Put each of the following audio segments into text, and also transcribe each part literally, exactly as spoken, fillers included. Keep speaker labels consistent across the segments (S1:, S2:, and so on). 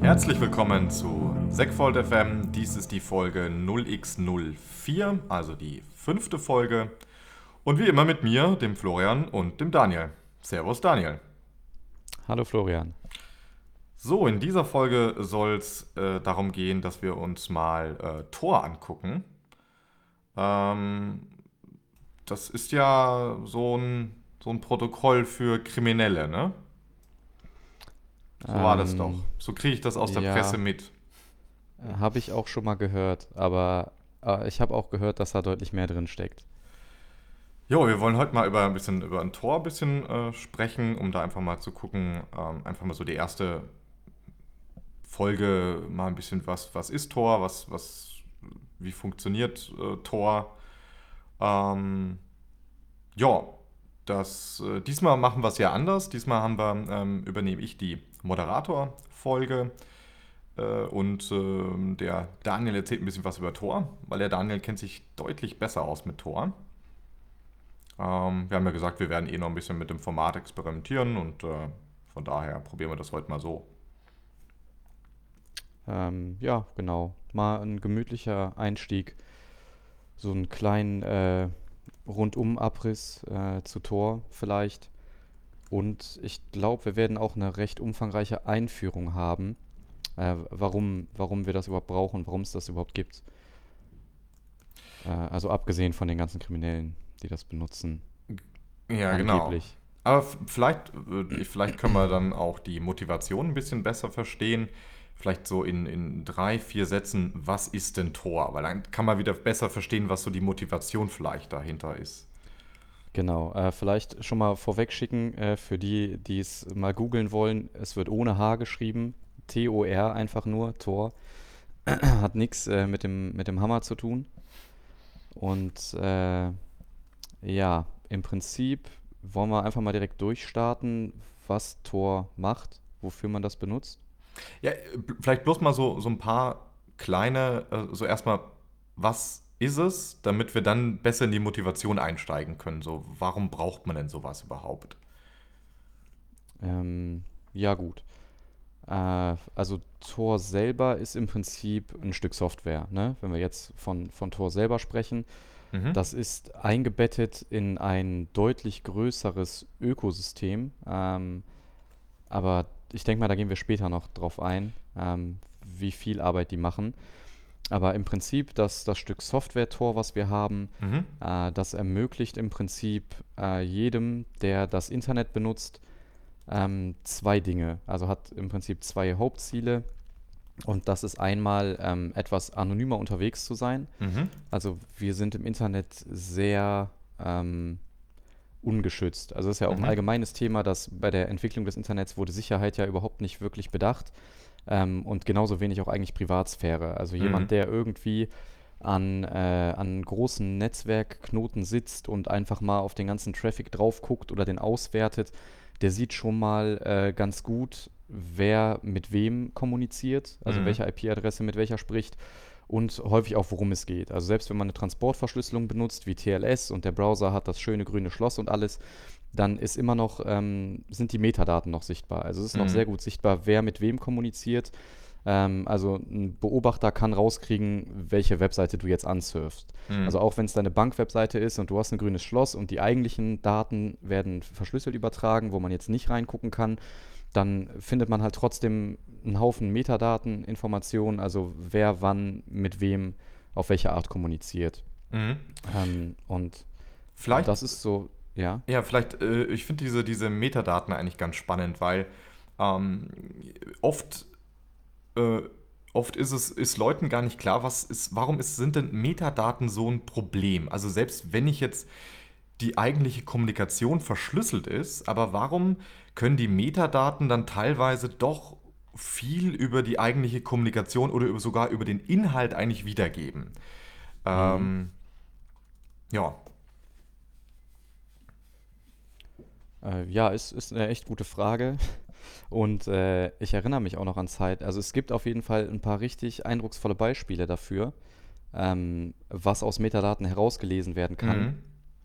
S1: Herzlich willkommen zu Segfold F M. Dies ist die Folge null x null vier, also die fünfte Folge. Und wie immer mit mir, dem Florian und dem Daniel. Servus Daniel.
S2: Hallo Florian.
S1: So, in dieser Folge soll es äh, darum gehen, dass wir uns mal äh, Tor angucken. Ähm, Das ist ja so ein, so ein Protokoll für Kriminelle, ne? So war das doch.
S2: Ähm,
S1: So kriege ich das aus der Presse
S2: ja,
S1: mit.
S2: habe ich auch schon mal gehört, aber äh, ich habe auch gehört, dass da deutlich mehr drin steckt.
S1: Jo, wir wollen heute mal über ein bisschen über ein Tor ein bisschen äh, sprechen, um da einfach mal zu gucken, ähm, einfach mal so die erste Folge mal ein bisschen was, was ist Tor, was, was, wie funktioniert äh, Tor. Ähm, ja, das, äh, diesmal machen wir es ja anders. Diesmal haben wir, ähm, übernehme ich die Moderator-Folge äh, und ähm, der Daniel erzählt ein bisschen was über Tor, weil der Daniel kennt sich deutlich besser aus mit Tor. Ähm, wir haben ja gesagt, wir werden eh noch ein bisschen mit dem Format experimentieren und äh, von daher probieren wir das heute mal so.
S2: Ähm, ja, genau. Mal ein gemütlicher Einstieg, so einen kleinen äh, Rundum-Abriss äh, zu Tor vielleicht. Und ich glaube, wir werden auch eine recht umfangreiche Einführung haben, äh, warum, warum wir das überhaupt brauchen, warum es das überhaupt gibt. Äh, also abgesehen von den ganzen Kriminellen, die das benutzen,
S1: Ja, genau.
S2: angeblich.
S1: Aber f- vielleicht, äh, vielleicht können wir dann auch die Motivation ein bisschen besser verstehen. Vielleicht so in, in drei, vier Sätzen, was ist denn Tor? Weil dann kann man wieder besser verstehen, was so die Motivation vielleicht dahinter ist.
S2: Genau, äh, vielleicht schon mal vorweg schicken, äh, für die, die es mal googeln wollen, es wird ohne H geschrieben, T O R einfach nur, Tor, hat nichts äh, mit dem, mit dem Hammer zu tun. Und äh, ja, im Prinzip wollen wir einfach mal direkt durchstarten, was Tor macht, wofür man das benutzt.
S1: Ja, äh, vielleicht bloß mal so, so ein paar kleine, äh, so erstmal, was ist es, damit wir dann besser in die Motivation einsteigen können. So, warum braucht man denn sowas überhaupt?
S2: Ähm, ja gut, äh, also Tor selber ist im Prinzip ein Stück Software, ne? Wenn wir jetzt von, von Tor selber sprechen.
S1: Mhm.
S2: Das ist eingebettet in ein deutlich größeres Ökosystem. Ähm, aber ich denke mal, da gehen wir später noch drauf ein, ähm, wie viel Arbeit die machen. Aber im Prinzip, das, das Stück Software-Tor, was wir haben,
S1: Mhm.
S2: äh, das ermöglicht im Prinzip äh, jedem, der das Internet benutzt, ähm, zwei Dinge. Also hat im Prinzip zwei Hauptziele. Und das ist einmal ähm, etwas anonymer unterwegs zu sein.
S1: Mhm.
S2: Also wir sind im Internet sehr ähm, ungeschützt. Also das ist ja auch ein
S1: Mhm.
S2: allgemeines Thema, dass bei der Entwicklung des Internets wurde Sicherheit ja überhaupt nicht wirklich bedacht, ähm, und genauso wenig auch eigentlich Privatsphäre. Also
S1: Mhm.
S2: jemand, der irgendwie an, äh, an großen Netzwerkknoten sitzt und einfach mal auf den ganzen Traffic drauf guckt oder den auswertet, der sieht schon mal äh, ganz gut, wer mit wem kommuniziert, also
S1: Mhm.
S2: welche I P-Adresse mit welcher spricht und häufig auch, worum es geht. Also selbst wenn man eine Transportverschlüsselung benutzt, wie T L S, und der Browser hat das schöne grüne Schloss und alles, dann ist immer noch, ähm, sind die Metadaten noch sichtbar. Also es ist noch
S1: Mhm.
S2: sehr gut sichtbar, wer mit wem kommuniziert. Ähm, also ein Beobachter kann rauskriegen, welche Webseite du jetzt ansurfst.
S1: Mhm.
S2: Also auch wenn es deine Bankwebseite ist und du hast ein grünes Schloss und die eigentlichen Daten werden verschlüsselt übertragen, wo man jetzt nicht reingucken kann, dann findet man halt trotzdem einen Haufen Metadaten, Informationen, also wer wann mit wem auf welche Art kommuniziert.
S1: Mhm.
S2: Ähm, und
S1: Vielleicht,
S2: das ist so, ja.
S1: ja, vielleicht, äh, ich finde diese, diese Metadaten eigentlich ganz spannend, weil ähm, oft, äh, oft ist es ist Leuten gar nicht klar, was ist, warum ist, sind denn Metadaten so ein Problem? Also selbst wenn ich jetzt die eigentliche Kommunikation verschlüsselt ist, aber warum können die Metadaten dann teilweise doch viel über die eigentliche Kommunikation oder über, sogar über den Inhalt eigentlich wiedergeben?
S2: Mhm.
S1: Ähm, ja.
S2: Äh, ja, ist, ist eine echt gute Frage. Und äh, ich erinnere mich auch noch an Zeit. Also es gibt auf jeden Fall ein paar richtig eindrucksvolle Beispiele dafür, ähm, was aus Metadaten herausgelesen werden kann.
S1: Mhm.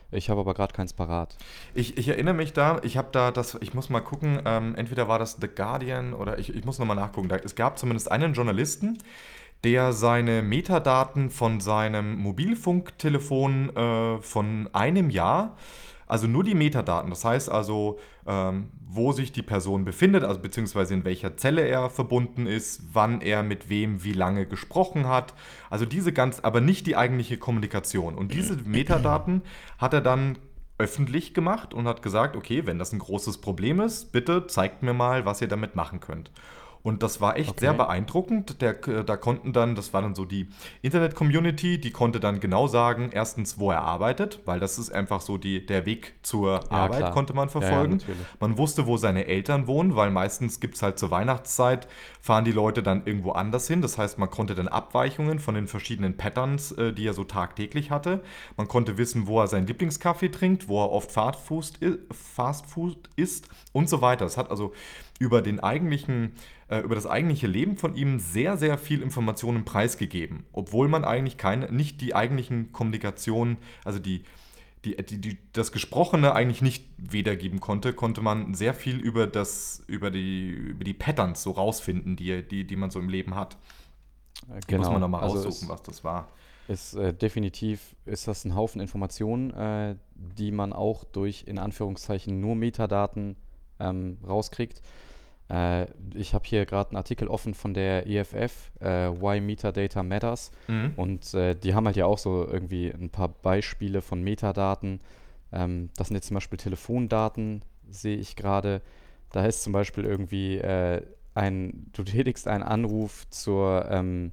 S2: Ich habe aber gerade keins parat.
S1: Ich, ich erinnere mich da, ich habe da das, ich muss mal gucken, ähm, entweder war das The Guardian oder ich, ich muss nochmal nachgucken. Da, es gab zumindest einen Journalisten, der seine Metadaten von seinem Mobilfunktelefon äh, von einem Jahr, also nur die Metadaten, das heißt also, ähm, wo sich die Person befindet, also beziehungsweise in welcher Zelle er verbunden ist, wann er mit wem wie lange gesprochen hat, also diese ganz, aber nicht die eigentliche Kommunikation. Und diese Metadaten hat er dann öffentlich gemacht und hat gesagt, okay, wenn das ein großes Problem ist, bitte zeigt mir mal, was ihr damit machen könnt. Und das war echt sehr
S2: Okay.
S1: beeindruckend. Der, da konnten dann, das war dann so die Internet-Community, die konnte dann genau sagen, erstens, wo er arbeitet, weil das ist einfach so die, der Weg zur
S2: Ja,
S1: Arbeit,
S2: klar.
S1: konnte man
S2: Ja, ja,
S1: verfolgen.
S2: natürlich.
S1: Man wusste, wo seine Eltern wohnen, weil meistens gibt es halt zur Weihnachtszeit, fahren die Leute dann irgendwo anders hin. Das heißt, man konnte dann Abweichungen von den verschiedenen Patterns, äh, die er so tagtäglich hatte. Man konnte wissen, wo er seinen Lieblingskaffee trinkt, wo er oft Fast Food, i- Fast Food isst und so weiter. Es hat also über den eigentlichen, äh, über das eigentliche Leben von ihm sehr, sehr viel Informationen preisgegeben, obwohl man eigentlich keine, nicht die eigentlichen Kommunikationen, also die, die, die, die, das Gesprochene eigentlich nicht wiedergeben konnte, konnte man sehr viel über das, über die, über die Patterns so rausfinden, die, die, die man so im Leben hat.
S2: Äh,
S1: Ich muss mal
S2: Genau.
S1: nochmal
S2: Also
S1: raussuchen,
S2: es
S1: was das war.
S2: ist äh, definitiv ist das ein Haufen Informationen, äh, die man auch durch in Anführungszeichen nur Metadaten ähm, rauskriegt. Äh, ich habe hier gerade einen Artikel offen von der E F F, äh, Why Metadata Matters.
S1: Mhm.
S2: Und äh, die haben halt ja auch so irgendwie ein paar Beispiele von Metadaten. Ähm, das sind jetzt zum Beispiel Telefondaten, sehe ich gerade. Da ist zum Beispiel irgendwie äh, ein, du tätigst einen Anruf zur, ähm,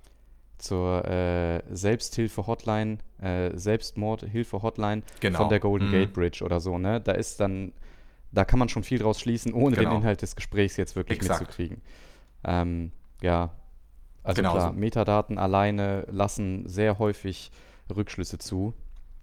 S2: zur äh, Selbsthilfe-Hotline, äh, Selbstmordhilfe-Hotline von der
S1: Genau.
S2: Golden
S1: Mhm.
S2: Gate Bridge oder so, ne? Da ist dann, da kann man schon viel draus schließen, ohne den
S1: Genau.
S2: Inhalt des Gesprächs jetzt wirklich
S1: Exakt.
S2: mitzukriegen. Ähm, ja, also klar,
S1: Genauso.
S2: Metadaten alleine lassen sehr häufig Rückschlüsse zu.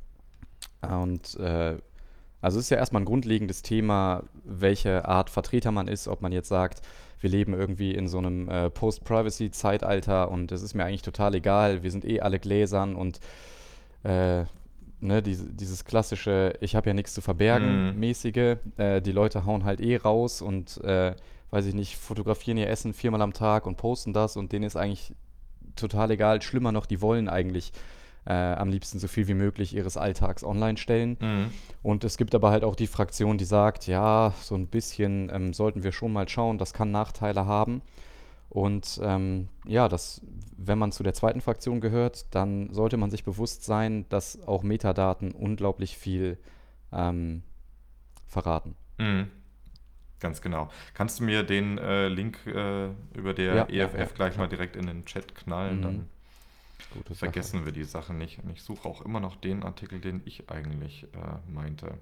S2: Und äh, also es ist ja erstmal ein grundlegendes Thema, welche Art Vertreter man ist, ob man jetzt sagt, wir leben irgendwie in so einem äh, Post-Privacy-Zeitalter und es ist mir eigentlich total egal, wir sind eh alle gläsern und äh, ne, diese, dieses klassische, ich habe ja nichts zu verbergen
S1: Mhm.
S2: mäßige, äh, die Leute hauen halt eh raus und äh, weiß ich nicht, fotografieren ihr Essen viermal am Tag und posten das und denen ist eigentlich total egal. Schlimmer noch, die wollen eigentlich äh, am liebsten so viel wie möglich ihres Alltags online stellen.
S1: Mhm.
S2: Und es gibt aber halt auch die Fraktion, die sagt, ja, so ein bisschen ähm, sollten wir schon mal schauen, das kann Nachteile haben. Und ähm, ja, das, wenn man zu der zweiten Fraktion gehört, dann sollte man sich bewusst sein, dass auch Metadaten unglaublich viel ähm, verraten.
S1: Mhm. Ganz genau. Kannst du mir den äh, Link äh, über der
S2: Ja, ja, ja,
S1: E F F gleich mal
S2: klar.
S1: direkt in den Chat knallen?
S2: Mhm.
S1: Dann
S2: Gute Sache.
S1: vergessen wir die Sache nicht. Und ich suche auch immer noch den Artikel, den ich eigentlich äh, meinte.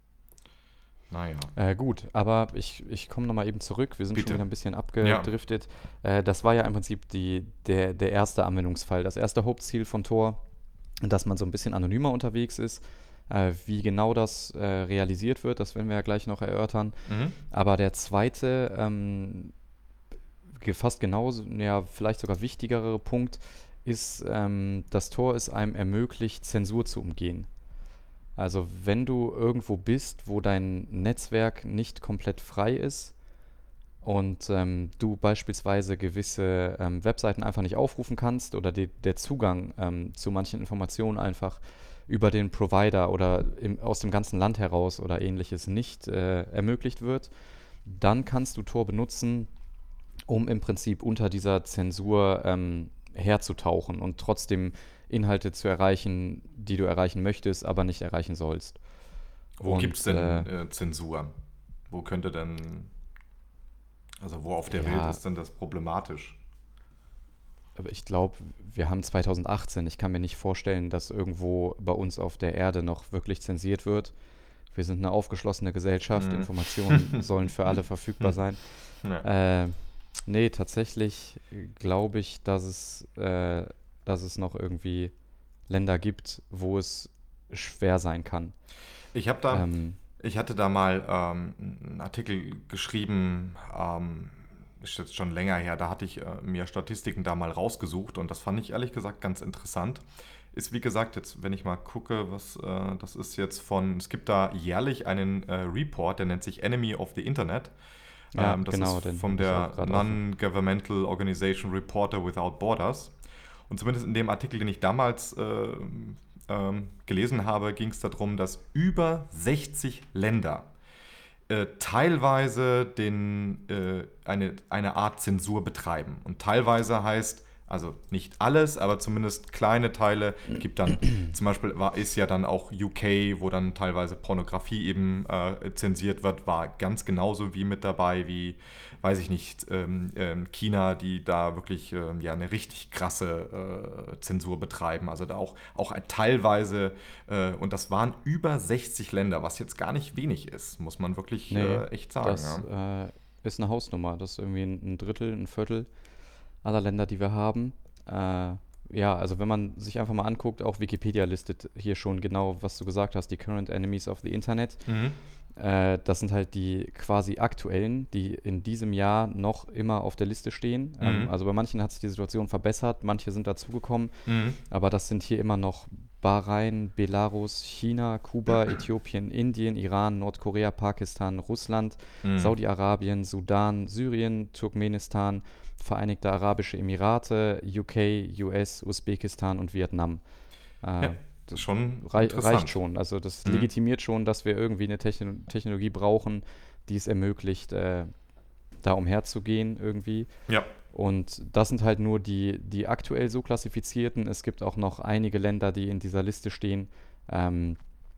S1: Naja,
S2: Äh, gut, aber ich, ich komme nochmal eben zurück. Wir sind schon
S1: bitte.
S2: wieder ein bisschen
S1: Ja.
S2: abgedriftet. Äh, das war ja im Prinzip die, der, der erste Anwendungsfall, das erste Hauptziel von Tor, dass man so ein bisschen anonymer unterwegs ist. Äh, wie genau das äh, realisiert wird, das werden wir ja gleich noch erörtern.
S1: Mhm.
S2: Aber der zweite, ähm, ge- fast genauso, ja, vielleicht sogar wichtigere Punkt ist, ähm, das Tor es einem ermöglicht, Zensur zu umgehen. Also wenn du irgendwo bist, wo dein Netzwerk nicht komplett frei ist und ähm, du beispielsweise gewisse ähm, Webseiten einfach nicht aufrufen kannst oder die, der Zugang ähm, zu manchen Informationen einfach über den Provider oder im, aus dem ganzen Land heraus oder ähnliches nicht äh, ermöglicht wird, dann kannst du Tor benutzen, um im Prinzip unter dieser Zensur ähm, herzutauchen und trotzdem Inhalte zu erreichen, die du erreichen möchtest, aber nicht erreichen sollst.
S1: Wo gibt es
S2: Und äh,
S1: denn äh, Zensur? Wo könnte denn, also wo auf der Welt
S2: ja,
S1: ist denn das problematisch?
S2: aber ich glaube, wir haben zwanzig achtzehn. Ich kann mir nicht vorstellen, dass irgendwo bei uns auf der Erde noch wirklich zensiert wird. Wir sind eine aufgeschlossene Gesellschaft.
S1: Mhm.
S2: Informationen sollen für alle verfügbar sein.
S1: Ja.
S2: Äh, nee, tatsächlich glaube ich, dass es, äh, dass es noch irgendwie Länder gibt, wo es schwer sein kann.
S1: Ich habe da,
S2: Ähm,
S1: ich hatte da mal ähm, einen Artikel geschrieben, ähm, ist jetzt schon länger her, da hatte ich äh, mir Statistiken da mal rausgesucht und das fand ich ehrlich gesagt ganz interessant. ist wie gesagt jetzt, wenn ich mal gucke, was äh, das ist jetzt von, es gibt da jährlich einen äh, Report, der nennt sich Enemy of the Internet.
S2: Ja,
S1: Ähm, das ist
S2: genau, den
S1: von
S2: habe ich auch
S1: der
S2: gerade offen.
S1: Non-Governmental Organization Reporter Without Borders. Und zumindest in dem Artikel, den ich damals äh, ähm, gelesen habe, ging es darum, dass über sechzig Länder äh, teilweise den, äh, eine, eine Art Zensur betreiben. Und teilweise heißt, also nicht alles, aber zumindest kleine Teile. Gibt dann, zum Beispiel war, ist ja dann auch U K, wo dann teilweise Pornografie eben äh, zensiert wird, war ganz genauso wie mit dabei, wie, weiß ich nicht, ähm, ähm, China, die da wirklich ähm, ja eine richtig krasse äh, Zensur betreiben. Also da auch, auch teilweise, äh, und das waren über sechzig Länder, was jetzt gar nicht wenig ist, muss man wirklich
S2: Nee,
S1: äh, echt sagen.
S2: das
S1: Ja.
S2: äh, ist eine Hausnummer. Das ist irgendwie ein, ein Drittel, ein Viertel aller Länder, die wir haben. Äh, ja, also wenn man sich einfach mal anguckt, auch Wikipedia listet hier schon genau, was du gesagt hast, die Current Enemies of the Internet.
S1: Mhm.
S2: Äh, das sind halt die quasi aktuellen, die in diesem Jahr noch immer auf der Liste stehen. Ähm,
S1: Mhm.
S2: also bei manchen hat sich die Situation verbessert, manche sind dazugekommen,
S1: Mhm.
S2: aber das sind hier immer noch Bahrain, Belarus, China, Kuba, Äthiopien, Indien, Iran, Nordkorea, Pakistan, Russland,
S1: Mhm.
S2: Saudi-Arabien, Sudan, Syrien, Turkmenistan, Vereinigte Arabische Emirate, U K, U S, Usbekistan und Vietnam.
S1: Ja,
S2: Äh,
S1: das ist
S2: d-
S1: schon
S2: rei reicht
S1: interessant.
S2: schon. Also das
S1: Mhm.
S2: legitimiert schon, dass wir irgendwie eine Techno Technologie brauchen, die es ermöglicht, äh, da umherzugehen irgendwie.
S1: Ja.
S2: Und das sind halt nur die, die aktuell so klassifizierten. Es gibt auch noch einige Länder, die in dieser Liste stehen. Ähm,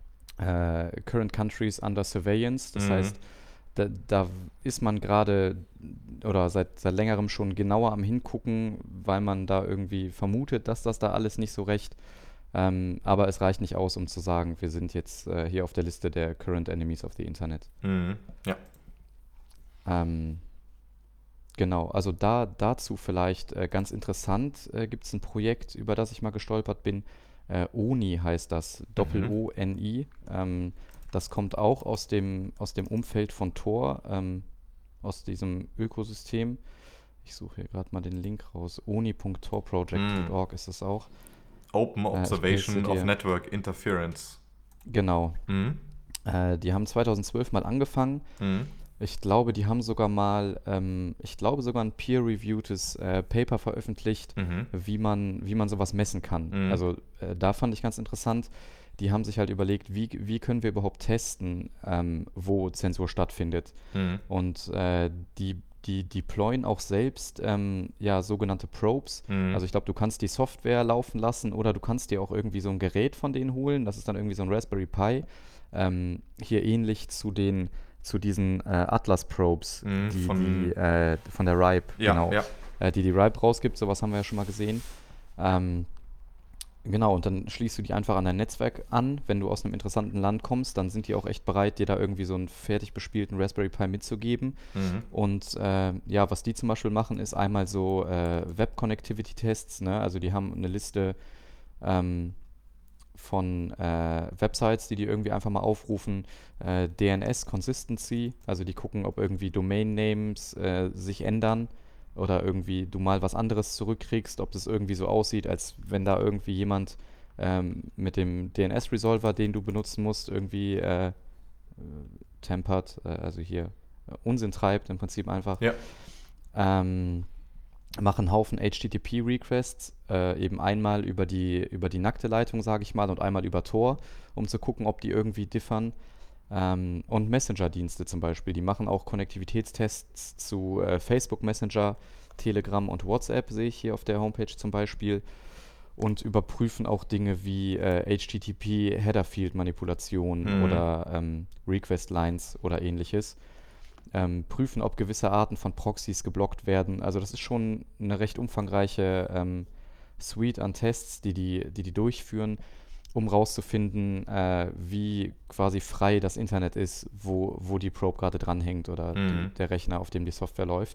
S2: äh, Current Countries under Surveillance. Das
S1: Mhm.
S2: heißt, da, da ist man gerade oder seit, seit längerem schon genauer am Hingucken, weil man da irgendwie vermutet, dass das da alles nicht so recht. Ähm, aber es reicht nicht aus, um zu sagen, wir sind jetzt äh, hier auf der Liste der Current Enemies of the Internet.
S1: Mhm. Ja.
S2: Ähm, genau, also da dazu vielleicht äh, ganz interessant äh, gibt es ein Projekt, über das ich mal gestolpert bin. Äh, O N I heißt das,
S1: Mhm.
S2: Doppel-O N I. Ähm, das kommt auch aus dem, aus dem Umfeld von Tor, ähm, aus diesem Ökosystem. Ich suche hier gerade mal den Link raus. oni punkt tor project punkt
S1: Mhm.
S2: org ist das auch.
S1: Open
S2: Äh, ich paste
S1: Observation of
S2: dir.
S1: Network Interference.
S2: Genau.
S1: Mhm.
S2: Äh, die haben zwanzig zwölf mal angefangen.
S1: Mhm.
S2: Ich glaube, die haben sogar mal, ähm, ich glaube sogar ein peer-reviewtes äh, Paper veröffentlicht,
S1: Mhm.
S2: wie man, wie man sowas messen kann.
S1: Mhm.
S2: Also äh, da fand ich ganz interessant. Die haben sich halt überlegt, wie, wie können wir überhaupt testen, ähm, wo Zensur stattfindet.
S1: Mhm.
S2: Und äh, die, die deployen auch selbst ähm, ja, sogenannte Probes.
S1: Mhm.
S2: Also ich glaube, du kannst die Software laufen lassen oder du kannst dir auch irgendwie so ein Gerät von denen holen. Das ist dann irgendwie so ein Raspberry Pi. Ähm, hier ähnlich zu den zu diesen äh, Atlas-Probes,
S1: Mhm.
S2: die die
S1: Von.
S2: äh, von der Ripe,
S1: Ja,
S2: genau,
S1: ja.
S2: äh, die die Ripe rausgibt, sowas haben wir ja schon mal gesehen. Ähm, genau, und dann schließt du die einfach an dein Netzwerk an. Wenn du aus einem interessanten Land kommst, dann sind die auch echt bereit, dir da irgendwie so einen fertig bespielten Raspberry Pi mitzugeben.
S1: Mhm.
S2: Und äh, ja, was die zum Beispiel machen, ist einmal so äh, Web-Connectivity-Tests, ne? Also die haben eine Liste ähm, von äh, Websites, die die irgendwie einfach mal aufrufen, äh, D N S Consistency, also die gucken, ob irgendwie Domain Names äh, sich ändern oder irgendwie du mal was anderes zurückkriegst, ob das irgendwie so aussieht, als wenn da irgendwie jemand ähm, mit dem D N S Resolver, den du benutzen musst, irgendwie äh, äh, tempert, äh, also hier äh, Unsinn treibt im Prinzip einfach.
S1: Ja.
S2: Ähm, machen einen Haufen H T T P-Requests, äh, eben einmal über die, über die nackte Leitung, sage ich mal, und einmal über Tor, um zu gucken, ob die irgendwie differn. Ähm, und Messenger-Dienste zum Beispiel, die machen auch Konnektivitätstests zu äh, Facebook Messenger, Telegram und WhatsApp, sehe ich hier auf der Homepage zum Beispiel, und überprüfen auch Dinge wie äh, H T T P-Header-Field-Manipulation
S1: Mhm.
S2: oder ähm, Request-Lines oder ähnliches, ähm, prüfen, ob gewisse Arten von Proxys geblockt werden. Also das ist schon eine recht umfangreiche ähm, Suite an Tests, die die, die, die durchführen, um rauszufinden, äh, wie quasi frei das Internet ist, wo, wo die Probe gerade dranhängt oder die,
S1: Mhm.
S2: der Rechner, auf dem die Software läuft.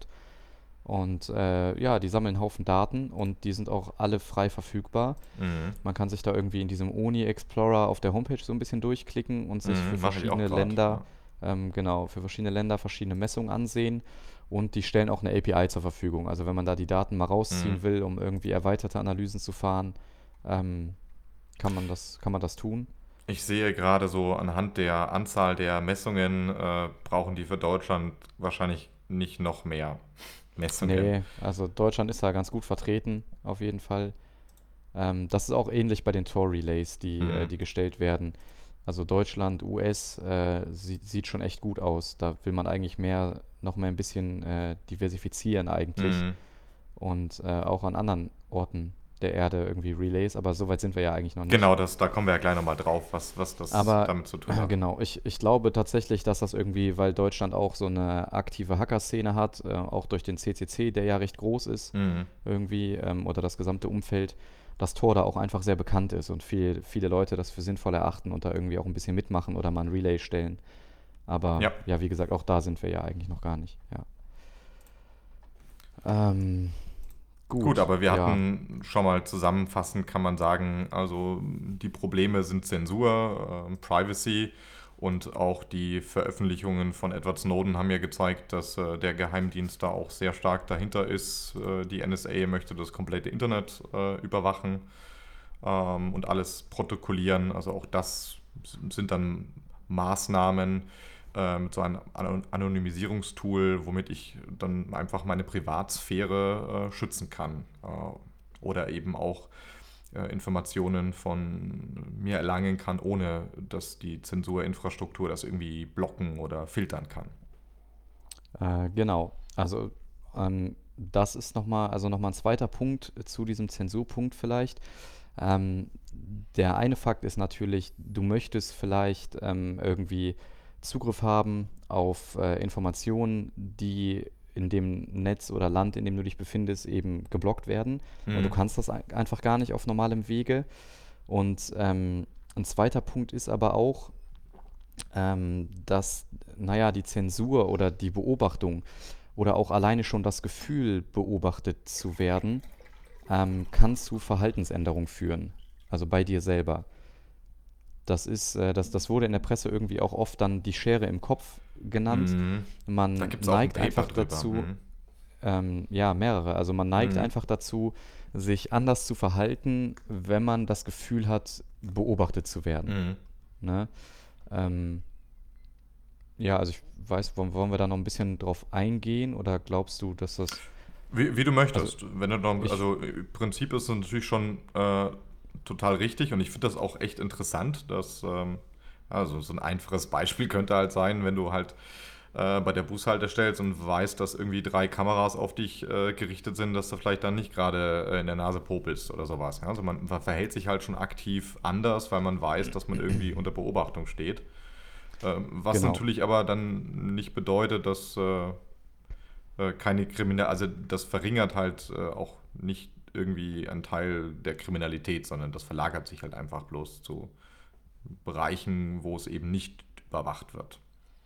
S2: Und äh, ja, die sammeln einen Haufen Daten und die sind auch alle frei verfügbar.
S1: Mhm.
S2: Man kann sich da irgendwie in diesem O N I Explorer auf der Homepage so ein bisschen durchklicken und sich für
S1: Mhm. Mache ich auch
S2: verschiedene
S1: gerade.
S2: Länder,
S1: Ja.
S2: ähm, genau, für verschiedene Länder verschiedene Messungen ansehen. Und die stellen auch eine A P I zur Verfügung. Also wenn man da die Daten mal
S1: Mhm.
S2: rausziehen will, um irgendwie erweiterte Analysen zu fahren, ähm, Kann man das, kann man das tun?
S1: Ich sehe gerade so anhand der Anzahl der Messungen, äh, brauchen die für Deutschland wahrscheinlich nicht noch mehr Messungen.
S2: Nee, also Deutschland ist da ganz gut vertreten, auf jeden Fall. Ähm, das ist auch ähnlich bei den Tor-Relays, die, äh,
S1: Mhm.
S2: die gestellt werden. Also Deutschland, U S, äh, sieht, sieht schon echt gut aus. Da will man eigentlich mehr, noch mal ein bisschen äh, diversifizieren eigentlich.
S1: Mhm.
S2: Und äh, auch an anderen Orten der Erde irgendwie Relays, aber so weit sind wir ja eigentlich noch nicht.
S1: Genau, das, da kommen wir ja gleich nochmal drauf, was, was das
S2: Aber
S1: damit zu tun
S2: äh,
S1: hat.
S2: genau, ich, ich glaube tatsächlich, dass das irgendwie, weil Deutschland auch so eine aktive Hacker-Szene hat, äh, auch durch den C C C, der ja recht groß ist,
S1: Mhm.
S2: irgendwie, ähm, oder das gesamte Umfeld, dass Tor da auch einfach sehr bekannt ist und viel, viele Leute das für sinnvoll erachten und da irgendwie auch ein bisschen mitmachen oder mal ein Relay stellen. Aber
S1: Ja.
S2: ja, wie gesagt, auch da sind wir ja eigentlich noch gar nicht. Ja. Ähm,
S1: Gut,
S2: gut,
S1: aber wir
S2: ja.
S1: hatten schon mal zusammenfassend, kann man sagen, also die Probleme sind Zensur, äh, Privacy und auch die Veröffentlichungen von Edward Snowden haben ja gezeigt, dass äh, der Geheimdienst da auch sehr stark dahinter ist. Äh, die N S A möchte das komplette Internet äh, überwachen ähm, und alles protokollieren. Also auch das sind dann Maßnahmen äh, mit so einem Ano- Anonymisierungstool, womit ich dann einfach meine Privatsphäre äh, schützen kann. Äh, oder eben auch äh, Informationen von mir erlangen kann, ohne dass die Zensurinfrastruktur das irgendwie blocken oder filtern kann.
S2: Äh, genau. Also ähm, das ist nochmal, also noch mal ein zweiter Punkt zu diesem Zensurpunkt vielleicht. Ähm, Der eine Fakt ist natürlich, du möchtest vielleicht ähm, irgendwie Zugriff haben auf äh, Informationen, die in dem Netz oder Land, in dem du dich befindest, eben geblockt werden. Und du
S1: Mhm.
S2: kannst das ein- einfach gar nicht auf normalem Wege. Und ähm, ein zweiter Punkt ist aber auch, ähm, dass, naja, die Zensur oder die Beobachtung oder auch alleine schon das Gefühl, beobachtet zu werden, ähm, kann zu Verhaltensänderung führen. Also bei dir selber. Das ist, äh, das, das wurde in der Presse irgendwie auch oft dann die Schere im Kopf genannt.
S1: Mhm. Da
S2: Man
S1: gibt es auch ein
S2: neigt
S1: Paper
S2: einfach
S1: drüber.
S2: dazu,
S1: Mhm.
S2: ähm, ja, mehrere. Also man neigt
S1: Mhm.
S2: einfach dazu, sich anders zu verhalten, wenn man das Gefühl hat, beobachtet zu werden.
S1: Mhm.
S2: Ne? Ähm, ja, also ich weiß, wollen, wollen wir da noch ein bisschen drauf eingehen oder glaubst du, dass das,
S1: Wie, wie du
S2: also
S1: möchtest. Wenn du noch,
S2: ich,
S1: also im Prinzip ist es natürlich schon äh, total richtig und ich finde das auch echt interessant, dass ähm, also so ein einfaches Beispiel könnte halt sein, wenn du halt äh, bei der Bushalte stellst und weißt, dass irgendwie drei Kameras auf dich äh, gerichtet sind, dass du vielleicht dann nicht gerade äh, in der Nase popelst oder sowas. Ja? Also man, man verhält sich halt schon aktiv anders, weil man weiß, dass man irgendwie unter Beobachtung steht. Ähm, was
S2: genau.
S1: natürlich aber dann nicht bedeutet, dass äh, äh, keine Kriminalität, also das verringert halt äh, auch nicht irgendwie einen Teil der Kriminalität, sondern das verlagert sich halt einfach bloß zu Bereichen, wo es eben nicht überwacht wird.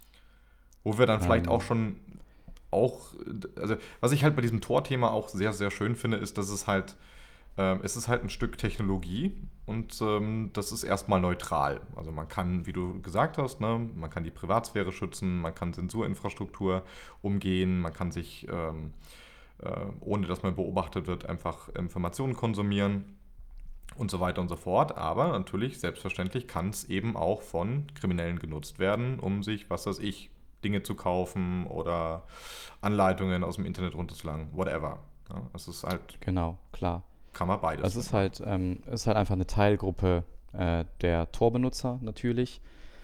S1: Wo wir dann vielleicht auch
S2: Ähm,
S1: schon auch, also was ich halt bei diesem Tor-Thema auch sehr, sehr schön finde, ist, dass es halt, ähm, es ist halt ein Stück Technologie und ähm, das ist erstmal neutral. Also man kann, wie du gesagt hast, ne, man kann die Privatsphäre schützen, man kann Zensurinfrastruktur umgehen, man kann sich, ähm, äh, ohne dass man beobachtet wird, einfach Informationen konsumieren und so weiter und so fort. Aber natürlich, selbstverständlich, kann es eben auch von Kriminellen genutzt werden, um sich, was weiß ich, Dinge zu kaufen oder Anleitungen aus dem Internet runterzuladen, whatever. Ja, es ist halt,
S2: genau, klar.
S1: kann man beides
S2: Es ist
S1: mitmachen.
S2: halt, ähm, es ist halt einfach eine Teilgruppe äh, der Tor-Benutzer natürlich.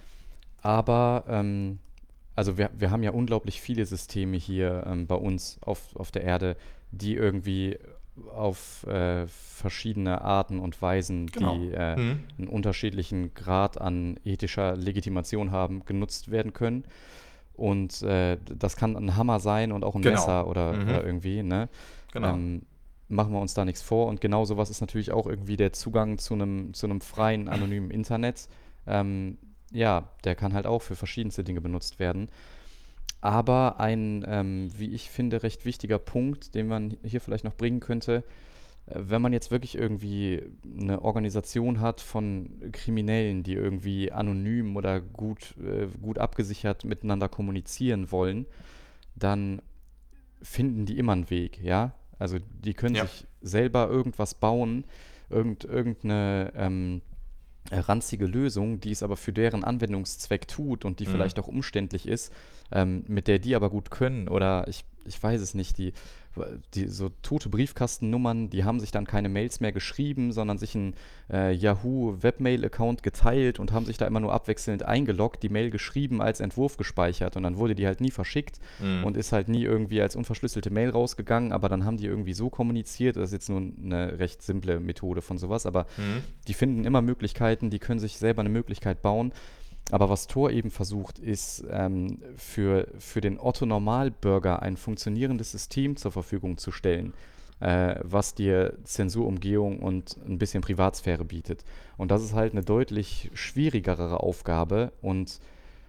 S2: Aber ähm, also wir, wir haben ja unglaublich viele Systeme hier ähm, bei uns auf, auf der Erde, die irgendwie auf äh, verschiedene Arten und Weisen,
S1: Genau.
S2: die äh,
S1: Hm.
S2: einen unterschiedlichen Grad an ethischer Legitimation haben, genutzt werden können. Und äh, das kann ein Hammer sein und auch ein
S1: Genau.
S2: Messer oder,
S1: Mhm.
S2: oder irgendwie, ne?
S1: Genau.
S2: Ähm, Machen wir uns da nichts vor. Und genau sowas ist natürlich auch irgendwie der Zugang zu einem, zu einem freien, anonymen Internet. Ähm, ja, der kann halt auch für verschiedenste Dinge benutzt werden. Aber ein, ähm, wie ich finde, recht wichtiger Punkt, den man hier vielleicht noch bringen könnte, äh, wenn man jetzt wirklich irgendwie eine Organisation hat von Kriminellen, die irgendwie anonym oder gut, äh, gut abgesichert miteinander kommunizieren wollen, dann finden die immer einen Weg, ja? Also die können
S1: Ja.
S2: sich selber irgendwas bauen, irgend, irgendeine, ähm, äh, ranzige Lösung, die es aber für deren Anwendungszweck tut und die
S1: Mhm.
S2: vielleicht auch umständlich ist, ähm, mit der die aber gut können oder ich, ich weiß es nicht, die, die so tote Briefkastennummern, die haben sich dann keine Mails mehr geschrieben, sondern sich einen äh, Yahoo-Webmail-Account geteilt und haben sich da immer nur abwechselnd eingeloggt, die Mail geschrieben, als Entwurf gespeichert und dann wurde die halt nie verschickt
S1: Mhm.
S2: und ist halt nie irgendwie als unverschlüsselte Mail rausgegangen, aber dann haben die irgendwie so kommuniziert, das ist jetzt nur eine recht simple Methode von sowas, aber
S1: Mhm.
S2: die finden immer Möglichkeiten, die können sich selber eine Möglichkeit bauen. Aber was Tor eben versucht, ist ähm, für, für den Otto-Normalbürger ein funktionierendes System zur Verfügung zu stellen, äh, was dir Zensurumgehung und ein bisschen Privatsphäre bietet. Und das ist halt eine deutlich schwierigere Aufgabe. Und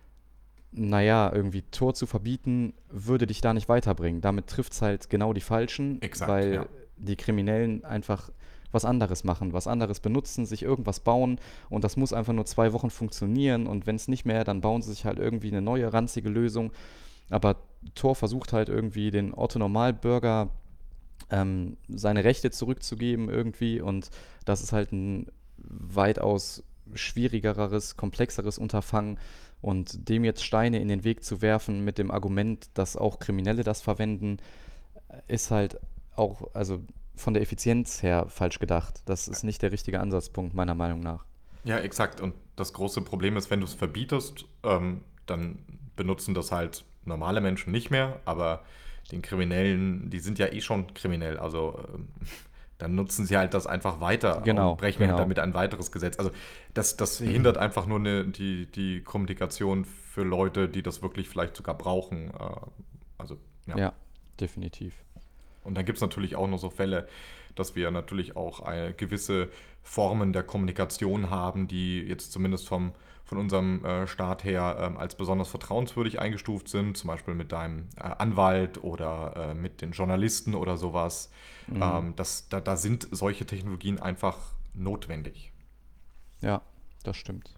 S2: naja, irgendwie Tor zu verbieten, würde dich da nicht weiterbringen. Damit trifft es halt genau die Falschen,
S1: Exakt,
S2: weil
S1: ja.
S2: die Kriminellen einfach was anderes machen, was anderes benutzen, sich irgendwas bauen und das muss einfach nur zwei Wochen funktionieren und wenn es nicht mehr, dann bauen sie sich halt irgendwie eine neue ranzige Lösung. Aber Tor versucht halt irgendwie den Otto-Normalbürger ähm, seine Rechte zurückzugeben irgendwie und das ist halt ein weitaus schwierigeres, komplexeres Unterfangen und dem jetzt Steine in den Weg zu werfen mit dem Argument, dass auch Kriminelle das verwenden, ist halt auch, also von der Effizienz her falsch gedacht. Das ist nicht der richtige Ansatzpunkt, meiner Meinung nach.
S1: Ja, exakt. Und das große Problem ist, wenn du es verbietest, ähm, dann benutzen das halt normale Menschen nicht mehr, aber den Kriminellen, die sind ja eh schon kriminell, also ähm, dann nutzen sie halt das einfach weiter und
S2: Genau,
S1: brechen halt
S2: genau.
S1: damit ein weiteres Gesetz. Also das, das hindert
S2: Mhm.
S1: einfach nur eine, die, die Kommunikation für Leute, die das wirklich vielleicht sogar brauchen. Äh, also ja.
S2: Ja, definitiv.
S1: Und dann gibt es natürlich auch noch so Fälle, dass wir natürlich auch äh, gewisse Formen der Kommunikation haben, die jetzt zumindest vom, von unserem äh, Staat her ähm, als besonders vertrauenswürdig eingestuft sind, zum Beispiel mit deinem äh, Anwalt oder äh, mit den Journalisten oder sowas.
S2: Mhm.
S1: Ähm, das, da, da sind solche Technologien einfach notwendig.
S2: Ja, das stimmt.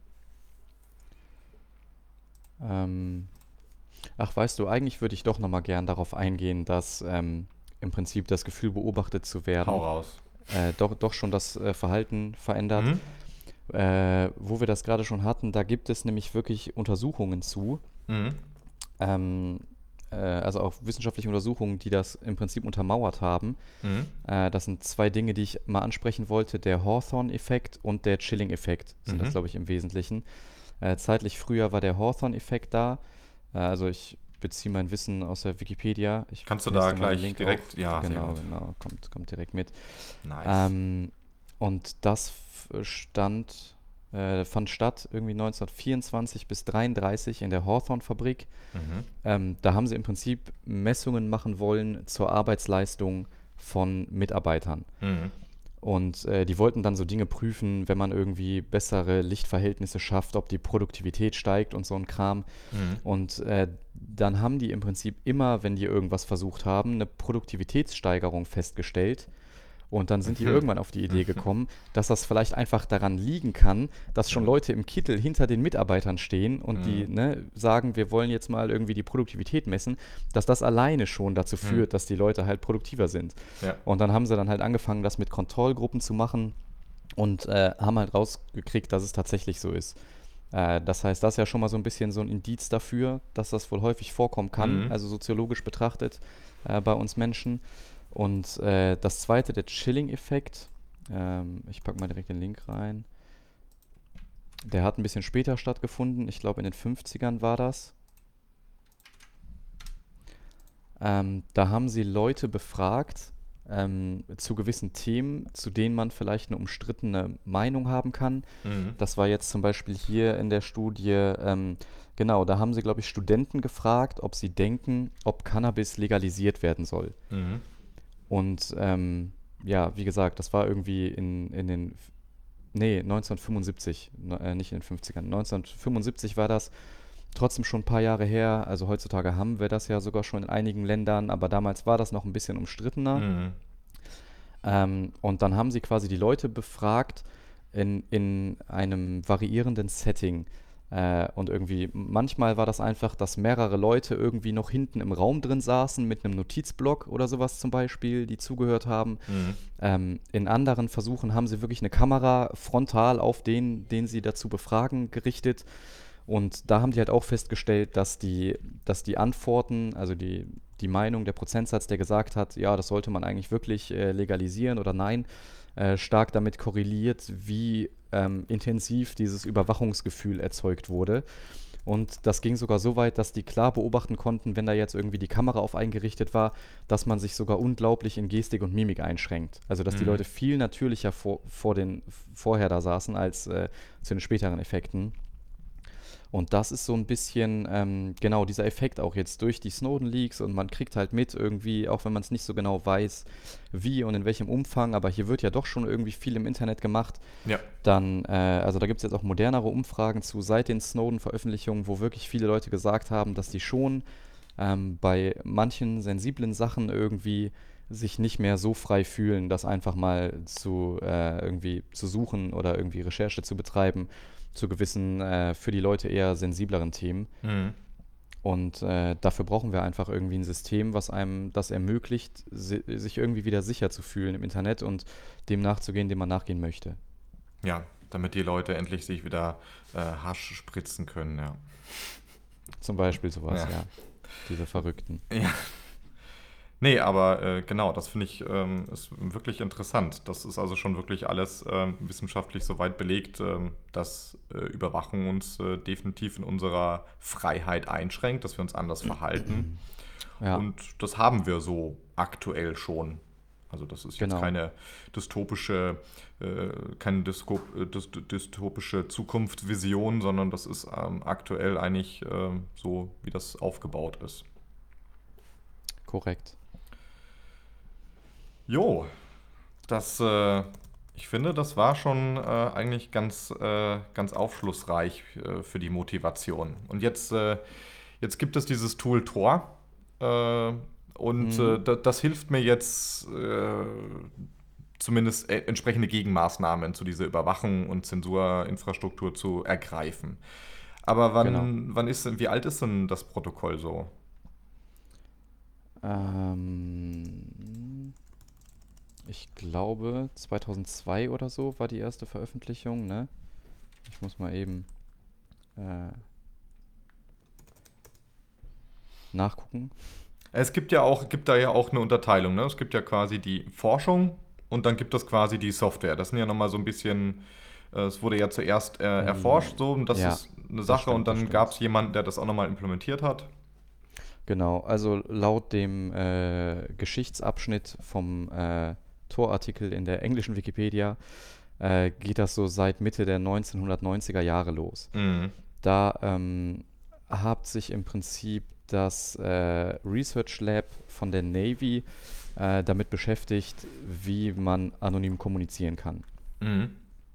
S2: Ähm, ach, weißt du, eigentlich würde ich doch nochmal gern darauf eingehen, dass ähm, im Prinzip das Gefühl, beobachtet zu
S1: Hau
S2: werden,
S1: raus.
S2: äh, doch, doch schon das äh, Verhalten verändert.
S1: Mhm.
S2: Äh, wo wir das gerade schon hatten, da gibt es nämlich wirklich Untersuchungen zu.
S1: Mhm.
S2: Ähm, äh, also auch wissenschaftliche Untersuchungen, die das im Prinzip untermauert haben.
S1: Mhm.
S2: Äh, das sind zwei Dinge, die ich mal ansprechen wollte. Der Hawthorne-Effekt und der Chilling-Effekt sind das,
S1: Mhm.
S2: glaube ich, im Wesentlichen. Äh, zeitlich früher war der Hawthorne-Effekt da. Äh, also ich beziehe mein Wissen aus der Wikipedia. Ich
S1: Kannst du da
S2: neste mal den
S1: gleich
S2: Link auch.
S1: direkt? Ja, sehr
S2: Genau,
S1: gut.
S2: genau, kommt, kommt direkt mit.
S1: Nice.
S2: Ähm, und das f- stand, äh, fand statt irgendwie neunzehnhundertvierundzwanzig bis dreiunddreißig in der Hawthorne-Fabrik.
S1: Mhm.
S2: Ähm, da haben sie im Prinzip Messungen machen wollen zur Arbeitsleistung von Mitarbeitern.
S1: Mhm.
S2: Und äh, die wollten dann so Dinge prüfen, wenn man irgendwie bessere Lichtverhältnisse schafft, ob die Produktivität steigt und so ein Kram.
S1: Mhm.
S2: Und äh, dann haben die im Prinzip immer, wenn die irgendwas versucht haben, eine Produktivitätssteigerung festgestellt. Und dann sind die
S1: Mhm.
S2: irgendwann auf die Idee
S1: Mhm.
S2: gekommen, dass das vielleicht einfach daran liegen kann, dass schon
S1: Mhm.
S2: Leute im Kittel hinter den Mitarbeitern stehen und die
S1: Mhm.
S2: ne, sagen, wir wollen jetzt mal irgendwie die Produktivität messen, dass das alleine schon dazu
S1: Mhm.
S2: führt, dass die Leute halt produktiver sind.
S1: Ja.
S2: Und dann haben sie dann halt angefangen, das mit Kontrollgruppen zu machen und äh, haben halt rausgekriegt, dass es tatsächlich so ist. Äh, das heißt, das ist ja schon mal so ein bisschen so ein Indiz dafür, dass das wohl häufig vorkommen kann,
S1: Mhm.
S2: also soziologisch betrachtet äh, bei uns Menschen. Und äh, das zweite, der Chilling-Effekt, ähm, ich packe mal direkt den Link rein. Der hat ein bisschen später stattgefunden, ich glaube in den fünfzigern war das. Ähm, da haben sie Leute befragt ähm, zu gewissen Themen, zu denen man vielleicht eine umstrittene Meinung haben kann.
S1: Mhm.
S2: Das war jetzt zum Beispiel hier in der Studie, ähm, genau, da haben sie, glaube ich, Studenten gefragt, ob sie denken, ob Cannabis legalisiert werden soll.
S1: Mhm.
S2: Und ähm, ja, wie gesagt, das war irgendwie in, in den, nee, neunzehnhundertfünfundsiebzig, ne, äh, nicht in den fünfzigern, neunzehnhundertfünfundsiebzig war das, trotzdem schon ein paar Jahre her. Also heutzutage haben wir das ja sogar schon in einigen Ländern, aber damals war das noch ein bisschen umstrittener.
S1: Mhm.
S2: Ähm, und dann haben sie quasi die Leute befragt in, in einem variierenden Setting. Äh, und irgendwie, manchmal war das einfach, dass mehrere Leute irgendwie noch hinten im Raum drin saßen mit einem Notizblock oder sowas zum Beispiel, die zugehört haben.
S1: Mhm.
S2: Ähm, in anderen Versuchen haben sie wirklich eine Kamera frontal auf den, den sie dazu befragen, gerichtet. Und da haben die halt auch festgestellt, dass die, dass die Antworten, also die, die Meinung, der Prozentsatz, der gesagt hat, ja, das sollte man eigentlich wirklich äh, legalisieren oder nein, äh, stark damit korreliert, wie ähm, intensiv dieses Überwachungsgefühl erzeugt wurde. Und das ging sogar so weit, dass die klar beobachten konnten, wenn da jetzt irgendwie die Kamera auf einen gerichtet war, dass man sich sogar unglaublich in Gestik und Mimik einschränkt. Also dass die
S1: Mhm.
S2: Leute viel natürlicher vor, vor den, vorher da saßen als äh, zu den späteren Effekten. Und das ist so ein bisschen, ähm, genau, dieser Effekt auch jetzt durch die Snowden-Leaks und man kriegt halt mit irgendwie, auch wenn man es nicht so genau weiß, wie und in welchem Umfang, aber hier wird ja doch schon irgendwie viel im Internet gemacht.
S1: Ja.
S2: Dann, äh, also da gibt es jetzt auch modernere Umfragen zu seit den Snowden-Veröffentlichungen, wo wirklich viele Leute gesagt haben, dass die schon ähm, bei manchen sensiblen Sachen irgendwie sich nicht mehr so frei fühlen, das einfach mal zu äh, irgendwie zu suchen oder irgendwie Recherche zu betreiben zu gewissen, äh, für die Leute eher sensibleren Themen.
S1: Mhm.
S2: Und äh, dafür brauchen wir einfach irgendwie ein System, was einem das ermöglicht, si sich irgendwie wieder sicher zu fühlen im Internet und dem nachzugehen, dem man nachgehen möchte.
S1: Ja, damit die Leute endlich sich wieder äh, Hasch spritzen können, ja.
S2: Zum Beispiel sowas,
S1: Ja.
S2: ja. Diese Verrückten.
S1: Ja. Nee, aber äh, genau, das finde ich ähm, ist wirklich interessant. Das ist also schon wirklich alles ähm, wissenschaftlich soweit belegt, ähm, dass äh, Überwachung uns äh, definitiv in unserer Freiheit einschränkt, dass wir uns anders verhalten.
S2: Ja,
S1: Und das haben wir so aktuell schon. Also das ist jetzt
S2: genau.
S1: keine dystopische, äh, keine Dyskop, äh, dys dystopische Zukunftsvision, sondern das ist ähm, aktuell eigentlich ähm, so, wie das aufgebaut ist.
S2: Korrekt.
S1: Jo, das, äh, ich finde, das war schon äh, eigentlich ganz, äh, ganz aufschlussreich äh, für die Motivation. Und jetzt, äh, jetzt gibt es dieses Tool Tor. Äh, und
S2: Mhm.
S1: äh, da, das hilft mir jetzt äh, zumindest äh, entsprechende Gegenmaßnahmen zu dieser Überwachung und Zensurinfrastruktur zu ergreifen. Aber
S2: Genau.
S1: wann, wann ist denn, wie alt ist denn das Protokoll so?
S2: Ähm, ich glaube, zweitausendzwei oder so war die erste Veröffentlichung, ne? Ich muss mal eben äh, nachgucken.
S1: Es gibt ja auch, gibt da ja auch eine Unterteilung, ne? Es gibt ja quasi die Forschung und dann gibt es quasi die Software. Das sind ja nochmal so ein bisschen, äh, es wurde ja zuerst äh,
S2: Äh,
S1: erforscht so und das
S2: ja,
S1: ist eine
S2: das
S1: Sache und
S2: stimmt, das
S1: dann gab
S2: stimmt.
S1: es jemanden, der das auch nochmal implementiert hat.
S2: Genau, also laut dem äh, Geschichtsabschnitt vom äh, Tor-Artikel in der englischen Wikipedia äh, geht das so seit Mitte der neunzehnhundertneunziger Jahre los.
S1: Mhm.
S2: Da ähm, hat sich im Prinzip das äh, Research Lab von der Navy äh, damit beschäftigt, wie man anonym kommunizieren kann.
S1: Mhm.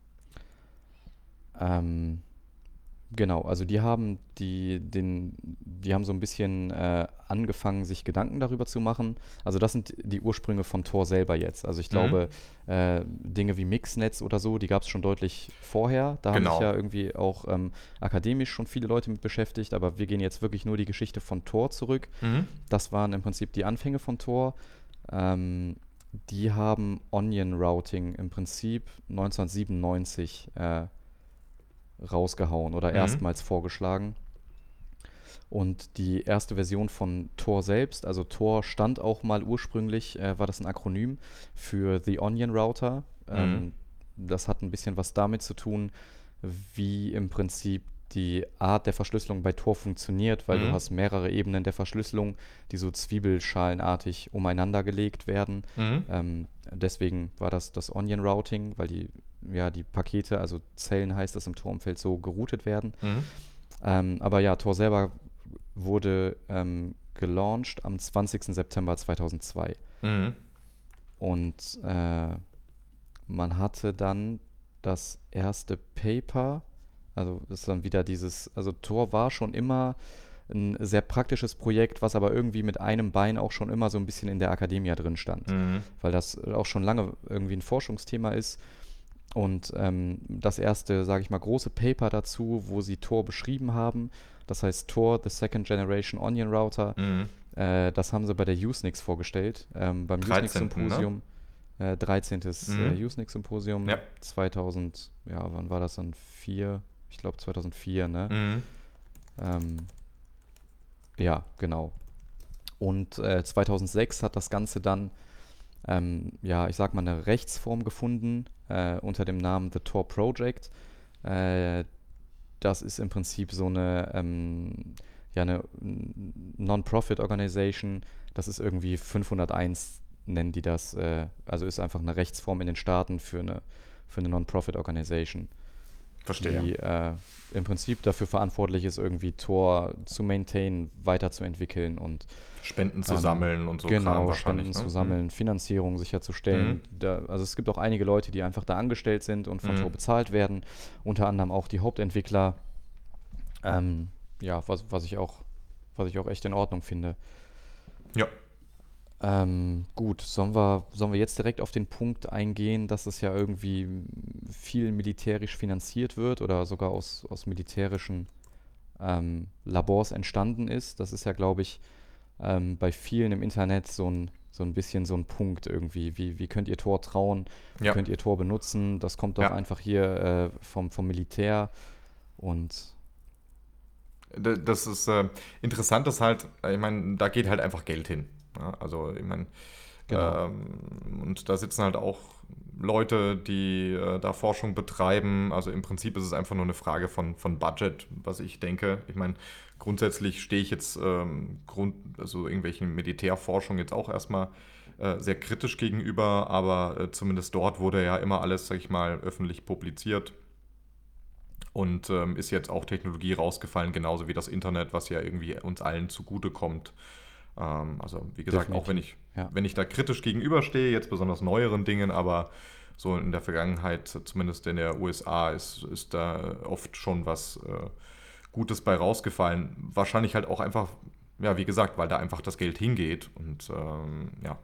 S2: Ähm, Genau, also die haben die, den, die haben so ein bisschen äh, angefangen, sich Gedanken darüber zu machen. Also das sind die Ursprünge von Tor selber jetzt. Also ich
S1: Mhm.
S2: glaube, äh, Dinge wie Mixnetz oder so, die gab es schon deutlich vorher. Da haben sich ja
S1: Genau.
S2: irgendwie auch ähm, akademisch schon viele Leute mit beschäftigt, aber wir gehen jetzt wirklich nur die Geschichte von Tor zurück.
S1: Mhm.
S2: Das waren im Prinzip die Anfänge von Tor. Ähm, Die haben Onion Routing im Prinzip neunzehnhundertsiebenundneunzig äh, rausgehauen oder
S1: Mhm.
S2: erstmals vorgeschlagen. Und die erste Version von Tor selbst, also Tor stand auch mal ursprünglich, äh, war das ein Akronym für The Onion Router.
S1: Mhm.
S2: Ähm, das hat ein bisschen was damit zu tun, wie im Prinzip die Art der Verschlüsselung bei Tor funktioniert, weil du
S1: Mhm.
S2: hast mehrere Ebenen der Verschlüsselung, die so zwiebelschalenartig umeinander gelegt werden.
S1: Mhm.
S2: Ähm, deswegen war das das Onion Routing, weil die, ja, die Pakete, also Zellen heißt das im Tor-Umfeld, so geroutet werden.
S1: Mhm.
S2: Ähm, aber ja, Tor selber wurde ähm, gelauncht am zwanzigsten September zweitausendzwei.
S1: Mhm.
S2: Und äh, man hatte dann das erste Paper, also das ist dann wieder dieses, also Tor war schon immer ein sehr praktisches Projekt, was aber irgendwie mit einem Bein auch schon immer so ein bisschen in der Akademie drin stand,
S1: Mhm.
S2: weil das auch schon lange irgendwie ein Forschungsthema ist. Und ähm, das erste, sage ich mal, große Paper dazu, wo sie Tor beschrieben haben, das heißt Tor, the Second Generation Onion Router,
S1: Mhm.
S2: äh, das haben sie bei der Usenix vorgestellt, ähm, beim
S1: dreizehnten, ne?
S2: Usenix-Symposium, äh, dreizehntes
S1: Mhm.
S2: Äh, Usenix-Symposium
S1: Ja.
S2: zweitausend, ja, wann war das dann? Vier? Ich glaube zweitausendvier, ne?
S1: Mhm.
S2: Ähm, ja, genau. Und äh, zweitausendsechs hat das Ganze dann, ähm, ja, ich sag mal, eine Rechtsform gefunden äh, unter dem Namen The Tor Project. Äh, Das ist im Prinzip so eine, ähm, ja, eine Non-Profit-Organisation. Das ist irgendwie fünfhunderteins, nennen die das. Äh, also ist einfach eine Rechtsform in den Staaten für eine, für eine Non-Profit-Organisation,
S1: Verstehe.
S2: die äh, im Prinzip dafür verantwortlich ist, irgendwie Tor zu maintainen, weiterzuentwickeln und
S1: Spenden zu
S2: ähm,
S1: sammeln und so Kram
S2: genau, Spenden
S1: wahrscheinlich,
S2: zu
S1: ne? Mhm.
S2: sammeln, Finanzierung
S1: Mhm.
S2: sicherzustellen. Da, also es gibt auch einige Leute, die einfach da angestellt sind und von
S1: Mhm.
S2: Tor bezahlt werden, unter anderem auch die Hauptentwickler. Ähm, ja, was, was ich auch, was ich auch echt in Ordnung finde.
S1: Ja.
S2: Ähm, gut, sollen wir, sollen wir jetzt direkt auf den Punkt eingehen, dass es ja irgendwie viel militärisch finanziert wird oder sogar aus, aus militärischen ähm, Labors entstanden ist? Das ist ja, glaube ich, ähm, bei vielen im Internet so ein, so ein bisschen so ein Punkt irgendwie. Wie, wie könnt ihr Tor trauen? Wie
S1: Ja.
S2: könnt ihr Tor benutzen? Das kommt doch
S1: Ja.
S2: einfach hier äh, vom, vom Militär. Und
S1: D- Das ist äh, interessant, ist halt, äh, ich meine, da geht halt einfach Geld hin. Ja? Also, ich meine,
S2: genau,
S1: ähm, und da sitzen halt auch Leute, die äh, da Forschung betreiben. Also im Prinzip ist es einfach nur eine Frage von, von Budget, was ich denke. Ich meine, grundsätzlich stehe ich jetzt ähm, Grund, also irgendwelchen Militärforschung jetzt auch erstmal äh, sehr kritisch gegenüber, aber äh, zumindest dort wurde ja immer alles, sag ich mal, öffentlich publiziert. Und ähm, ist jetzt auch Technologie rausgefallen, genauso wie das Internet, was ja irgendwie uns allen zugutekommt. Ähm, also wie gesagt, auch wenn
S2: definitiv.
S1: ich,
S2: Ja.
S1: wenn ich da kritisch gegenüberstehe, jetzt besonders neueren Dingen, aber so in der Vergangenheit, zumindest in der U S A, ist, ist da oft schon was äh, Gutes bei rausgefallen. Wahrscheinlich halt auch einfach, ja, wie gesagt, weil da einfach das Geld hingeht. Und ähm, ja,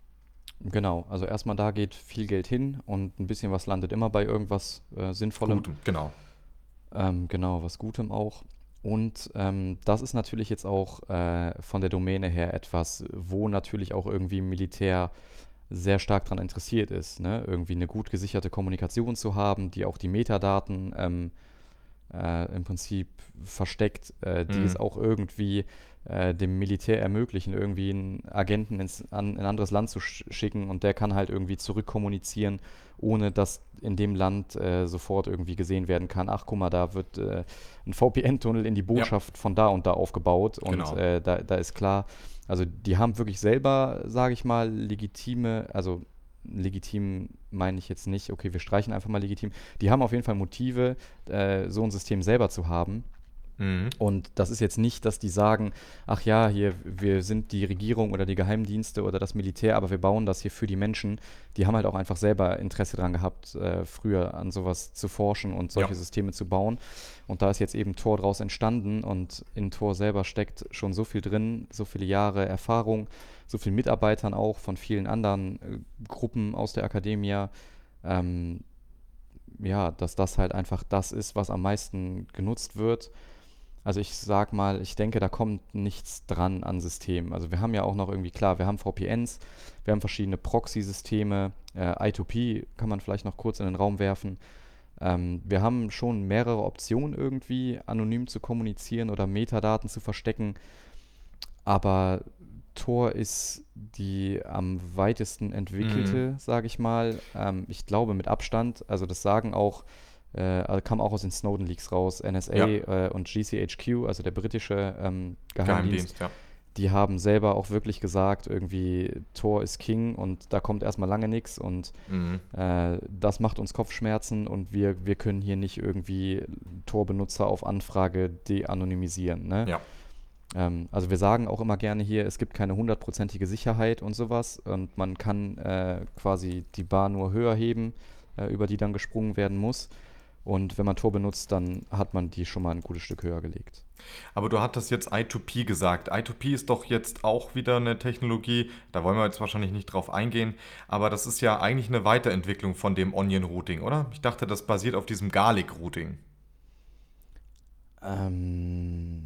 S2: Genau, also erstmal da geht viel Geld hin und ein bisschen was landet immer bei irgendwas äh, Sinnvollem.
S1: gut, genau.
S2: Ähm, genau, was Gutem auch. Und ähm, das ist natürlich jetzt auch äh, von der Domäne her etwas, wo natürlich auch irgendwie Militär sehr stark daran interessiert ist, ne? Irgendwie eine gut gesicherte Kommunikation zu haben, die auch die Metadaten ähm, äh, im Prinzip versteckt, äh, die es
S1: Mhm.
S2: auch irgendwie äh, dem Militär ermöglichen, irgendwie einen Agenten ins, an ein anderes Land zu sch schicken und der kann halt irgendwie zurückkommunizieren, ohne dass in dem Land äh, sofort irgendwie gesehen werden kann, ach guck mal, da wird äh, ein V P N-Tunnel in die
S1: Ja,
S2: Botschaft von da und da aufgebaut und
S1: genau.
S2: äh, da, da ist klar, also die haben wirklich selber, sage ich mal, legitime, also legitim meine ich jetzt nicht, okay, wir streichen einfach mal legitim, die haben auf jeden Fall Motive, äh, so ein System selber zu haben.
S1: Mhm.
S2: Und das ist jetzt nicht, dass die sagen, ach ja, hier, wir sind die Regierung oder die Geheimdienste oder das Militär, aber wir bauen das hier für die Menschen. Die haben halt auch einfach selber Interesse daran gehabt, äh, früher an sowas zu forschen und
S1: Ja.
S2: solche Systeme zu bauen. Und da ist jetzt eben Tor draus entstanden und in Tor selber steckt schon so viel drin, so viele Jahre Erfahrung, so viele Mitarbeitern auch von vielen anderen äh, Gruppen aus der Akademie. Ähm, ja, dass das halt einfach das ist, was am meisten genutzt wird. Also ich sag mal, ich denke, da kommt nichts dran an Systemen. Also wir haben ja auch noch irgendwie, klar, wir haben V P Ns, wir haben verschiedene Proxy-Systeme, äh, I zwei P kann man vielleicht noch kurz in den Raum werfen. Ähm, wir haben schon mehrere Optionen irgendwie, anonym zu kommunizieren oder Metadaten zu verstecken, aber Tor ist die am weitesten
S1: Mhm.
S2: entwickelte, sage ich mal. Ähm, ich glaube mit Abstand, also das sagen auch, äh, also kam auch aus den Snowden Leaks raus, N S A
S1: Ja,
S2: äh, und G C H Q, also der britische ähm, Geheimdienst,
S1: Geheimdienst, ja.
S2: die haben selber auch wirklich gesagt, irgendwie Tor ist King und da kommt erstmal lange nichts und
S1: Mhm.
S2: äh, das macht uns Kopfschmerzen und wir, wir können hier nicht irgendwie Tor-Benutzer auf Anfrage de-anonymisieren, ne?
S1: Ja.
S2: Ähm, also wir sagen auch immer gerne hier, es gibt keine hundertprozentige Sicherheit und sowas und man kann äh, quasi die Bar nur höher heben, äh, über die dann gesprungen werden muss. Und wenn man Tor benutzt, dann hat man die schon mal ein gutes Stück höher gelegt.
S1: Aber du hattest jetzt I zwei P gesagt. I zwei P ist doch jetzt auch wieder eine Technologie, da wollen wir jetzt wahrscheinlich nicht drauf eingehen, aber das ist ja eigentlich eine Weiterentwicklung von dem Onion Routing, oder? Ich dachte, das basiert auf diesem Garlic Routing.
S2: Ähm,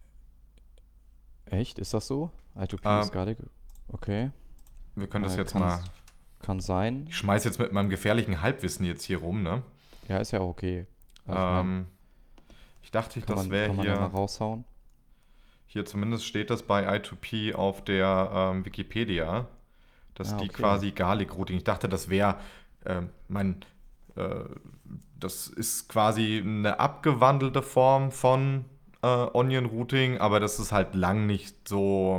S2: echt? Ist das so? I zwei P
S1: Ähm,
S2: ist gar nicht. Okay.
S1: Wir können das
S2: Äh,
S1: jetzt
S2: kann,
S1: mal.
S2: kann sein.
S1: Ich schmeiß jetzt mit meinem gefährlichen Halbwissen jetzt hier rum, ne?
S2: Ja, ist ja auch okay. Also ich meine,
S1: Ähm, ich dachte,
S2: kann
S1: das
S2: man,
S1: wäre
S2: kann man ja mal
S1: hier,
S2: raushauen.
S1: hier zumindest steht das bei I zwei P auf der ähm, Wikipedia, dass
S2: Ah,
S1: die
S2: okay.
S1: quasi Garlic Routing. Ich dachte, das wäre, ähm, mein, äh, das ist quasi eine abgewandelte Form von äh, Onion Routing, aber das ist halt lang nicht so,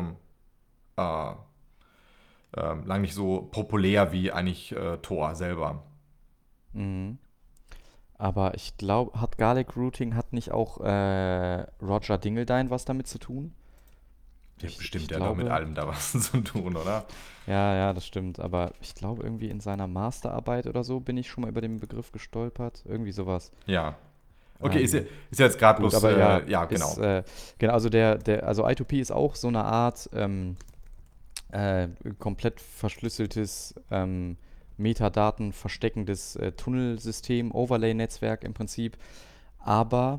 S1: äh, äh, lang nicht so populär wie eigentlich äh, Tor selber.
S2: Mhm. Aber ich glaube, hat Garlic Routing hat nicht auch äh, Roger Dingledine was damit zu tun?
S1: Ja,
S2: Ich, ich
S1: bestimmt ja doch mit
S2: glaube,
S1: allem da was zu tun, oder?
S2: ja, ja, das stimmt. Aber ich glaube, irgendwie in seiner Masterarbeit oder so bin ich schon mal über den Begriff gestolpert. Irgendwie sowas.
S1: Ja. Okay, ist ja,
S2: Ähm,
S1: ist ja jetzt gerade
S2: gut,
S1: bloß,
S2: aber ja,
S1: äh, ja,
S2: ist,
S1: genau.
S2: äh, genau, also der, der, also I zwei P ist auch so eine Art ähm, äh, komplett verschlüsseltes, ähm, Metadaten versteckendes äh, Tunnelsystem, Overlay-Netzwerk im Prinzip. Aber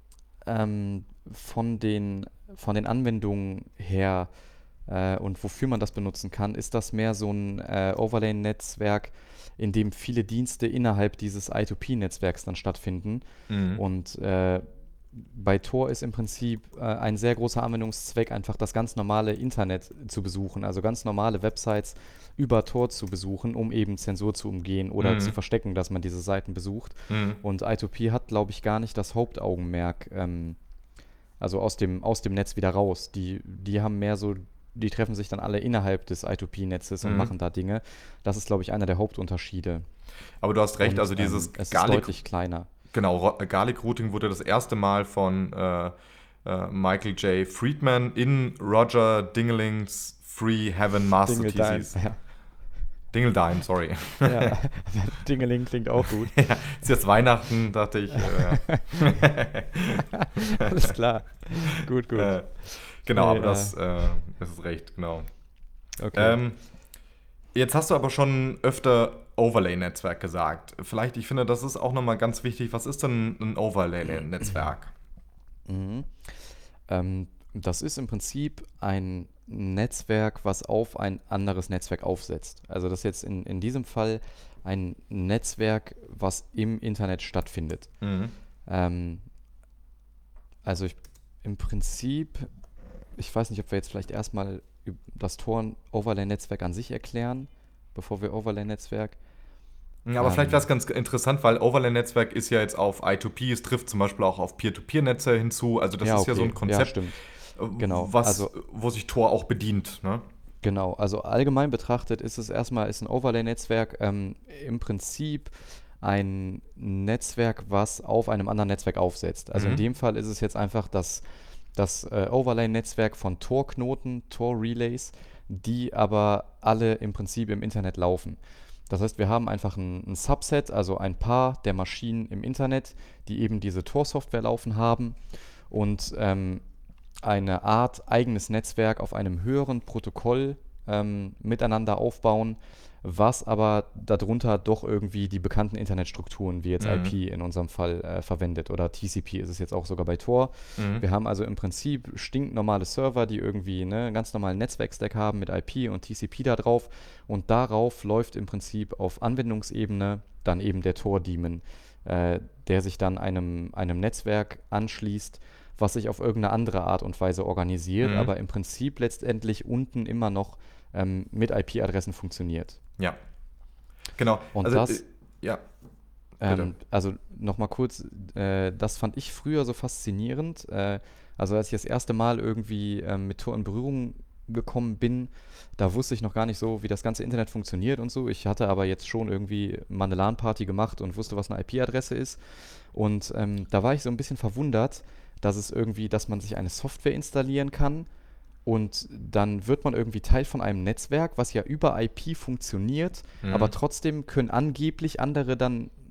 S2: ähm, von den, von den Anwendungen her äh, und wofür man das benutzen kann, ist das mehr so ein äh, Overlay-Netzwerk, in dem viele Dienste innerhalb dieses I zwei P-Netzwerks dann stattfinden.
S1: Mhm.
S2: Und äh, bei Tor ist im Prinzip äh, ein sehr großer Anwendungszweck, einfach das ganz normale Internet zu besuchen, also ganz normale Websites über Tor zu besuchen, um eben Zensur zu umgehen oder zu
S1: Mhm.
S2: verstecken, dass man diese Seiten besucht.
S1: Mhm.
S2: Und I zwei P hat, glaube ich, gar nicht das Hauptaugenmerk, ähm, also aus dem, aus dem Netz wieder raus. Die, die haben mehr so, die treffen sich dann alle innerhalb des I zwei P-Netzes und
S1: Mhm.
S2: machen da Dinge. Das ist, glaube ich, einer der Hauptunterschiede.
S1: Aber du hast recht,
S2: Und
S1: also
S2: ähm,
S1: dieses
S2: es ist
S1: Garlic,
S2: deutlich kleiner.
S1: genau, Ro- Garlic Routing wurde das erste Mal von äh, äh, Michael J. Friedman in Roger Dingelings Free Heaven Master
S2: Dingeldime,
S1: Thesis.
S2: ja.
S1: Dingeldime, sorry.
S2: Ja, Dingeling klingt auch gut.
S1: Ja, ist jetzt Weihnachten, dachte ich. Äh,
S2: Alles klar. Gut, gut.
S1: äh, genau,
S2: Nee,
S1: aber
S2: äh,
S1: das, äh, das ist recht, genau.
S2: okay.
S1: Ähm, Jetzt hast du aber schon öfter Overlay-Netzwerk gesagt. Vielleicht, ich finde, das ist auch nochmal ganz wichtig. Was ist denn ein Overlay-Netzwerk?
S2: Mhm. Ähm, das ist im Prinzip ein Netzwerk, was auf ein anderes Netzwerk aufsetzt. Also das ist jetzt in, in diesem Fall ein Netzwerk, was im Internet stattfindet.
S1: Mhm.
S2: Ähm, also ich, im Prinzip, ich weiß nicht, ob wir jetzt vielleicht erstmal üb- das Tor-Overlay-Netzwerk an sich erklären, bevor wir Overlay-Netzwerk.
S1: Ja, aber vielleicht wäre es
S2: Ähm,
S1: ganz interessant, weil Overlay-Netzwerk ist ja jetzt auf I zwei P, es trifft zum Beispiel auch auf Peer-to-Peer-Netze hinzu. Also das
S2: ja,
S1: ist ja so ein
S2: okay, ja,
S1: Konzept,
S2: stimmt.
S1: äh,
S2: Genau.
S1: was,
S2: Also
S1: wo sich Tor auch bedient. Ne?
S2: Genau, also allgemein betrachtet ist es erstmal ist ein Overlay-Netzwerk ähm, im Prinzip ein Netzwerk, was auf einem anderen Netzwerk aufsetzt. Also in
S1: Mhm.
S2: dem Fall ist es jetzt einfach das, das äh, Overlay-Netzwerk von Tor-Knoten, Tor-Relays, die aber alle im Prinzip im Internet laufen. Das heißt, wir haben einfach ein, ein Subset, also ein Paar der Maschinen im Internet, die eben diese Tor-Software laufen haben und ähm, eine Art eigenes Netzwerk auf einem höheren Protokoll ähm, miteinander aufbauen, was aber darunter doch irgendwie die bekannten Internetstrukturen wie jetzt
S1: Mhm.
S2: I P in unserem Fall äh, verwendet oder T C P ist es jetzt auch sogar bei Tor.
S1: Mhm.
S2: Wir haben also im Prinzip stinknormale Server, die irgendwie ne, einen ganz normalen Netzwerkstack haben mit I P und T C P da drauf und darauf läuft im Prinzip auf Anwendungsebene dann eben der Tor-Daemon, äh, der sich dann einem, einem Netzwerk anschließt, was sich auf irgendeine andere Art und Weise organisiert,
S1: Mhm.
S2: aber im Prinzip letztendlich unten immer noch ähm, mit I P-Adressen funktioniert.
S1: Ja, genau.
S2: Und
S1: Also, äh,
S2: das,
S1: ja, bitte.
S2: ähm, also nochmal kurz, äh, das fand ich früher so faszinierend. Äh, also als ich das erste Mal irgendwie ähm, mit Tor in Berührung gekommen bin, da wusste ich noch gar nicht so, wie das ganze Internet funktioniert und so. Ich hatte aber jetzt schon irgendwie mal eine LAN-Party gemacht und wusste, was eine I P-Adresse ist. Und ähm, da war ich so ein bisschen verwundert, dass es irgendwie, dass man sich eine Software installieren kann und dann wird man irgendwie Teil von einem Netzwerk, was ja über I P funktioniert, aber
S1: Mhm.
S2: trotzdem können angeblich andere dann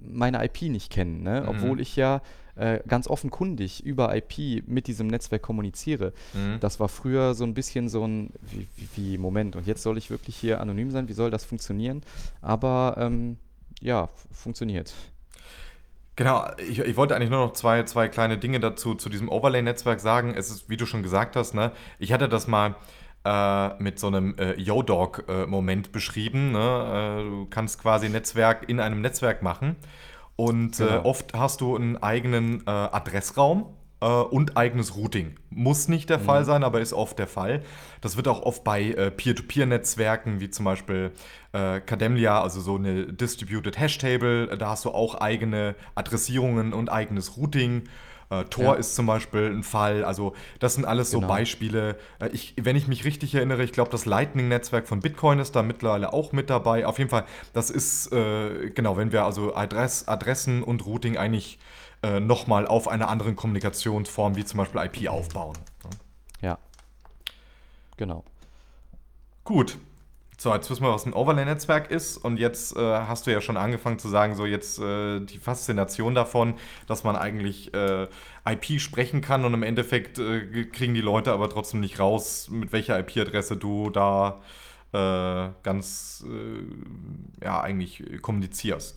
S2: meine I P nicht kennen, ne?
S1: Mhm.
S2: Obwohl ich ja äh, ganz offenkundig über I P mit diesem Netzwerk kommuniziere.
S1: Mhm.
S2: Das war früher so ein bisschen so ein, wie, wie, wie Moment, und jetzt soll ich wirklich hier anonym sein, wie soll das funktionieren? Aber ähm, ja, f- funktioniert.
S1: Genau, ich, ich wollte eigentlich nur noch zwei, zwei kleine Dinge dazu zu diesem Overlay-Netzwerk sagen. Es ist, wie du schon gesagt hast, ne, ich hatte das mal äh, mit so einem äh, Yo-Dog-Moment beschrieben. Ne? Äh, du kannst quasi Netzwerk in einem Netzwerk machen. Und äh,
S2: Genau.
S1: oft hast du einen eigenen äh, Adressraum äh, und eigenes Routing. Muss nicht der Fall
S2: Mhm.
S1: sein, aber ist oft der Fall. Das wird auch oft bei äh, Peer-to-Peer-Netzwerken, wie zum Beispiel äh, Kademlia, also so eine Distributed Hash Table, äh, da hast du auch eigene Adressierungen und eigenes Routing. Äh, Tor
S2: Ja,
S1: ist zum Beispiel ein Fall. Also das sind alles so
S2: genau.
S1: Beispiele. Äh, ich, wenn ich mich richtig erinnere, ich glaube, das Lightning-Netzwerk von Bitcoin ist da mittlerweile auch mit dabei. Auf jeden Fall, das ist, äh, genau, wenn wir also Adress, Adressen und Routing eigentlich äh, nochmal auf einer anderen Kommunikationsform, wie zum Beispiel I P, aufbauen. Ja.
S2: Ja, genau.
S1: Gut. So, jetzt wissen wir, was ein Overlay-Netzwerk ist. Und jetzt äh, hast du ja schon angefangen zu sagen, so jetzt äh, die Faszination davon, dass man eigentlich äh, I P sprechen kann und im Endeffekt äh, kriegen die Leute aber trotzdem nicht raus, mit welcher I P-Adresse du da äh, ganz, äh, ja, eigentlich kommunizierst.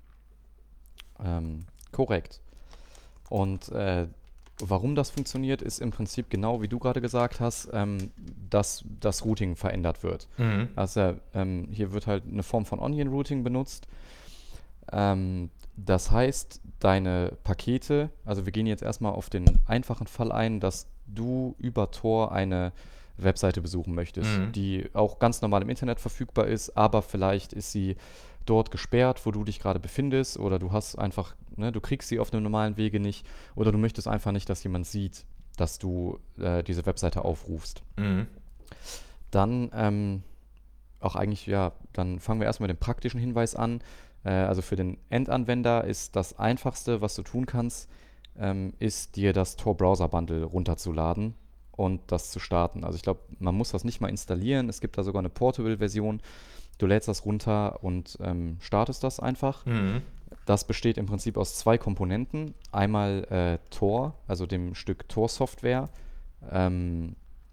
S2: Ähm, korrekt. Und äh, warum das funktioniert, ist im Prinzip genau wie du gerade gesagt hast, ähm, dass das Routing verändert wird.
S1: Mhm.
S2: Also ähm, hier wird halt eine Form von Onion Routing benutzt. Ähm, das heißt, deine Pakete, also wir gehen jetzt erstmal auf den einfachen Fall ein, dass du über Tor eine Webseite besuchen möchtest,
S1: Mhm.
S2: die auch ganz normal im Internet verfügbar ist, aber vielleicht ist sie dort gesperrt, wo du dich gerade befindest, oder du hast einfach, ne, du kriegst sie auf einem normalen Wege nicht, oder du möchtest einfach nicht, dass jemand sieht, dass du äh, diese Webseite aufrufst.
S1: Mhm.
S2: Dann ähm, auch eigentlich, ja, dann fangen wir erstmal mit dem praktischen Hinweis an. Äh, also für den Endanwender ist das Einfachste, was du tun kannst, ähm, ist dir das Tor Browser Bundle runterzuladen und das zu starten. Also ich glaube, man muss das nicht mal installieren. Es gibt da sogar eine Portable-Version. Du lädst das runter und ähm, startest das einfach.
S1: Mhm.
S2: Das besteht im Prinzip aus zwei Komponenten. Einmal äh, Tor, also dem Stück Tor-Software, ähm,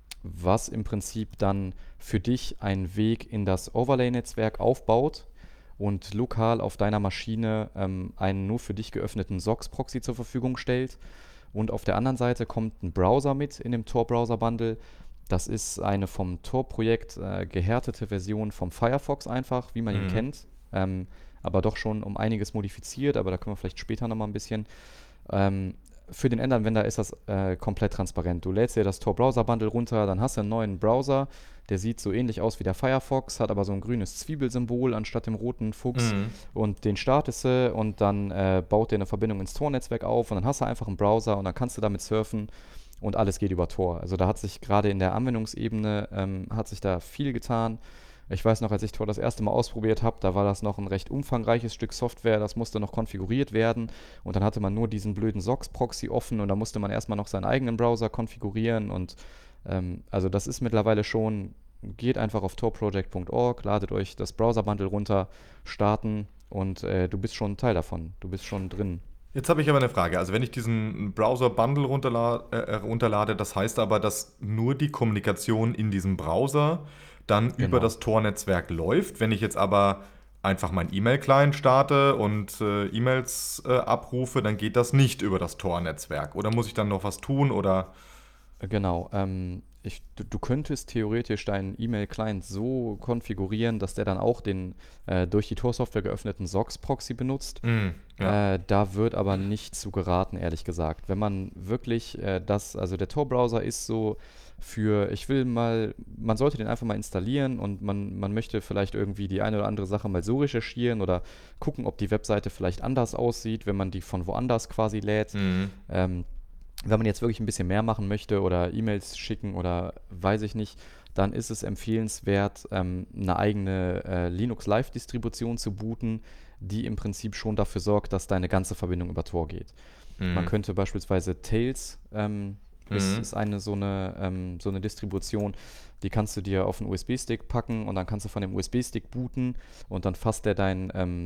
S2: was im Prinzip dann für dich einen Weg in das Overlay-Netzwerk aufbaut und lokal auf deiner Maschine ähm, einen nur für dich geöffneten SOX-Proxy zur Verfügung stellt. Und auf der anderen Seite kommt ein Browser mit in dem Tor-Browser-Bundle. Das ist eine vom Tor-Projekt äh, gehärtete Version vom Firefox einfach, wie man ihn
S1: Mhm.
S2: kennt. Ähm, aber doch schon um einiges modifiziert, aber da können wir vielleicht später nochmal ein bisschen. Ähm, für den Endanwender ist das äh, komplett transparent. Du lädst dir das Tor-Browser-Bundle runter, dann hast du einen neuen Browser, der sieht so ähnlich aus wie der Firefox, hat aber so ein grünes Zwiebelsymbol anstatt dem roten Fuchs,
S1: Mhm.
S2: und den startest du und dann äh, baut der eine Verbindung ins Tor-Netzwerk auf und dann hast du einfach einen Browser und dann kannst du damit surfen und alles geht über Tor. Also da hat sich gerade in der Anwendungsebene ähm, hat sich da viel getan. Ich weiß noch, als ich Tor das erste Mal ausprobiert habe, da war das noch ein recht umfangreiches Stück Software, das musste noch konfiguriert werden und dann hatte man nur diesen blöden SOX-Proxy offen und da musste man erstmal noch seinen eigenen Browser konfigurieren und ähm, also das ist mittlerweile schon, geht einfach auf torproject punkt org, ladet euch das Browser-Bundle runter, starten und äh, du bist schon Teil davon, du bist schon drin.
S1: Jetzt habe ich aber eine Frage. Also wenn ich diesen Browser-Bundle runterla äh, runterlade, das heißt aber, dass nur die Kommunikation in diesem Browser dann über
S2: Genau.
S1: das Tor-Netzwerk läuft. Wenn ich jetzt aber einfach meinen E-Mail-Client starte und äh, E-Mails äh, abrufe, dann geht das nicht über das Tor-Netzwerk. Oder muss ich dann noch was tun? Oder
S2: Äh, Genau. Ähm, ich, du, du könntest theoretisch deinen E-Mail-Client so konfigurieren, dass der dann auch den äh, durch die Tor-Software geöffneten SOX-Proxy benutzt.
S1: mm, ja.
S2: Äh, da wird aber nicht zu geraten, ehrlich gesagt. Wenn man wirklich äh, das, also der Tor-Browser ist so für, ich will mal, man sollte den einfach mal installieren und man, man möchte vielleicht irgendwie die eine oder andere Sache mal so recherchieren oder gucken, ob die Webseite vielleicht anders aussieht, wenn man die von woanders quasi lädt.
S1: Mm,
S2: Ähm, Wenn man jetzt wirklich ein bisschen mehr machen möchte oder E-Mails schicken oder weiß ich nicht, dann ist es empfehlenswert, ähm, eine eigene äh, Linux Live-Distribution zu booten, die im Prinzip schon dafür sorgt, dass deine ganze Verbindung über Tor geht. Man
S1: mm,
S2: könnte beispielsweise Tails, ähm, ist,
S1: mm,
S2: ist eine so eine, ähm, so eine Distribution, die kannst du dir auf einen U S B-Stick packen und dann kannst du von dem U S B-Stick booten und dann fasst der dein, ähm,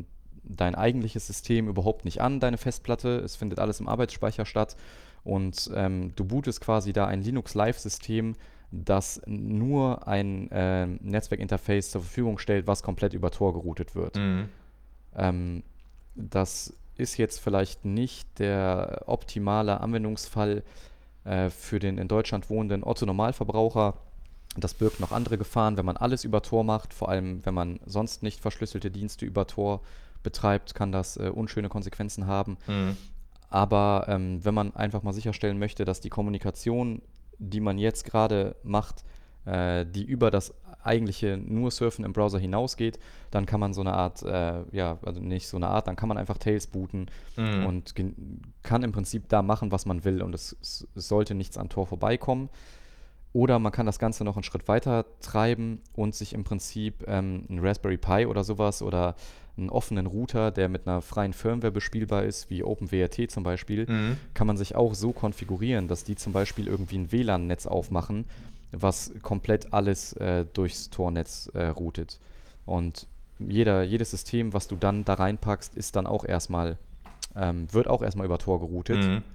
S2: dein eigentliches System überhaupt nicht an, deine Festplatte. Es findet alles im Arbeitsspeicher statt und ähm, du bootest quasi da ein Linux-Live-System, das nur ein äh, Netzwerkinterface zur Verfügung stellt, was komplett über Tor geroutet wird.
S1: Mhm.
S2: Ähm, das ist jetzt vielleicht nicht der optimale Anwendungsfall äh, für den in Deutschland wohnenden Otto-Normalverbraucher. Das birgt noch andere Gefahren, wenn man alles über Tor macht, vor allem wenn man sonst nicht verschlüsselte Dienste über Tor betreibt, kann das äh, unschöne Konsequenzen haben.
S1: Mhm.
S2: Aber ähm, wenn man einfach mal sicherstellen möchte, dass die Kommunikation, die man jetzt gerade macht, äh, die über das eigentliche nur Surfen im Browser hinausgeht, dann kann man so eine Art, äh, ja, also nicht so eine Art, dann kann man einfach Tails booten
S1: Mhm.
S2: und gen- kann im Prinzip da machen, was man will und es, es, es sollte nichts an Tor vorbeikommen. Oder man kann das Ganze noch einen Schritt weiter treiben und sich im Prinzip ähm, einen Raspberry Pi oder sowas oder einen offenen Router, der mit einer freien Firmware bespielbar ist, wie OpenWRT zum Beispiel,
S1: Mhm.
S2: kann man sich auch so konfigurieren, dass die zum Beispiel irgendwie ein W L A N-Netz aufmachen, was komplett alles äh, durchs Tor-Netz äh, routet. Und jeder, jedes System, was du dann da reinpackst, ist dann auch erstmal, ähm, wird auch erstmal über Tor geroutet.
S1: Mhm.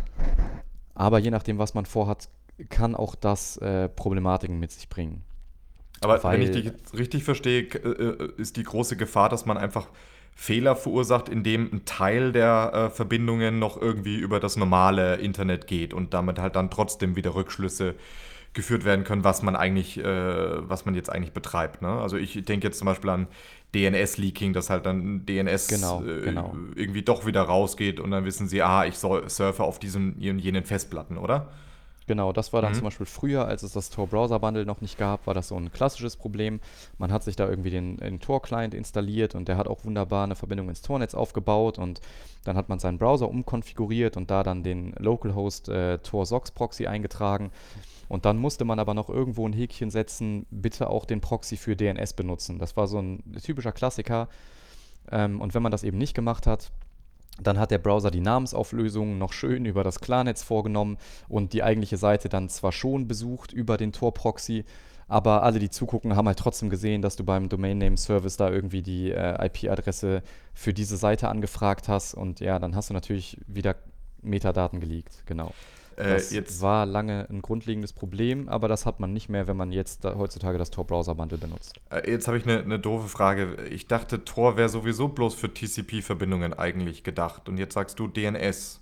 S2: Aber je nachdem, was man vorhat, kann auch das äh, Problematiken mit sich bringen.
S1: Aber wenn ich
S2: Weil,
S1: dich jetzt richtig verstehe, k- äh, ist die große Gefahr, dass man einfach Fehler verursacht, indem ein Teil der äh, Verbindungen noch irgendwie über das normale Internet geht und damit halt dann trotzdem wieder Rückschlüsse geführt werden können, was man eigentlich, äh, was man jetzt eigentlich betreibt. Ne? Also ich denke jetzt zum Beispiel an D N S-Leaking, dass halt dann D N S
S2: genau,
S1: äh,
S2: genau.
S1: irgendwie doch wieder rausgeht und dann wissen sie, ah, ich soll, surfe auf diesen jenen Festplatten, oder?
S2: Genau, das war dann zum
S1: Mhm.
S2: Beispiel früher, als es das Tor-Browser-Bundle noch nicht gab, war das so ein klassisches Problem. Man hat sich da irgendwie den, den Tor-Client installiert und der hat auch wunderbar eine Verbindung ins Tor-Netz aufgebaut und dann hat man seinen Browser umkonfiguriert und da dann den Localhost äh, Tor-Sox-Proxy eingetragen. Und dann musste man aber noch irgendwo ein Häkchen setzen, bitte auch den Proxy für D N S benutzen. Das war so ein typischer Klassiker. Ähm, und wenn man das eben nicht gemacht hat, dann hat der Browser die Namensauflösung noch schön über das Klarnetz vorgenommen und die eigentliche Seite dann zwar schon besucht über den Tor-Proxy, aber alle, die zugucken, haben halt trotzdem gesehen, dass du beim Domain Name Service da irgendwie die äh, I P-Adresse für diese Seite angefragt hast und ja, dann hast du natürlich wieder Metadaten geleakt, genau.
S1: Äh,
S2: Das
S1: jetzt
S2: war lange ein grundlegendes Problem, aber das hat man nicht mehr, wenn man jetzt da, heutzutage das Tor-Browser-Bundle benutzt.
S1: Äh, Jetzt habe ich eine ne doofe Frage. Ich dachte, Tor wäre sowieso bloß für T C P-Verbindungen eigentlich gedacht. Und jetzt sagst du D N S.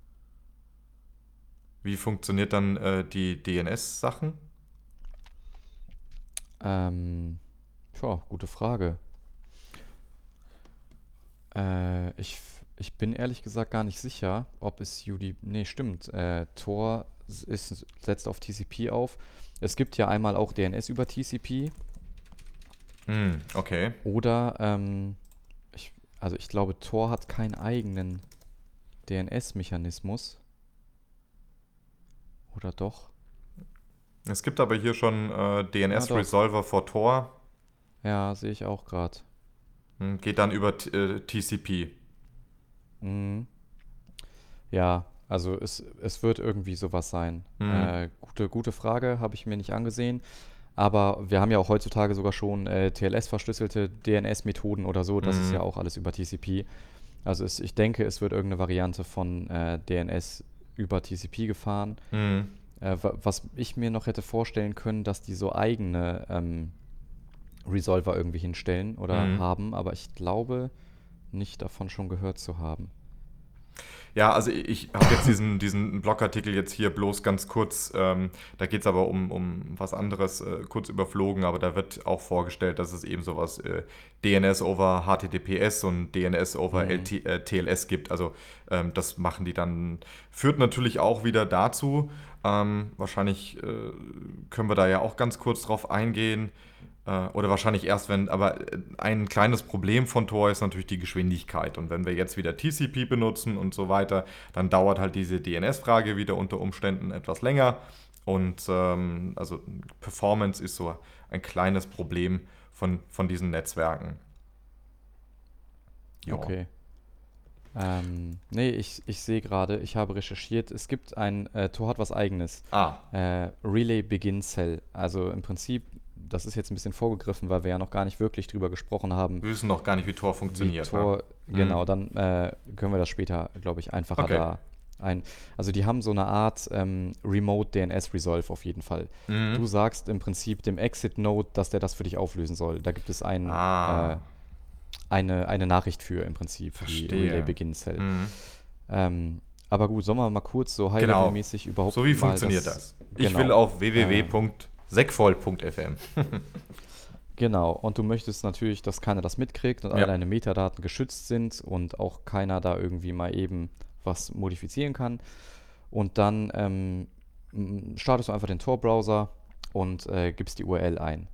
S1: Wie funktioniert dann äh, die D N S-Sachen?
S2: Ähm, tja, gute Frage. Äh, ich, ich bin ehrlich gesagt gar nicht sicher, ob es U D P. Nee, stimmt. Äh, Tor s- ist, setzt auf T C P auf. Es gibt ja einmal auch D N S über T C P
S1: Hm, okay.
S2: oder, ähm, ich, also ich glaube, Tor hat keinen eigenen D N S-Mechanismus. Oder doch?
S1: Es gibt aber hier schon äh,
S2: Ah, doch.
S1: D N S-Resolver for Tor.
S2: Ja, sehe ich auch gerade.
S1: Hm, geht dann über T äh, T C P.
S2: Mhm. Ja, also es, es wird irgendwie sowas sein.
S1: Hm,
S2: Äh, gute, gute Frage, habe ich mir nicht angesehen. Aber wir haben ja auch heutzutage sogar schon äh, T L S-verschlüsselte D N S-Methoden oder so. Das ist
S1: hm,
S2: ja auch alles über T C P. Also es, ich denke, es wird irgendeine Variante von äh, D N S über T C P gefahren.
S1: hm,
S2: Äh, wa- was ich mir noch hätte vorstellen können, dass die so eigene ähm, Resolver irgendwie hinstellen oder
S1: hm.
S2: haben. Aber ich glaube nicht davon schon gehört zu haben.
S1: Ja, also ich, ich habe jetzt diesen, diesen Blogartikel jetzt hier bloß ganz kurz, ähm, da geht es aber um, um was anderes, äh, kurz überflogen, aber da wird auch vorgestellt, dass es eben sowas äh, D N S over H T T P S und D N S over
S2: Mhm.
S1: L T, äh, T L S gibt. Also ähm, das machen die dann, führt natürlich auch wieder dazu, ähm, wahrscheinlich äh, können wir da ja auch ganz kurz drauf eingehen, äh, oder wahrscheinlich erst, wenn, aber äh, ein kleines Problem von Tor ist natürlich die Geschwindigkeit. Und wenn wir jetzt wieder T C P benutzen und so weiter, dann dauert halt diese D N S-Frage wieder unter Umständen etwas länger. Und ähm, also Performance ist so ein kleines Problem von, von diesen Netzwerken. Ja.
S2: Okay. Ähm, nee, ich, ich sehe gerade, ich habe recherchiert, es gibt ein, äh, Tor hat was eigenes.
S1: Ah.
S2: Äh, Relay Begin Cell. Also im Prinzip das ist jetzt ein bisschen vorgegriffen, weil wir ja noch gar nicht wirklich drüber gesprochen haben,
S1: Wir wissen noch gar nicht, wie Tor
S2: wie
S1: funktioniert.
S2: Tor,
S1: Ne?
S2: genau,
S1: Mhm.
S2: dann äh, können wir das später, glaube ich, einfacher
S1: Okay.
S2: da ein. Also die haben so eine Art ähm, Remote D N S Resolve auf jeden Fall.
S1: Mhm.
S2: Du sagst im Prinzip dem Exit-Node, dass der das für dich auflösen soll. Da gibt es ein, äh,
S1: Ah,
S2: eine, eine Nachricht für im Prinzip, die Relay
S1: verstehe.
S2: Begin Cell.
S1: Mhm.
S2: Ähm, aber gut, sollen wir mal kurz so
S1: Genau.
S2: High-Level-mäßig
S1: So
S2: überhaupt
S1: wie
S2: mal
S1: funktioniert
S2: das,
S1: das? Ich will
S2: genau.
S1: auf
S2: Äh,
S1: w w w punkt segvoll punkt f m.
S2: Genau, und du möchtest natürlich, dass keiner das mitkriegt und alle
S1: Ja.
S2: deine Metadaten geschützt sind und auch keiner da irgendwie mal eben was modifizieren kann. Und dann ähm, m- startest du einfach den Tor-Browser und äh, gibst die U R L ein.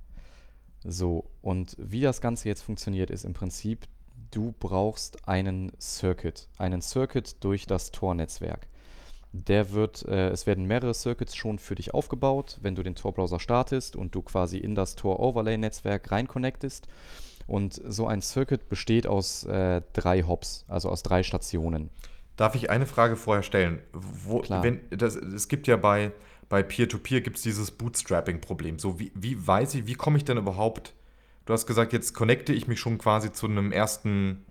S2: So, und wie das Ganze jetzt funktioniert, ist im Prinzip, du brauchst einen Circuit, einen Circuit durch das Tor-Netzwerk. Der wird, äh, es werden mehrere Circuits schon für dich aufgebaut, wenn du den Tor-Browser startest und du quasi in das Tor-Overlay-Netzwerk rein connectest. Und so ein Circuit besteht aus äh, drei Hops, also aus drei Stationen.
S1: Darf ich eine Frage vorher stellen? Wo,
S2: Klar.
S1: wenn, das, es gibt ja bei, bei Peer-to-Peer gibt es dieses Bootstrapping-Problem. So, wie, wie weiß ich, wie komme ich denn überhaupt? Du hast gesagt, jetzt connecte ich mich schon quasi zu einem ersten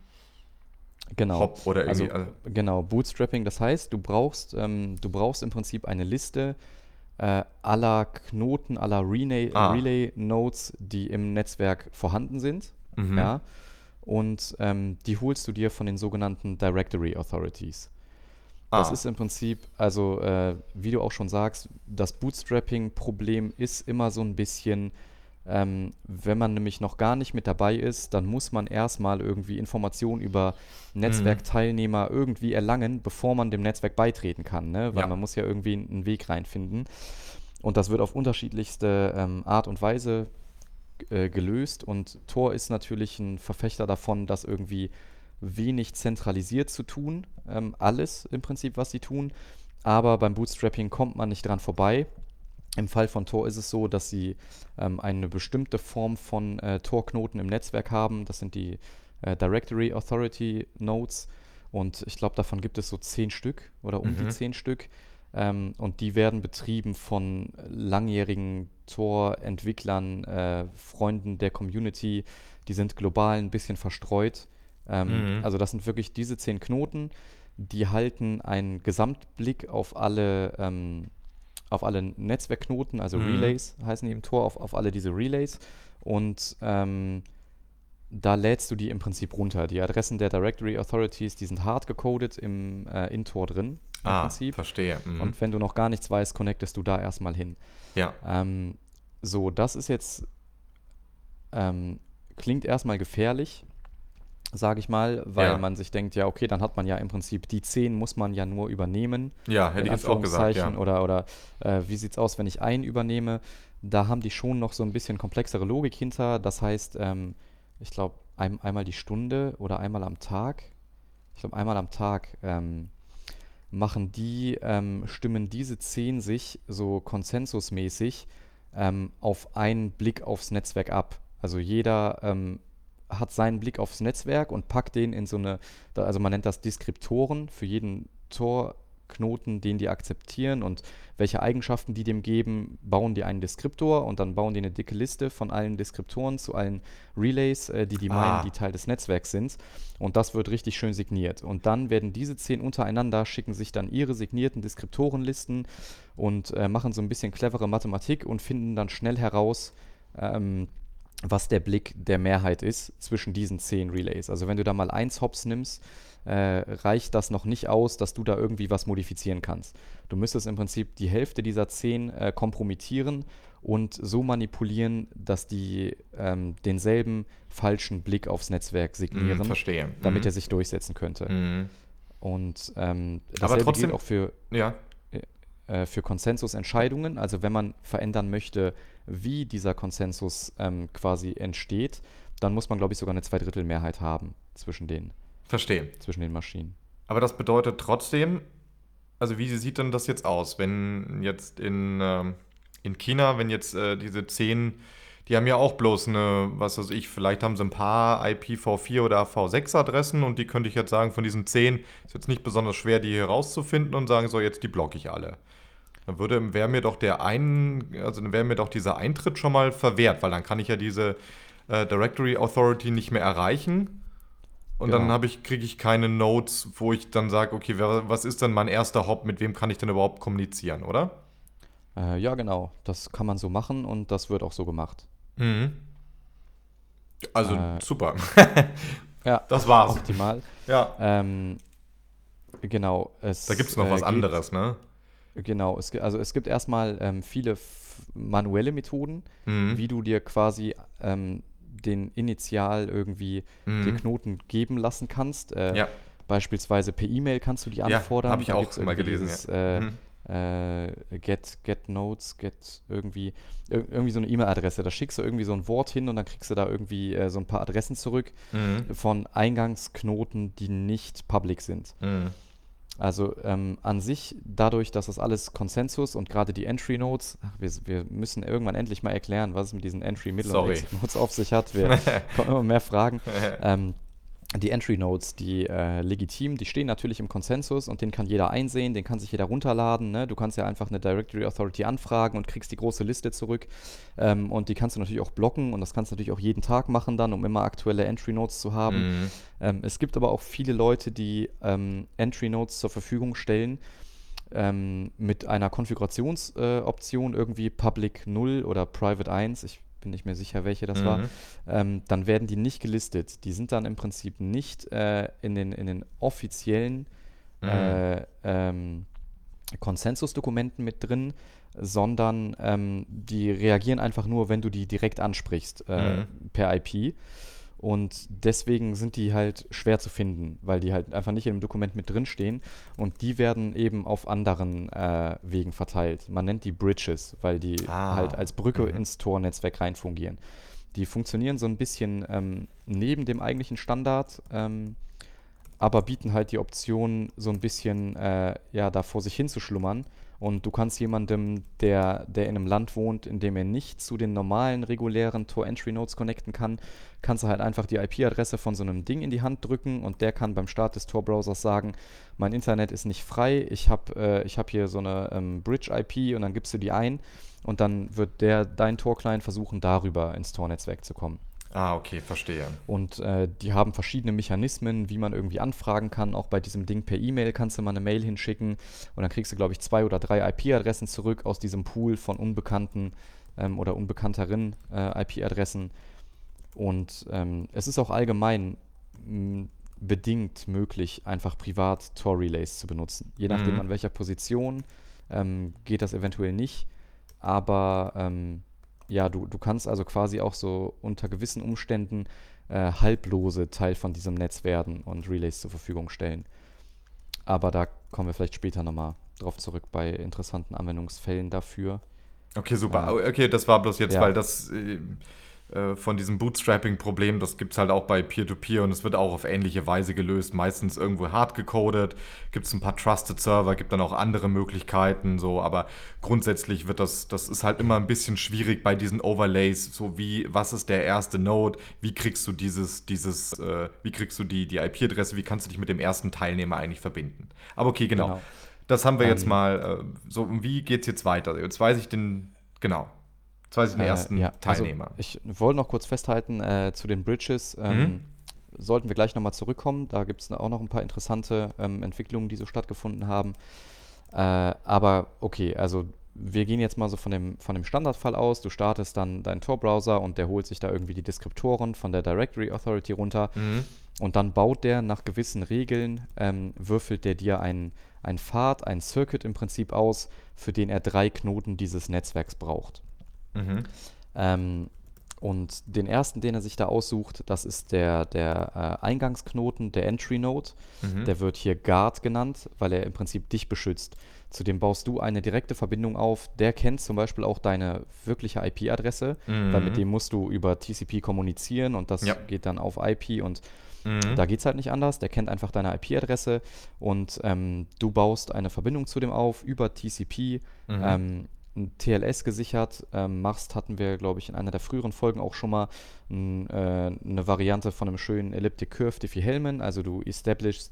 S2: Genau.
S1: Hop oder irgendwie.
S2: Also
S1: Also,
S2: genau, Bootstrapping, das heißt, du brauchst, ähm, du brauchst im Prinzip eine Liste äh, aller Knoten, aller Relay,
S1: ah,
S2: Relay-Nodes, die im Netzwerk vorhanden sind.
S1: mhm.
S2: Ja. Und ähm, die holst du dir von den sogenannten Directory Authorities. Das ist
S1: Ah,
S2: im Prinzip, also äh, wie du auch schon sagst, das Bootstrapping-Problem ist immer so ein bisschen, ähm, wenn man nämlich noch gar nicht mit dabei ist, dann muss man erstmal irgendwie Informationen über
S1: mhm.
S2: Netzwerkteilnehmer irgendwie erlangen, bevor man dem Netzwerk beitreten kann, ne? Weil
S1: Ja.
S2: man muss ja irgendwie einen Weg reinfinden. Und das wird auf unterschiedlichste ähm, Art und Weise äh, gelöst. Und Tor ist natürlich ein Verfechter davon, das irgendwie wenig zentralisiert zu tun. Ähm, alles im Prinzip, was sie tun. Aber beim Bootstrapping kommt man nicht dran vorbei. Im Fall von Tor ist es so, dass sie ähm, eine bestimmte Form von äh, Tor-Knoten im Netzwerk haben. Das sind die äh, Directory Authority Nodes. Und ich glaube, davon gibt es so zehn Stück oder um die
S1: Mhm.
S2: zehn Stück. Ähm, und die werden betrieben von langjährigen Tor-Entwicklern, äh, Freunden der Community. Die sind global ein bisschen verstreut. Ähm,
S1: Mhm.
S2: also das sind wirklich diese zehn Knoten, die halten einen Gesamtblick auf alle, ähm, auf alle Netzwerkknoten, also
S1: Mhm.
S2: Relays heißen die im Tor, auf, auf alle diese Relays. Und ähm, da lädst du die im Prinzip runter. Die Adressen der Directory Authorities, die sind hart gecodet im äh, in Tor drin, im
S1: Ah,
S2: Prinzip.
S1: verstehe. Mhm.
S2: Und wenn du noch gar nichts weißt, connectest du da erstmal hin.
S1: Ja.
S2: Ähm, so, das ist jetzt, ähm, klingt erstmal gefährlich, sage ich mal, weil
S1: Ja.
S2: man sich denkt, ja, okay, dann hat man ja im Prinzip die zehn muss man ja nur übernehmen,
S1: Ja, hätte
S2: in
S1: ich jetzt auch gesagt,
S2: Anführungszeichen,
S1: ja.
S2: oder, oder äh, wie sieht's aus, wenn ich einen übernehme? Da haben die schon noch so ein bisschen komplexere Logik hinter. Das heißt, ähm, ich glaube, ein, einmal die Stunde oder einmal am Tag, ich glaube, einmal am Tag ähm, machen die, ähm, stimmen diese zehn sich so konsensusmäßig ähm, auf einen Blick aufs Netzwerk ab. Also jeder ähm, hat seinen Blick aufs Netzwerk und packt den in so eine, da- also man nennt das Deskriptoren für jeden Tor-Knoten, den die akzeptieren und welche Eigenschaften die dem geben, bauen die einen Deskriptor und dann bauen die eine dicke Liste von allen Deskriptoren zu allen Relays, äh, die die meinen, die
S1: Ah,
S2: Teil des Netzwerks sind. Und das wird richtig schön signiert. Und dann werden diese zehn untereinander, schicken sich dann ihre signierten Deskriptorenlisten und äh, machen so ein bisschen clevere Mathematik und finden dann schnell heraus, ähm, was der Blick der Mehrheit ist zwischen diesen zehn Relays. Also wenn du da mal eins Hops nimmst, äh, reicht das noch nicht aus, dass du da irgendwie was modifizieren kannst. Du müsstest im Prinzip die Hälfte dieser zehn äh, kompromittieren und so manipulieren, dass die ähm, denselben falschen Blick aufs Netzwerk
S1: mhm,
S2: signieren,
S1: verstehe.
S2: damit
S1: Mhm.
S2: er sich durchsetzen könnte.
S1: Mhm.
S2: Und ähm,
S1: Aber
S2: dasselbe gilt
S1: trotzdem,
S2: auch für,
S1: ja.
S2: äh, für Konsensusentscheidungen. Also wenn man verändern möchte, wie dieser Konsensus ähm, quasi entsteht, dann muss man, glaube ich, sogar eine Zweidrittelmehrheit haben zwischen den,
S1: Verstehe.
S2: zwischen den Maschinen.
S1: Aber das bedeutet trotzdem, also wie sieht denn das jetzt aus, wenn jetzt in, ähm, in China, wenn jetzt äh, diese zehn, die haben ja auch bloß eine, was weiß ich, vielleicht haben sie ein paar I P v vier oder v sechs Adressen und die könnte ich jetzt sagen, von diesen zehn ist jetzt nicht besonders schwer, die hier rauszufinden und sagen, so, jetzt die blocke ich alle. Dann würde, wäre mir doch der ein, also dann wäre mir doch dieser Eintritt schon mal verwehrt, weil dann kann ich ja diese äh, Directory Authority nicht mehr erreichen. Und dann
S2: Genau.
S1: habe ich, kriege ich keine Nodes, wo ich dann sage, okay, wer, was ist denn mein erster Hop, mit wem kann ich denn überhaupt kommunizieren, oder?
S2: Äh, ja, genau. Das kann man so machen und das wird auch so gemacht.
S1: Mhm. Also
S2: Äh,
S1: super.
S2: ja,
S1: Das war's.
S2: optimal.
S1: Ja.
S2: Ähm, genau,
S1: Da gibt
S2: es
S1: es noch
S2: äh,
S1: was
S2: geht,
S1: anderes, ne?
S2: genau, es, gi- also es gibt erstmal ähm, viele f- manuelle Methoden,
S1: Mhm.
S2: wie du dir quasi ähm, den Initial irgendwie dir
S1: Mhm.
S2: Knoten geben lassen kannst. Äh,
S1: Ja.
S2: beispielsweise per E-Mail kannst du die
S1: Ja, habe
S2: anfordern.
S1: ich
S2: Da gibt es
S1: auch mal
S2: irgendwie
S1: gelesen, ja.
S2: dieses äh,
S1: Mhm.
S2: äh, Get, Get Notes, Get irgendwie, ir irgendwie so eine E-Mail-Adresse. Da schickst du irgendwie so ein Wort hin und dann kriegst du da irgendwie äh, so ein paar Adressen zurück
S1: Mhm.
S2: von Eingangsknoten, die nicht public sind.
S1: Mhm.
S2: Also ähm, an sich, dadurch, dass das alles Konsensus und gerade die Entry Nodes, ach, wir, wir müssen irgendwann endlich mal erklären, was es mit diesen Entry, Middle und
S1: Sorry.
S2: Exit Nodes auf sich hat. Wir kommen immer mehr Fragen. Ähm, die Entry Nodes, die äh, legitim, die stehen natürlich im Konsensus und den kann jeder einsehen, den kann sich jeder runterladen. Ne? Du kannst ja einfach eine Directory Authority anfragen und kriegst die große Liste zurück. Ähm, und die kannst du natürlich auch blocken und das kannst du natürlich auch jeden Tag machen dann, um immer aktuelle Entry Nodes zu haben.
S1: Mhm.
S2: Ähm, es gibt aber auch viele Leute, die ähm, Entry Nodes zur Verfügung stellen ähm, mit einer Konfigurationsoption, äh, Option, irgendwie Public null oder Private eins. Ich bin nicht mehr sicher, welche das war.
S1: Mhm.
S2: Ähm, dann werden die nicht gelistet. Die sind dann im Prinzip nicht äh, in den, in den offiziellen
S1: Mhm.
S2: äh, ähm, Konsensusdokumenten mit drin, sondern ähm, die reagieren einfach nur, wenn du die direkt ansprichst äh,
S1: Mhm.
S2: per I P. Und deswegen sind die halt schwer zu finden, weil die halt einfach nicht in dem Dokument mit drin stehen. Und die werden eben auf anderen äh, Wegen verteilt. Man nennt die Bridges, weil die halt
S1: Ah.
S2: als Brücke
S1: Mhm.
S2: ins Tor-Netzwerk rein fungieren. Die funktionieren so ein bisschen ähm, neben dem eigentlichen Standard, ähm, aber bieten halt die Option, so ein bisschen äh, ja, da vor sich hin zu schlummern. Und du kannst jemandem, der, der in einem Land wohnt, in dem er nicht zu den normalen, regulären Tor-Entry-Nodes connecten kann, kannst du halt einfach die I P-Adresse von so einem Ding in die Hand drücken und der kann beim Start des Tor-Browsers sagen, mein Internet ist nicht frei, ich habe äh, ich hab hier so eine ähm, Bridge-I P und dann gibst du die ein und dann wird der, dein Tor-Client versuchen, darüber ins Tor-Netzwerk zu kommen.
S1: Ah, okay, verstehe.
S2: Und äh, die haben verschiedene Mechanismen, wie man irgendwie anfragen kann. Auch bei diesem Ding per E-Mail kannst du mal eine Mail hinschicken und dann kriegst du, glaube ich, zwei oder drei I P-Adressen zurück aus diesem Pool von unbekannten ähm, oder unbekannteren äh, I P-Adressen. Und ähm, es ist auch allgemein mh, bedingt möglich, einfach privat Tor-Relays zu benutzen. Je nachdem,
S1: Mhm.
S2: an welcher Position ähm, geht das eventuell nicht. Aber ähm, ja, du, du kannst also quasi auch so unter gewissen Umständen äh, halblose Teil von diesem Netz werden und Relays zur Verfügung stellen. Aber da kommen wir vielleicht später nochmal drauf zurück bei interessanten Anwendungsfällen dafür.
S1: Okay, super.
S2: Äh,
S1: Okay, das war bloß jetzt, weil
S2: ja,
S1: das äh, äh, von diesem Bootstrapping-Problem, das gibt es halt auch bei Peer-to-Peer und es wird auch auf ähnliche Weise gelöst. Meistens irgendwo hart gecodet, gibt es ein paar Trusted Server, gibt dann auch andere Möglichkeiten, so, aber grundsätzlich wird das, das ist halt immer ein bisschen schwierig bei diesen Overlays, so wie, was ist der erste Node, wie kriegst du dieses, dieses, äh, wie kriegst du die, die I P-Adresse, wie kannst du dich mit dem ersten Teilnehmer eigentlich verbinden. Aber okay, genau.
S2: genau.
S1: Das haben wir jetzt
S2: Ähm,
S1: mal, äh, so, und wie geht's jetzt weiter? Jetzt weiß ich den, genau, jetzt weiß ich den
S2: Äh,
S1: ersten
S2: ja, also
S1: Teilnehmer.
S2: ich wollte noch kurz festhalten äh, zu den Bridges.
S1: Mhm.
S2: Ähm, sollten wir gleich nochmal zurückkommen. Da gibt es auch noch ein paar interessante ähm, Entwicklungen, die so stattgefunden haben. Äh, aber okay, also wir gehen jetzt mal so von dem, von dem Standardfall aus. Du startest dann deinen Tor-Browser und der holt sich da irgendwie die Deskriptoren von der Directory Authority runter.
S1: Mhm.
S2: Und dann baut der nach gewissen Regeln, ähm, würfelt der dir einen, einen Pfad, einen Circuit im Prinzip aus, für den er drei Knoten dieses Netzwerks braucht.
S1: Mhm.
S2: Ähm, und den ersten, den er sich da aussucht, das ist der, der äh, Eingangsknoten, der Entry Node.
S1: Mhm.
S2: Der wird hier Guard genannt, weil er im Prinzip dich beschützt. Zudem baust du eine direkte Verbindung auf. Der kennt zum Beispiel auch deine wirkliche I P-Adresse, weil mit
S1: Mhm.
S2: dem musst du über T C P kommunizieren und
S1: Ja.
S2: das geht dann auf I P und
S1: Mhm.
S2: da geht es halt nicht anders. Der kennt einfach deine I P-Adresse und ähm, du baust eine Verbindung zu dem auf über T C P.
S1: Mhm.
S2: Ähm, ein T L S gesichert ähm, machst, hatten wir, glaube ich, in einer der früheren Folgen auch schon mal n, äh, eine Variante von einem schönen Elliptic Curve Diffie-Hellman. Also du establishst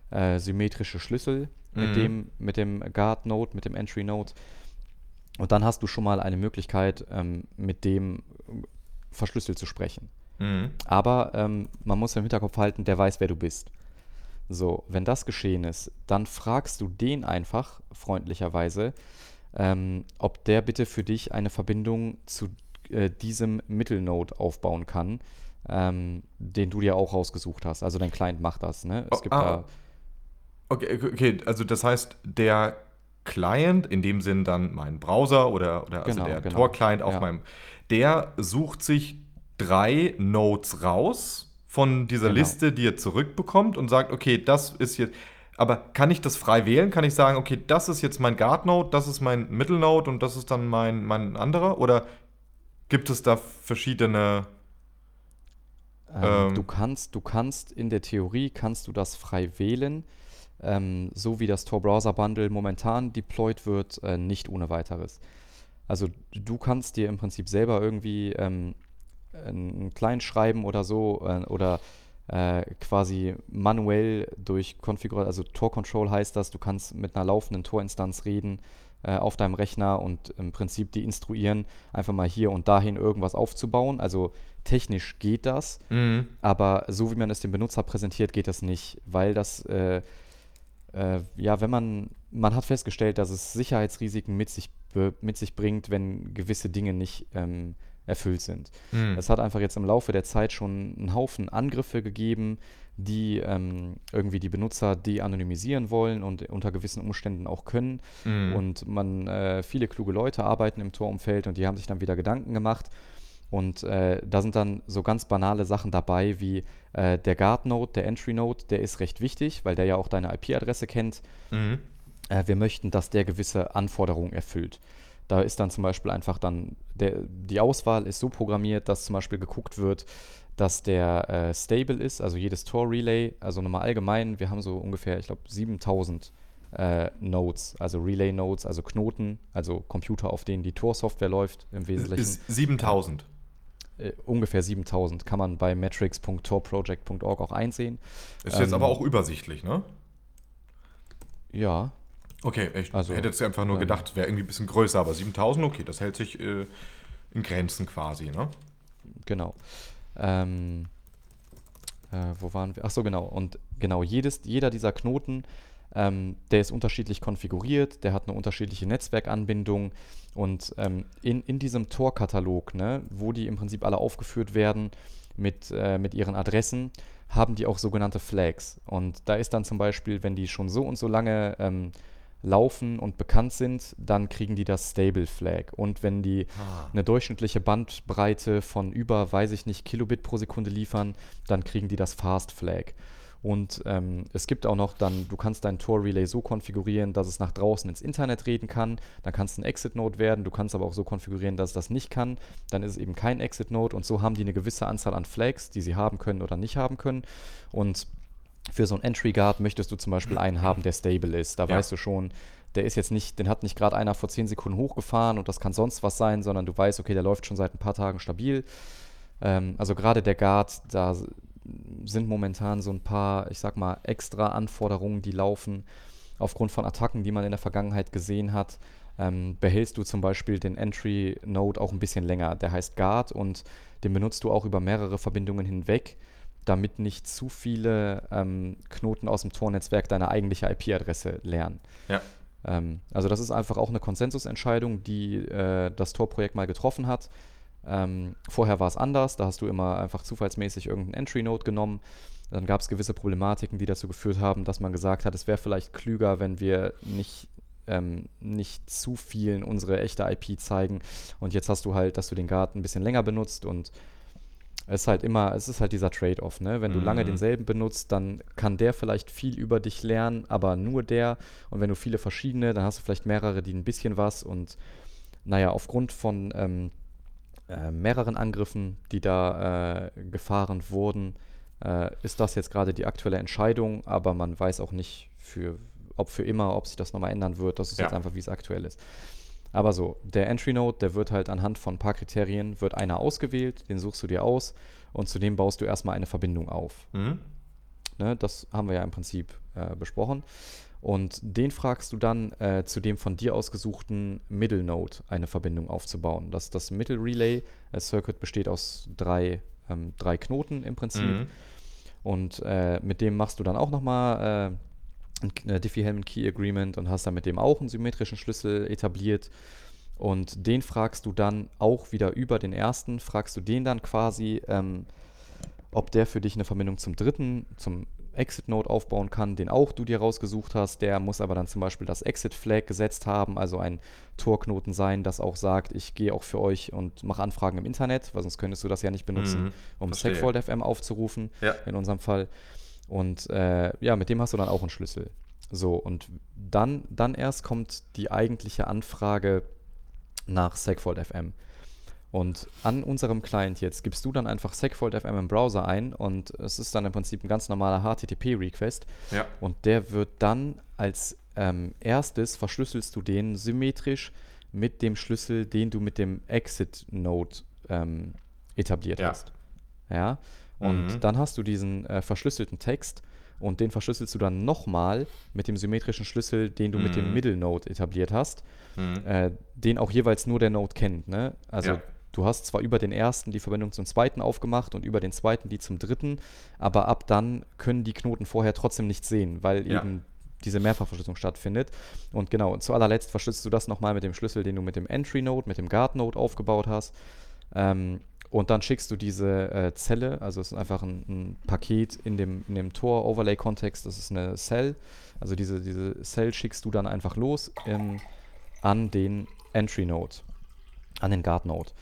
S2: äh, symmetrische Schlüssel mit
S1: Mhm.
S2: dem, mit dem Guard-Node, mit dem Entry-Node. Und dann hast du schon mal eine Möglichkeit, ähm, mit dem verschlüsselt zu sprechen.
S1: Mhm.
S2: Aber ähm, man muss im Hinterkopf halten, der weiß, wer du bist. So, wenn das geschehen ist, dann fragst du den einfach freundlicherweise, ähm, ob der bitte für dich eine Verbindung zu äh, diesem Mittelnode aufbauen kann, ähm, den du dir auch rausgesucht hast. Also dein Client macht das, ne?
S1: Oh,
S2: Es gibt
S1: ah,
S2: da,
S1: okay, okay, okay, also das heißt, der Client, in dem Sinn dann mein Browser oder, oder also
S2: genau,
S1: der
S2: genau,
S1: Tor-Client auf
S2: ja,
S1: meinem, der sucht sich drei Nodes raus von dieser
S2: genau.
S1: Liste, die er zurückbekommt und sagt, okay, das ist jetzt, aber kann ich das frei wählen? Kann ich sagen, okay, das ist jetzt mein Guard-Node, das ist mein Mittelnode und das ist dann mein, mein anderer? Oder gibt es da verschiedene,
S2: Ähm, du
S1: ähm,
S2: kannst, du kannst in der Theorie kannst du das frei wählen, ähm, so wie das Tor Browser Bundle momentan deployed wird, äh, nicht ohne weiteres. Also du kannst dir im Prinzip selber irgendwie ähm, einen Client schreiben oder so äh, oder äh, quasi manuell durch Konfiguration, also Tor Control heißt das, du kannst mit einer laufenden Tor-Instanz reden äh, auf deinem Rechner und im Prinzip die instruieren, einfach mal hier und dahin irgendwas aufzubauen. Also technisch geht das,
S1: mhm,
S2: aber so wie man es dem Benutzer präsentiert, geht das nicht, weil das, äh, äh, ja, wenn man, man hat festgestellt, dass es Sicherheitsrisiken mit sich, be- mit sich bringt, wenn gewisse Dinge nicht ähm, erfüllt sind.
S1: mhm,
S2: Es hat einfach jetzt im Laufe der Zeit schon einen Haufen Angriffe gegeben, die ähm, irgendwie die Benutzer de-anonymisieren wollen und unter gewissen Umständen auch können.
S1: mhm,
S2: Und man, äh, viele kluge Leute arbeiten im Tor-Umfeld und die haben sich dann wieder Gedanken gemacht. Und äh, da sind dann so ganz banale Sachen dabei wie äh, der Guard-Node, der Entry-Node, der ist recht wichtig, weil der ja auch deine I P-Adresse kennt.
S1: mhm.
S2: Äh, wir möchten, dass der gewisse Anforderungen erfüllt. Da ist dann zum Beispiel einfach dann, der, die Auswahl ist so programmiert, dass zum Beispiel geguckt wird, dass der äh, stable ist, also jedes Tor-Relay, also nochmal allgemein, wir haben so ungefähr, ich glaube, siebentausend äh, Nodes, also Relay-Nodes, also Knoten, also Computer, auf denen die Tor-Software läuft im Wesentlichen.
S1: Ist
S2: Äh,
S1: siebentausend.
S2: äh, ungefähr siebentausend kann man bei metrics punkt tor project punkt org auch einsehen.
S1: Ist jetzt aber
S2: Ähm,
S1: auch übersichtlich, ne?
S2: ja,
S1: Okay, ich hätte
S2: also
S1: jetzt einfach nur
S2: ähm,
S1: gedacht, wäre irgendwie ein bisschen größer, aber siebentausend, okay, das hält sich äh, in Grenzen quasi, ne?
S2: genau. Ähm, äh, wo waren wir? Ach so, genau. Und genau, jedes, jeder dieser Knoten, ähm, der ist unterschiedlich konfiguriert, der hat eine unterschiedliche Netzwerkanbindung und ähm, in, in diesem Tor-Katalog, ne, wo die im Prinzip alle aufgeführt werden mit, äh, mit ihren Adressen, haben die auch sogenannte Flags. Und da ist dann zum Beispiel, wenn die schon so und so lange ähm, laufen und bekannt sind, dann kriegen die das Stable Flag. Und wenn die
S1: Ah.
S2: eine durchschnittliche Bandbreite von über, weiß ich nicht, Kilobit pro Sekunde liefern, dann kriegen die das Fast Flag. Und ähm, es gibt auch noch dann, du kannst dein Tor-Relay so konfigurieren, dass es nach draußen ins Internet reden kann. Dann kann es ein Exit-Node werden. Du kannst aber auch so konfigurieren, dass es das nicht kann. Dann ist es eben kein Exit-Node. Und so haben die eine gewisse Anzahl an Flags, die sie haben können oder nicht haben können. Und für so einen Entry Guard möchtest du zum Beispiel einen haben, der stable ist. Da
S1: Ja.
S2: weißt du schon, der ist jetzt nicht, den hat nicht gerade einer vor zehn Sekunden hochgefahren und das kann sonst was sein, sondern du weißt, okay, der läuft schon seit ein paar Tagen stabil. Ähm, also gerade der Guard, da sind momentan so ein paar, ich sag mal, extra Anforderungen, die laufen aufgrund von Attacken, die man in der Vergangenheit gesehen hat. Ähm, behältst du zum Beispiel den Entry-Node auch ein bisschen länger. Der heißt Guard und den benutzt du auch über mehrere Verbindungen hinweg, damit nicht zu viele ähm, Knoten aus dem Tor-Netzwerk deine eigentliche I P-Adresse lernen.
S1: Ja.
S2: Ähm, also das ist einfach auch eine Konsensusentscheidung, die äh, das Tor-Projekt mal getroffen hat. Ähm, vorher war es anders, da hast du immer einfach zufallsmäßig irgendeinen Entry-Node genommen. Dann gab es gewisse Problematiken, die dazu geführt haben, dass man gesagt hat, es wäre vielleicht klüger, wenn wir nicht, ähm, nicht zu vielen unsere echte I P zeigen. Und jetzt hast du halt, dass du den Guard ein bisschen länger benutzt und es ist halt immer, es ist halt dieser Trade-off, ne? Wenn du lange
S1: Mhm.
S2: denselben benutzt, dann kann der vielleicht viel über dich lernen, aber nur der. Und wenn du viele verschiedene, dann hast du vielleicht mehrere, die ein bisschen was. Und naja, aufgrund von ähm, äh, mehreren Angriffen, die da äh, gefahren wurden, äh, ist das jetzt gerade die aktuelle Entscheidung, aber man weiß auch nicht, für, ob für immer, ob sich das nochmal ändern wird. Das ist jetzt
S1: Ja.
S2: einfach, wie es aktuell ist. Aber so, der Entry Node, der wird halt anhand von ein paar Kriterien, wird einer ausgewählt, den suchst du dir aus und zu dem baust du erstmal eine Verbindung auf.
S1: Mhm.
S2: ne? Das haben wir ja im Prinzip äh, besprochen. Und den fragst du dann, äh, zu dem von dir ausgesuchten Middle Node eine Verbindung aufzubauen. Das, das Middle Relay äh, Circuit besteht aus drei, ähm, drei Knoten im Prinzip.
S1: Mhm.
S2: Und äh, mit dem machst du dann auch nochmal äh, ein äh, Diffie-Hellman Key Agreement und hast dann mit dem auch einen symmetrischen Schlüssel etabliert. Und den fragst du dann auch wieder über den ersten, fragst du den dann quasi, ähm, ob der für dich eine Verbindung zum dritten, zum Exit-Node aufbauen kann, den auch du dir rausgesucht hast. Der muss aber dann zum Beispiel das Exit-Flag gesetzt haben, also ein Torknoten sein, das auch sagt, ich gehe auch für euch und mache Anfragen im Internet, weil sonst könntest du das ja nicht benutzen,
S1: Mhm.
S2: um
S1: Verstehe.
S2: Segfault F M aufzurufen,
S1: Ja.
S2: in unserem Fall. Und äh, ja, mit dem hast du dann auch einen Schlüssel. So, und dann, dann erst kommt die eigentliche Anfrage nach Segfault F M. Und an unserem Client jetzt gibst du dann einfach Segfault F M im Browser ein und es ist dann im Prinzip ein ganz normaler H T T P-Request
S1: Ja.
S2: und der wird dann als ähm, erstes verschlüsselst du den symmetrisch mit dem Schlüssel, den du mit dem Exit-Node ähm, etabliert
S1: Ja.
S2: hast. Ja, und
S1: Mhm.
S2: dann hast du diesen äh, verschlüsselten Text und den verschlüsselst du dann nochmal mit dem symmetrischen Schlüssel, den du mit dem
S1: Mhm.
S2: Middle Node etabliert hast,
S1: Mhm.
S2: äh, den auch jeweils nur der Node kennt. Ne? Also
S1: Ja.
S2: du hast zwar über den ersten die Verbindung zum zweiten aufgemacht und über den zweiten die zum dritten, aber ab dann können die Knoten vorher trotzdem nichts sehen, weil
S1: Ja.
S2: eben diese Mehrfachverschlüsselung stattfindet. Und genau, und zu allerletzt verschlüsselst du das nochmal mit dem Schlüssel, den du mit dem Entry-Node, mit dem Guard-Node aufgebaut hast. Ähm, und dann schickst du diese äh, Zelle, also es ist einfach ein, ein Paket in dem, in dem Tor-Overlay-Kontext, das ist eine Cell. Also diese, diese Cell schickst du dann einfach los ähm, an den Entry-Node, an den Guard-Node.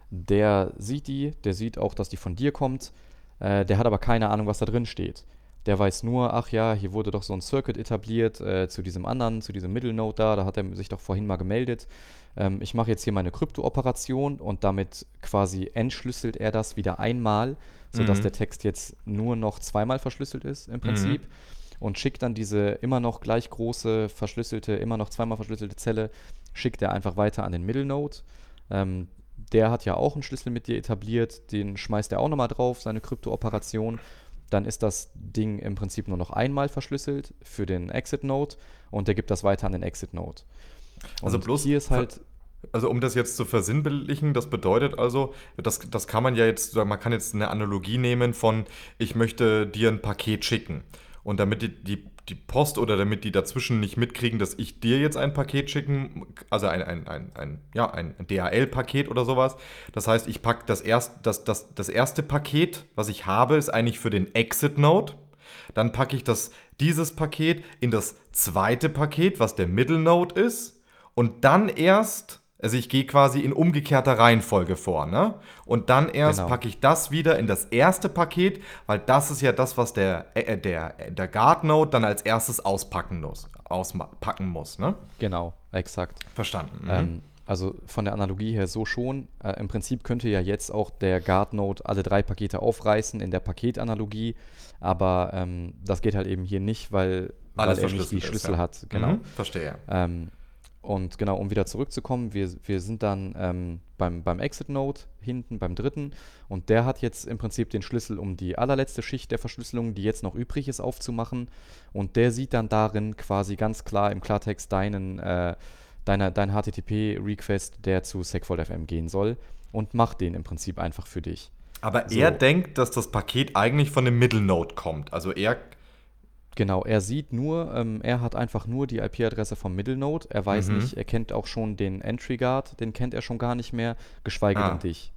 S2: Der sieht die, der sieht auch, dass die von dir kommt, äh, der hat aber keine Ahnung, was da drin steht. Der weiß nur, ach ja, hier wurde doch so ein Circuit etabliert äh, zu diesem anderen, zu diesem Middle Node da, da hat er sich doch vorhin mal gemeldet. Ähm, ich mache jetzt hier meine Krypto-Operation und damit quasi entschlüsselt er das wieder einmal, sodass
S1: Mhm.
S2: der Text jetzt nur noch zweimal verschlüsselt ist im Prinzip
S1: Mhm.
S2: und schickt dann diese immer noch gleich große, verschlüsselte, immer noch zweimal verschlüsselte Zelle, schickt er einfach weiter an den Middle Node. Ähm, der hat ja auch einen Schlüssel mit dir etabliert, den schmeißt er auch nochmal drauf, seine Krypto-Operation. Dann ist das Ding im Prinzip nur noch einmal verschlüsselt für den Exit-Node und der gibt das weiter an den Exit-Node.
S1: Also
S2: Und
S1: bloß,
S2: hier ist
S1: ver-
S2: halt,
S1: also um das jetzt zu versinnbildlichen, das bedeutet also, das, das kann man ja jetzt, man kann jetzt eine Analogie nehmen von, ich möchte dir ein Paket schicken. Und damit die, die, die Post oder damit die dazwischen nicht mitkriegen, dass ich dir jetzt ein Paket schicken, also ein, ein, ein, ein, ja, ein D H L-Paket oder sowas. Das heißt, ich packe das, erst, das, das, das erste Paket, was ich habe, ist eigentlich für den Exit-Node. Dann packe ich das, dieses Paket in das zweite Paket, was der Middle Node ist. Und dann erst, also ich gehe quasi in umgekehrter Reihenfolge vor, ne? Und dann erst
S2: genau,
S1: packe ich das wieder in das erste Paket, weil das ist ja das, was der, äh, der, der Guard Node dann als erstes auspacken muss, auspacken muss, ne?
S2: genau, exakt.
S1: Verstanden. Mhm.
S2: Ähm, also von der Analogie her so schon. Äh, Im Prinzip könnte ja jetzt auch der Guard-Node alle drei Pakete aufreißen in der Paketanalogie, aber ähm, das geht halt eben hier nicht, weil, weil
S1: Alles
S2: er nicht die
S1: verschlüsselt ist,
S2: Schlüssel
S1: ja.
S2: hat. Genau.
S1: Mhm. Verstehe.
S2: Ähm, und genau, um wieder zurückzukommen, wir, wir sind dann ähm, beim, beim Exit-Node hinten, beim dritten. Und der hat jetzt im Prinzip den Schlüssel, um die allerletzte Schicht der Verschlüsselung, die jetzt noch übrig ist, aufzumachen. Und der sieht dann darin quasi ganz klar im Klartext deinen, äh, deiner, dein H T T P-Request, der zu Segfault F M gehen soll. Und macht den im Prinzip einfach für dich.
S1: Aber er
S2: So,
S1: denkt, dass das Paket eigentlich von dem Middle Node kommt. Also er.
S2: genau, er sieht nur, ähm, er hat einfach nur die I P-Adresse vom Middle Node. Er weiß
S1: Mhm.
S2: nicht, er kennt auch schon den Entry Guard, den kennt er schon gar nicht mehr, geschweige denn
S1: Ah.
S2: dich.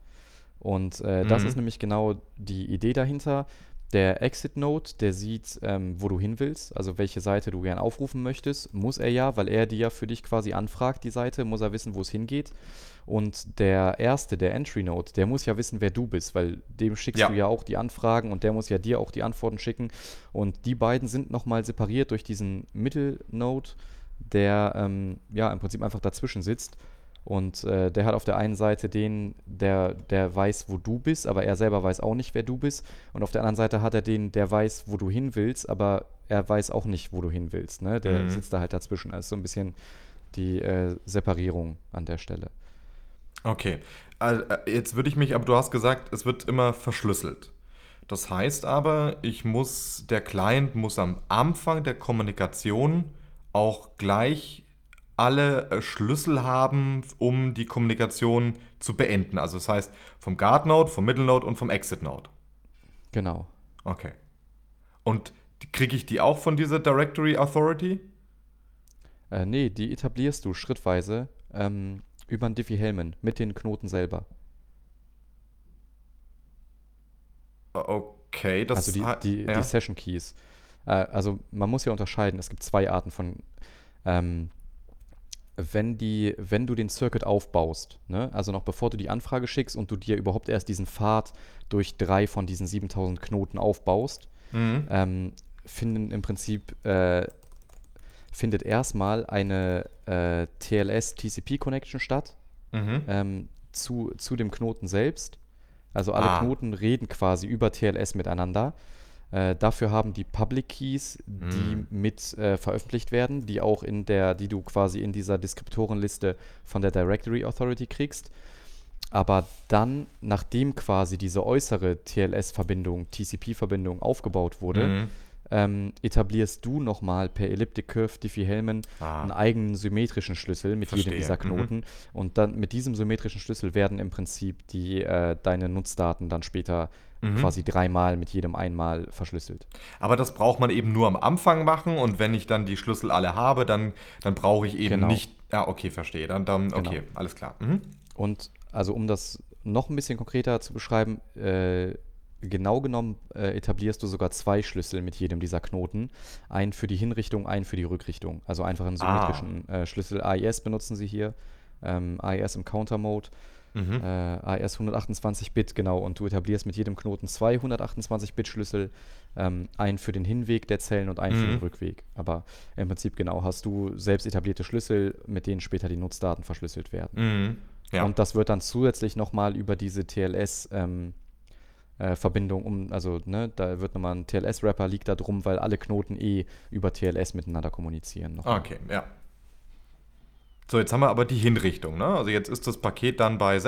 S2: Und äh, das
S1: Mhm.
S2: ist nämlich genau die Idee dahinter. Der Exit-Node, der sieht, ähm, wo du hin willst, also welche Seite du gern aufrufen möchtest, muss er ja, weil er die ja für dich quasi anfragt, die Seite, muss er wissen, wo es hingeht. Und der erste, der Entry-Node, der muss ja wissen, wer du bist, weil dem schickst
S1: Ja.
S2: du ja auch die Anfragen und der muss ja dir auch die Antworten schicken. Und die beiden sind nochmal separiert durch diesen Middle-Node, der ähm, ja im Prinzip einfach dazwischen sitzt. Und äh, der hat auf der einen Seite den, der, der weiß, wo du bist, aber er selber weiß auch nicht, wer du bist. Und auf der anderen Seite hat er den, der weiß, wo du hin willst, aber er weiß auch nicht, wo du hin willst. Ne? Der
S1: Mhm.
S2: sitzt da halt dazwischen. Also so ein bisschen die äh, Separierung an der Stelle.
S1: Okay. Also, äh, jetzt würde ich mich, aber du hast gesagt, es wird immer verschlüsselt. Das heißt aber, ich muss, der Client muss am Anfang der Kommunikation auch gleich alle äh, Schlüssel haben, um die Kommunikation zu beenden. Also das heißt, vom Guard Node, vom Middle Node und vom Exit Node.
S2: Genau.
S1: Okay. Und kriege ich die auch von dieser Directory Authority?
S2: Äh, nee, die etablierst du schrittweise ähm, über einen Diffie-Hellman mit den Knoten selber.
S1: Okay,
S2: Also
S1: das
S2: die,
S1: hat,
S2: die, die
S1: ja.
S2: Session Keys. Äh, also man muss ja unterscheiden, es gibt zwei Arten von, ähm, wenn die, wenn du den Circuit aufbaust, ne? Also noch bevor du die Anfrage schickst und du dir überhaupt erst diesen Pfad durch drei von diesen siebentausend Knoten aufbaust,
S1: Mhm.
S2: ähm, finden im Prinzip, äh, findet erstmal eine äh, T L S-T C P-Connection statt
S1: Mhm.
S2: ähm, zu, zu dem Knoten selbst. Also alle
S1: Ah.
S2: Knoten reden quasi über T L S miteinander. Äh, dafür haben die Public Keys, die
S1: Mhm.
S2: mit äh, veröffentlicht werden, die auch in der, die du quasi in dieser Deskriptorenliste von der Directory Authority kriegst. Aber dann, nachdem quasi diese äußere T L S-Verbindung, T C P-Verbindung aufgebaut wurde,
S1: Mhm.
S2: ähm, etablierst du nochmal per Elliptic Curve Diffie-Hellman einen
S1: Ah.
S2: eigenen symmetrischen Schlüssel mit jedem
S1: Verstehe.
S2: dieser
S1: Mhm.
S2: Knoten. Und dann mit diesem symmetrischen Schlüssel werden im Prinzip die, äh, deine Nutzdaten dann später
S1: Mhm.
S2: quasi dreimal mit jedem einmal verschlüsselt.
S1: Aber das braucht man eben nur am Anfang machen und wenn ich dann die Schlüssel alle habe, dann, dann brauche ich eben
S2: Genau,
S1: nicht. Ja, okay, verstehe. Dann, dann,
S2: genau.
S1: okay, alles klar. Mhm.
S2: Und also um das noch ein bisschen konkreter zu beschreiben, äh, genau genommen äh, etablierst du sogar zwei Schlüssel mit jedem dieser Knoten. Einen für die Hinrichtung, einen für die Rückrichtung. Also einfach einen
S1: Ah.
S2: symmetrischen äh, Schlüssel. A E S benutzen sie hier. Ähm, A E S im Counter-Mode.
S1: Mhm.
S2: Äh, A E S hundertachtundzwanzig Bit, genau. Und du etablierst mit jedem Knoten zwei hundertachtundzwanzig Bit Schlüssel. Ähm, einen für den Hinweg der Zellen und einen für den
S1: Mhm.
S2: Rückweg. Aber im Prinzip genau hast du selbst etablierte Schlüssel, mit denen später die Nutzdaten verschlüsselt werden.
S1: Mhm. Ja.
S2: Und das wird dann zusätzlich nochmal über diese T L S ähm, äh, Verbindung um, also ne, da wird nochmal ein T L S-Wrapper liegt da drum, weil alle Knoten eh über T L S miteinander kommunizieren nochmal.
S1: Okay, ja. So, jetzt haben wir aber die Hinrichtung, ne? Also jetzt ist das Paket dann bei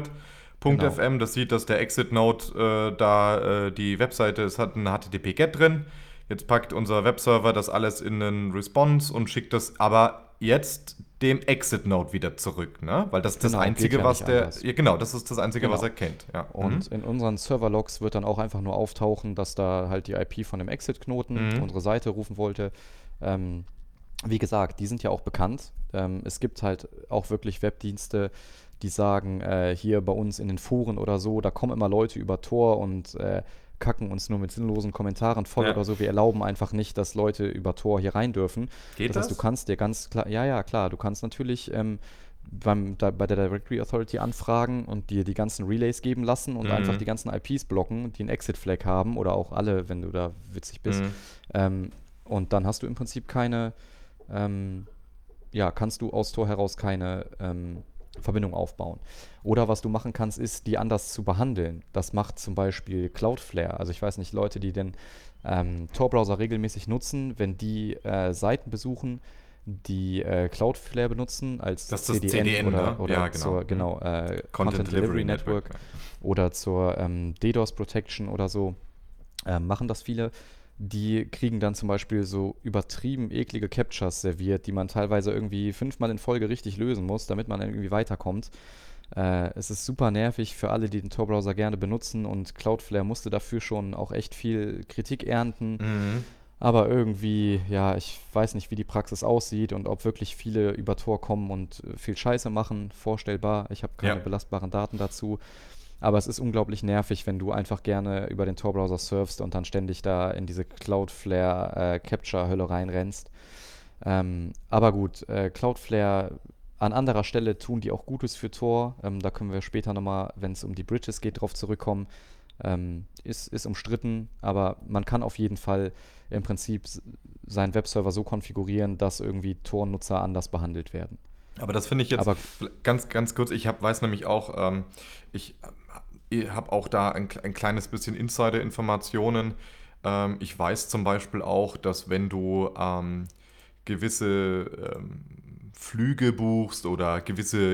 S2: Genau,
S1: segfault.fm, das sieht, dass der Exit-Node äh, da äh, die Webseite, es hat ein H T T P-Get drin. Jetzt packt unser Webserver das alles in einen Response und schickt das aber jetzt dem Exit-Node wieder zurück, ne? Weil das ist das
S2: genau, geht
S1: Einzige,
S2: ja
S1: was
S2: nicht
S1: der,
S2: anders.
S1: ja, genau, das ist das Einzige, was er
S2: Genau.
S1: kennt, ja. Mhm.
S2: Und in unseren Server-Logs wird dann auch einfach nur auftauchen, dass da halt die I P von dem Exit-Knoten
S1: Mhm.
S2: unsere Seite rufen wollte. Ähm, Wie gesagt, die sind ja auch bekannt. Ähm, es gibt halt auch wirklich Webdienste, die sagen, äh, hier bei uns in den Foren oder so, da kommen immer Leute über Tor und äh, kacken uns nur mit sinnlosen Kommentaren voll
S1: Ja.
S2: oder so. Wir erlauben einfach nicht, dass Leute über Tor hier rein dürfen.
S1: Geht
S2: Das heißt, du
S1: das?
S2: kannst dir ganz klar, ja, ja, klar, du kannst natürlich ähm, beim, da, bei der Directory Authority anfragen und dir die ganzen Relays geben lassen und einfach die
S1: Mhm.
S2: ganzen I Ps blocken, die einen Exit-Flag haben oder auch alle, wenn du da witzig bist.
S1: Mhm.
S2: Ähm, und dann hast du im Prinzip keine ähm, ja, kannst du aus Tor heraus keine ähm, Verbindung aufbauen. Oder was du machen kannst, ist, die anders zu behandeln. Das macht zum Beispiel Cloudflare. Also ich weiß nicht, Leute, die den ähm, Tor-Browser regelmäßig nutzen, wenn die äh, Seiten besuchen, die äh, Cloudflare benutzen als
S1: Das ist das
S2: C D N
S1: C D N,
S2: oder,
S1: ne? Ja,
S2: oder
S1: genau.
S2: zur,
S1: Mhm.
S2: genau, äh,
S1: Content
S2: Content
S1: Delivery
S2: Delivery
S1: Network.
S2: Network oder zur ähm, DDoS Protection oder so, äh, machen das viele. Die kriegen dann zum Beispiel so übertrieben eklige Captchas serviert, die man teilweise irgendwie fünfmal in Folge richtig lösen muss, damit man dann irgendwie weiterkommt. Äh, es ist super nervig für alle, die den Tor-Browser gerne benutzen und Cloudflare musste dafür schon auch echt viel Kritik ernten.
S1: Mhm.
S2: Aber irgendwie, ja, ich weiß nicht, wie die Praxis aussieht und ob wirklich viele über Tor kommen und äh, viel Scheiße machen. Vorstellbar. Ich habe
S1: Ja.
S2: keine belastbaren Daten dazu. Aber es ist unglaublich nervig, wenn du einfach gerne über den Tor-Browser surfst und dann ständig da in diese Cloudflare-Capture-Hölle reinrennst. Ähm, aber gut, äh, Cloudflare an anderer Stelle tun die auch Gutes für Tor. Ähm, da können wir später nochmal, wenn es um die Bridges geht, drauf zurückkommen. Ähm, ist, ist umstritten, aber man kann auf jeden Fall im Prinzip s- seinen Webserver so konfigurieren, dass irgendwie Tor-Nutzer anders behandelt werden.
S1: Aber das finde ich jetzt
S2: Aber
S1: ganz, ganz kurz. Ich hab, weiß nämlich auch, ähm, ich habe auch da ein, ein kleines bisschen Insider-Informationen. Ähm, ich weiß zum Beispiel auch, dass wenn du ähm, gewisse ähm, Flüge buchst oder gewisse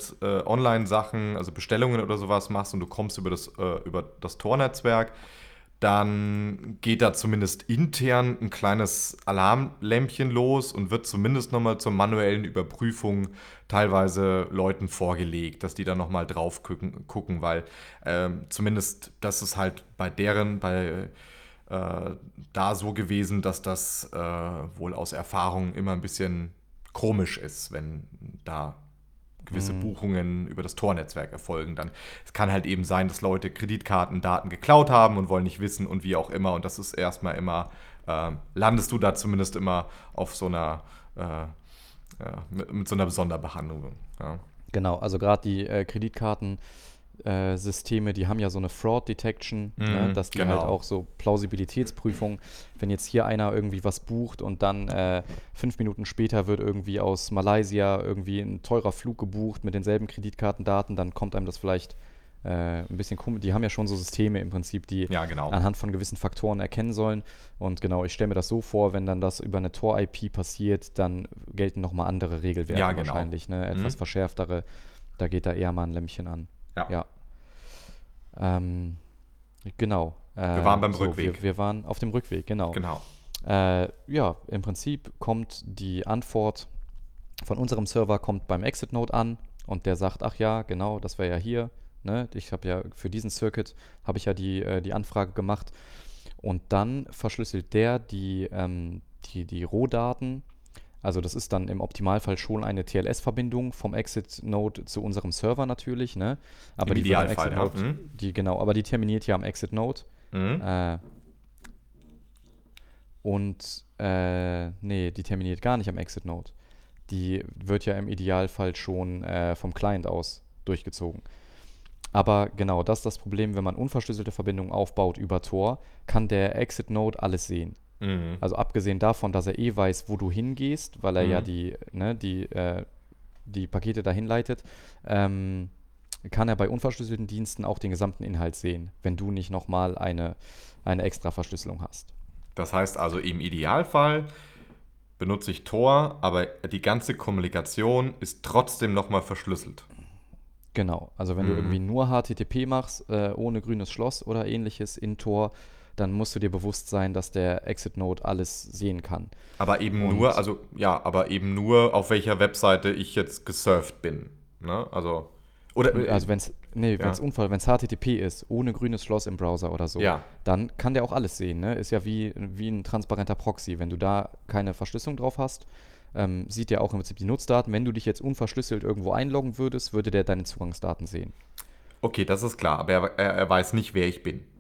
S1: Internet-Online-Sachen, also Bestellungen oder sowas machst und du kommst über das, äh, über das Tor-Netzwerk, dann geht da zumindest intern ein kleines Alarmlämpchen los und wird zumindest nochmal zur manuellen Überprüfung teilweise Leuten vorgelegt, dass die da nochmal drauf gucken, gucken weil ähm, zumindest das ist halt bei deren, bei äh, da so gewesen, dass das äh, wohl aus Erfahrung immer ein bisschen komisch ist, wenn da gewisse
S2: Mhm.
S1: Buchungen über das Tor-Netzwerk erfolgen. Dann es kann halt eben sein, dass Leute Kreditkartendaten geklaut haben und wollen nicht wissen und wie auch immer. Und das ist erstmal immer, äh, landest du da zumindest immer auf so einer, äh, ja, mit, mit so einer Sonderbehandlung. Ja.
S2: Genau, also gerade die äh, Kreditkarten äh, Systeme, die haben ja so eine Fraud Detection, ne,
S1: Mhm,
S2: dass die halt
S1: genau.
S2: auch so Plausibilitätsprüfung, wenn jetzt hier einer irgendwie was bucht und dann äh, fünf Minuten später wird irgendwie aus Malaysia irgendwie ein teurer Flug gebucht mit denselben Kreditkartendaten, dann kommt einem das vielleicht äh, ein bisschen komisch. Die haben ja schon so Systeme im Prinzip, die
S1: Ja, genau.
S2: anhand von gewissen Faktoren erkennen sollen. Und genau, ich stelle mir das so vor, wenn dann das über eine Tor-I P passiert, dann gelten nochmal andere Regelwerte
S1: Ja, genau.
S2: wahrscheinlich, ne? Etwas
S1: Mhm.
S2: verschärftere. Da geht da eher mal ein Lämpchen an.
S1: Ja.
S2: Ja. Ähm, genau.
S1: Wir
S2: Äh,
S1: waren beim
S2: so,
S1: Rückweg.
S2: wir, wir waren auf dem Rückweg, genau.
S1: Genau.
S2: Äh, ja, im Prinzip kommt die Antwort von unserem Server kommt beim Exit-Node an und der sagt, ach ja, genau, das wäre ja hier. Ne? Ich habe ja für diesen Circuit habe ich ja die, äh, die Anfrage gemacht und dann verschlüsselt der die, ähm, die, die Rohdaten. Also das ist dann im Optimalfall schon eine T L S-Verbindung vom Exit-Node zu unserem Server natürlich, ne? Aber
S1: Im
S2: die wird am
S1: Idealfall, ja.
S2: Exit-Node,
S1: Mhm.
S2: die genau, aber die terminiert ja am Exit-Node.
S1: Mhm.
S2: Äh, und äh, nee, die terminiert gar nicht am Exit-Node. Die wird ja im Idealfall schon äh, vom Client aus durchgezogen. Aber genau, das ist das Problem, wenn man unverschlüsselte Verbindungen aufbaut über Tor, kann der Exit-Node alles sehen.
S1: Mhm.
S2: Also abgesehen davon, dass er eh weiß, wo du hingehst, weil er ja
S1: Mhm.
S2: die, ne, die, äh, die Pakete dahin leitet, ähm, kann er bei unverschlüsselten Diensten auch den gesamten Inhalt sehen, wenn du nicht nochmal eine, eine extra Verschlüsselung hast.
S1: Das heißt also, im Idealfall benutze ich Tor, aber die ganze Kommunikation ist trotzdem nochmal verschlüsselt.
S2: Genau, also wenn du
S1: Mhm.
S2: irgendwie nur H T T P machst, äh, ohne grünes Schloss oder ähnliches in Tor, dann musst du dir bewusst sein, dass der Exit-Node alles sehen kann.
S1: Aber eben nur,
S2: Und
S1: also ja, aber eben nur, auf welcher Webseite ich jetzt gesurft bin. Ne? Also, oder,
S2: N-
S1: äh,
S2: Also wenn es nee, wenn es
S1: ja,
S2: Unfall, wenn es H T T P ist, ohne grünes Schloss im Browser oder so,
S1: ja,
S2: dann kann der auch alles sehen, ne? Ist ja wie, wie ein transparenter Proxy. Wenn du da keine Verschlüsselung drauf hast, ähm, sieht der auch im Prinzip die Nutzdaten. Wenn du dich jetzt unverschlüsselt irgendwo einloggen würdest, würde der deine Zugangsdaten sehen.
S1: okay, das ist klar, aber er, er, er weiß nicht, wer ich bin.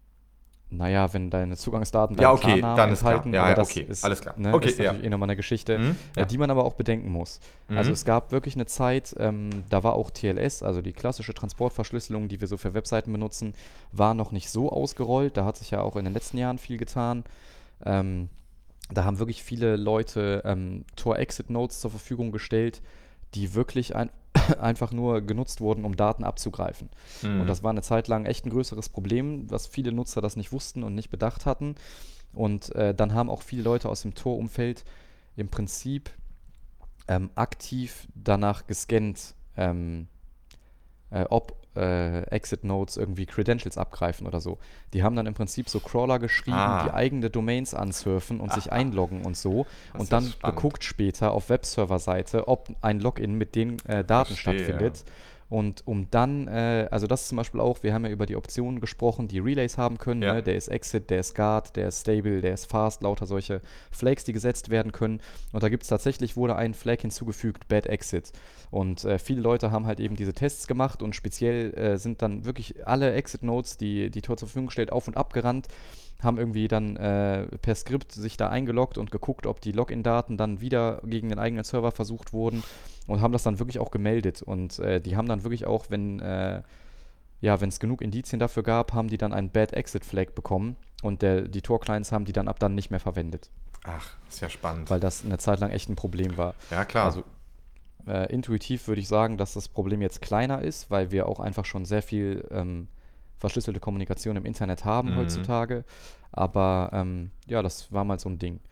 S2: Naja, wenn deine Zugangsdaten
S1: Ja,
S2: deinen
S1: okay,
S2: Klarnamen
S1: dann ist klar.
S2: enthalten,
S1: Ja,
S2: aber
S1: ja,
S2: das
S1: okay,
S2: ist,
S1: alles klar.
S2: ne,
S1: Okay,
S2: ist
S1: ja.
S2: natürlich eh nochmal eine Geschichte,
S1: Mhm,
S2: äh,
S1: ja.
S2: die man aber auch bedenken muss. Also
S1: Mhm.
S2: es gab wirklich eine Zeit, ähm, da war auch T L S, also die klassische Transportverschlüsselung, die wir so für Webseiten benutzen, war noch nicht so ausgerollt. Da hat sich ja auch in den letzten Jahren viel getan. Ähm, Da haben wirklich viele Leute ähm, Tor-Exit-Nodes zur Verfügung gestellt, die wirklich ein einfach nur genutzt wurden, um Daten abzugreifen. Und
S1: Mhm.
S2: das war eine Zeit lang echt ein größeres Problem, dass viele Nutzer das nicht wussten und nicht bedacht hatten. Und äh, dann haben auch viele Leute aus dem Tor-Umfeld im Prinzip ähm, aktiv danach gescannt, ähm, äh, ob äh, Exit-Nodes irgendwie Credentials abgreifen oder so. Die haben dann im Prinzip so Crawler geschrieben, die
S1: Ah,
S2: eigene Domains ansurfen und sich einloggen und so
S1: das ist
S2: und
S1: ja
S2: dann
S1: spannend.
S2: geguckt später auf Webserver-Seite, ob ein Login mit den äh, Daten
S1: Verstehe.
S2: stattfindet. Und um dann, äh, also das ist zum Beispiel auch, wir haben ja über die Optionen gesprochen, die Relays haben können,
S1: Ja.
S2: ne? Der ist Exit, der ist Guard, der ist Stable, der ist Fast, lauter solche Flags, die gesetzt werden können. Und da gibt es tatsächlich, wurde ein Flag hinzugefügt, Bad Exit. Und äh, viele Leute haben halt eben diese Tests gemacht und speziell äh, sind dann wirklich alle Exit-Nodes, die die Tor zur Verfügung stellt, auf und ab gerannt, haben irgendwie dann äh, per Skript sich da eingeloggt und geguckt, ob die Login-Daten dann wieder gegen den eigenen Server versucht wurden und haben das dann wirklich auch gemeldet. Und äh, die haben dann wirklich auch, wenn äh, ja, wenn es genug Indizien dafür gab, haben die dann einen Bad Exit Flag bekommen und der, die Tor-Clients haben die dann ab dann nicht mehr verwendet,
S1: Ach, ist ja spannend.
S2: weil das eine Zeit lang echt ein Problem war.
S1: Ja, klar.
S2: Also äh, intuitiv würde ich sagen, dass das Problem jetzt kleiner ist, weil wir auch einfach schon sehr viel ähm, verschlüsselte Kommunikation im Internet haben
S1: Mhm.
S2: heutzutage. Aber ähm, ja, das war mal so ein Ding.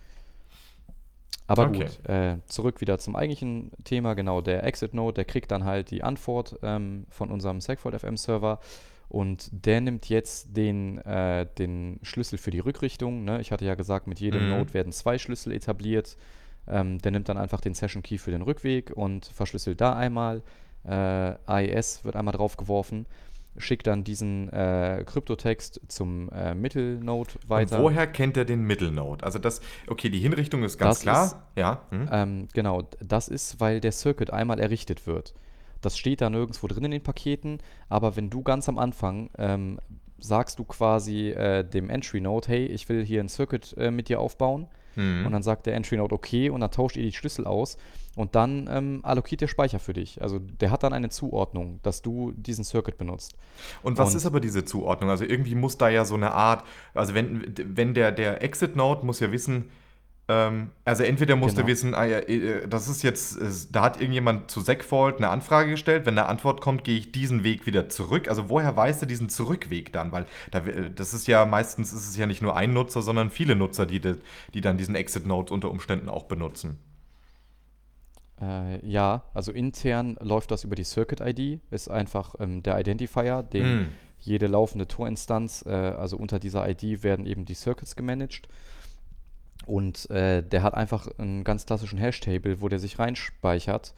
S2: Aber
S1: Okay.
S2: gut, äh, zurück wieder zum eigentlichen Thema. Genau, der Exit-Node, der kriegt dann halt die Antwort ähm, von unserem Segfault F M-Server Und der nimmt jetzt den, äh, den Schlüssel für die Rückrichtung. Ne? Ich hatte ja gesagt, mit jedem
S1: Mhm.
S2: Node werden zwei Schlüssel etabliert. Ähm, der nimmt dann einfach den Session Key für den Rückweg und verschlüsselt da einmal. Äh, A E S wird einmal draufgeworfen, schickt dann diesen äh, Kryptotext zum äh, Mittelnode
S1: Und
S2: weiter.
S1: woher kennt er den Mittelnode? Also das, okay, die Hinrichtung ist ganz
S2: Das ist,
S1: klar. Ja. Hm.
S2: ähm, genau, das ist, weil der Circuit einmal errichtet wird. Das steht da nirgendwo drin in den Paketen, aber wenn du ganz am Anfang ähm, sagst du quasi äh, dem Entry-Node, hey, ich will hier ein Circuit äh, mit dir aufbauen, und
S1: Hm.
S2: dann sagt der Entry-Node okay und dann tauscht ihr die Schlüssel aus und dann ähm, allokiert der Speicher für dich. Also der hat dann eine Zuordnung, dass du diesen Circuit benutzt.
S1: Und was ist
S2: Und
S1: aber diese Zuordnung? Also irgendwie muss da ja so eine Art, also wenn, wenn der, der Exit-Node muss ja wissen, ähm, also entweder musst du
S2: genau,
S1: wissen, ah, ja, äh, das ist jetzt, äh, da hat irgendjemand zu Segfault eine Anfrage gestellt, wenn eine Antwort kommt, gehe ich diesen Weg wieder zurück. Also woher weißt du diesen Zurückweg dann? Weil da, äh, das ist ja meistens ist es ja nicht nur ein Nutzer, sondern viele Nutzer, die, de- die dann diesen Exit-Node unter Umständen auch benutzen.
S2: äh, ja, also intern läuft das über die Circuit-I D, ist einfach ähm, der Identifier, den
S1: Mm.
S2: jede laufende Tor-Instanz, äh, also unter dieser I D werden eben die Circuits gemanagt. Und äh, der hat einfach einen ganz klassischen Hash-Table, wo der sich reinspeichert,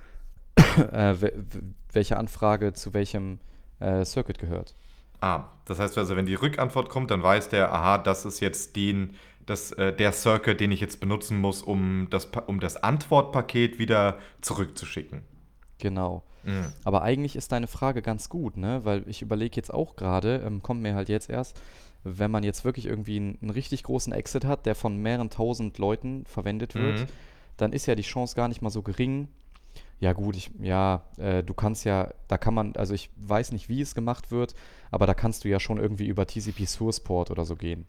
S2: äh, we- w- welche Anfrage zu welchem äh, Circuit gehört.
S1: Ah, das heißt also, wenn die Rückantwort kommt, dann weiß der, aha, das ist jetzt den, das, äh, der Circuit, den ich jetzt benutzen muss, um das, Pa- um das Antwortpaket wieder zurückzuschicken.
S2: Genau.
S1: Mm.
S2: Aber eigentlich ist deine Frage ganz gut, ne? Weil ich überlege jetzt auch gerade, ähm, kommt mir halt jetzt erst, wenn man jetzt wirklich irgendwie einen, einen richtig großen Exit hat, der von mehreren tausend Leuten verwendet wird,
S1: Mhm.
S2: dann ist ja die Chance gar nicht mal so gering. Ja gut, ich, ja, äh, du kannst ja, da kann man, also ich weiß nicht, wie es gemacht wird, aber da kannst du ja schon irgendwie über T C P Source Port oder so gehen,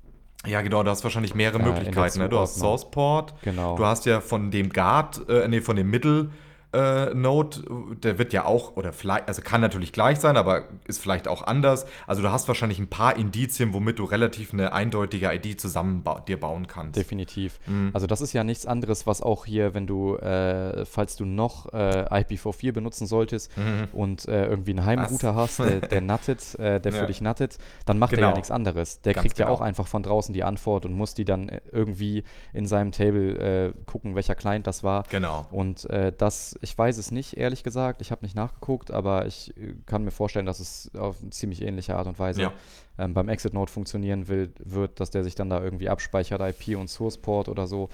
S1: Ja, genau, du hast wahrscheinlich mehrere
S2: äh, in der
S1: Möglichkeiten. Ne? Du hast
S2: Zuordnung.
S1: SourcePort, du
S2: Genau.
S1: hast ja von dem Guard, äh, nee, von dem Middle äh, Node, der wird ja auch, oder vielleicht, also kann natürlich gleich sein, aber ist vielleicht auch anders. Also du hast wahrscheinlich ein paar Indizien, womit du relativ eine eindeutige I D zusammen ba dir bauen kannst.
S2: Definitiv.
S1: Mhm.
S2: Also das ist ja nichts anderes, was auch hier, wenn du, äh, falls du noch äh, I P v vier benutzen solltest
S1: Mhm.
S2: und äh, irgendwie einen
S1: Was?
S2: Heimrouter hast, der, der nuttet, äh, der für
S1: Ja,
S2: dich nuttet, dann macht er ja
S1: genau,
S2: nichts anderes. Der
S1: ganz
S2: kriegt ja auch
S1: genau.
S2: einfach von draußen die Antwort und muss die dann äh, irgendwie in seinem Table äh, gucken, welcher Client das war.
S1: Genau.
S2: Und äh, das, ich weiß es nicht, ehrlich gesagt, ich habe nicht nachgeguckt, aber ich äh, kann mir vorstellen, dass es auf eine ziemlich ähnliche Art und Weise
S1: Ja.
S2: ähm, beim Exit-Node funktionieren will, wird, dass der sich dann da irgendwie abspeichert, I P und Source-Port oder so.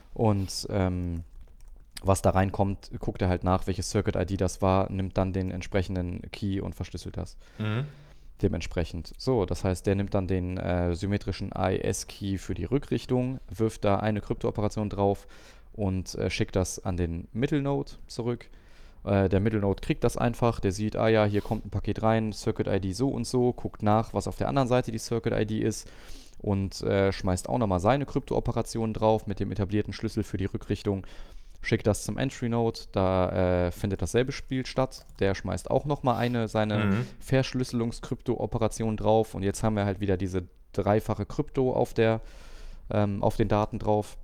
S2: Und ähm, was da reinkommt, guckt er halt nach, welche Circuit-I D das war, nimmt dann den entsprechenden Key und verschlüsselt das
S1: Mhm.
S2: dementsprechend. So, das heißt, der nimmt dann den äh, symmetrischen A E S-Key für die Rückrichtung, wirft da eine Kryptooperation drauf und äh, schickt das an den Mittelnode zurück. Äh, der Mittelnode kriegt das einfach, der sieht, ah ja, hier kommt ein Paket rein, Circuit-I D so und so, guckt nach, was auf der anderen Seite die Circuit-I D ist und äh, schmeißt auch nochmal seine Kryptooperation drauf mit dem etablierten Schlüssel für die Rückrichtung, schickt das zum Entry-Node, da äh, findet dasselbe Spiel statt, der schmeißt auch nochmal eine seine
S1: Mhm.
S2: Verschlüsselungs-Krypto-Operation drauf und jetzt haben wir halt wieder diese dreifache Krypto auf, der, ähm, auf den Daten drauf.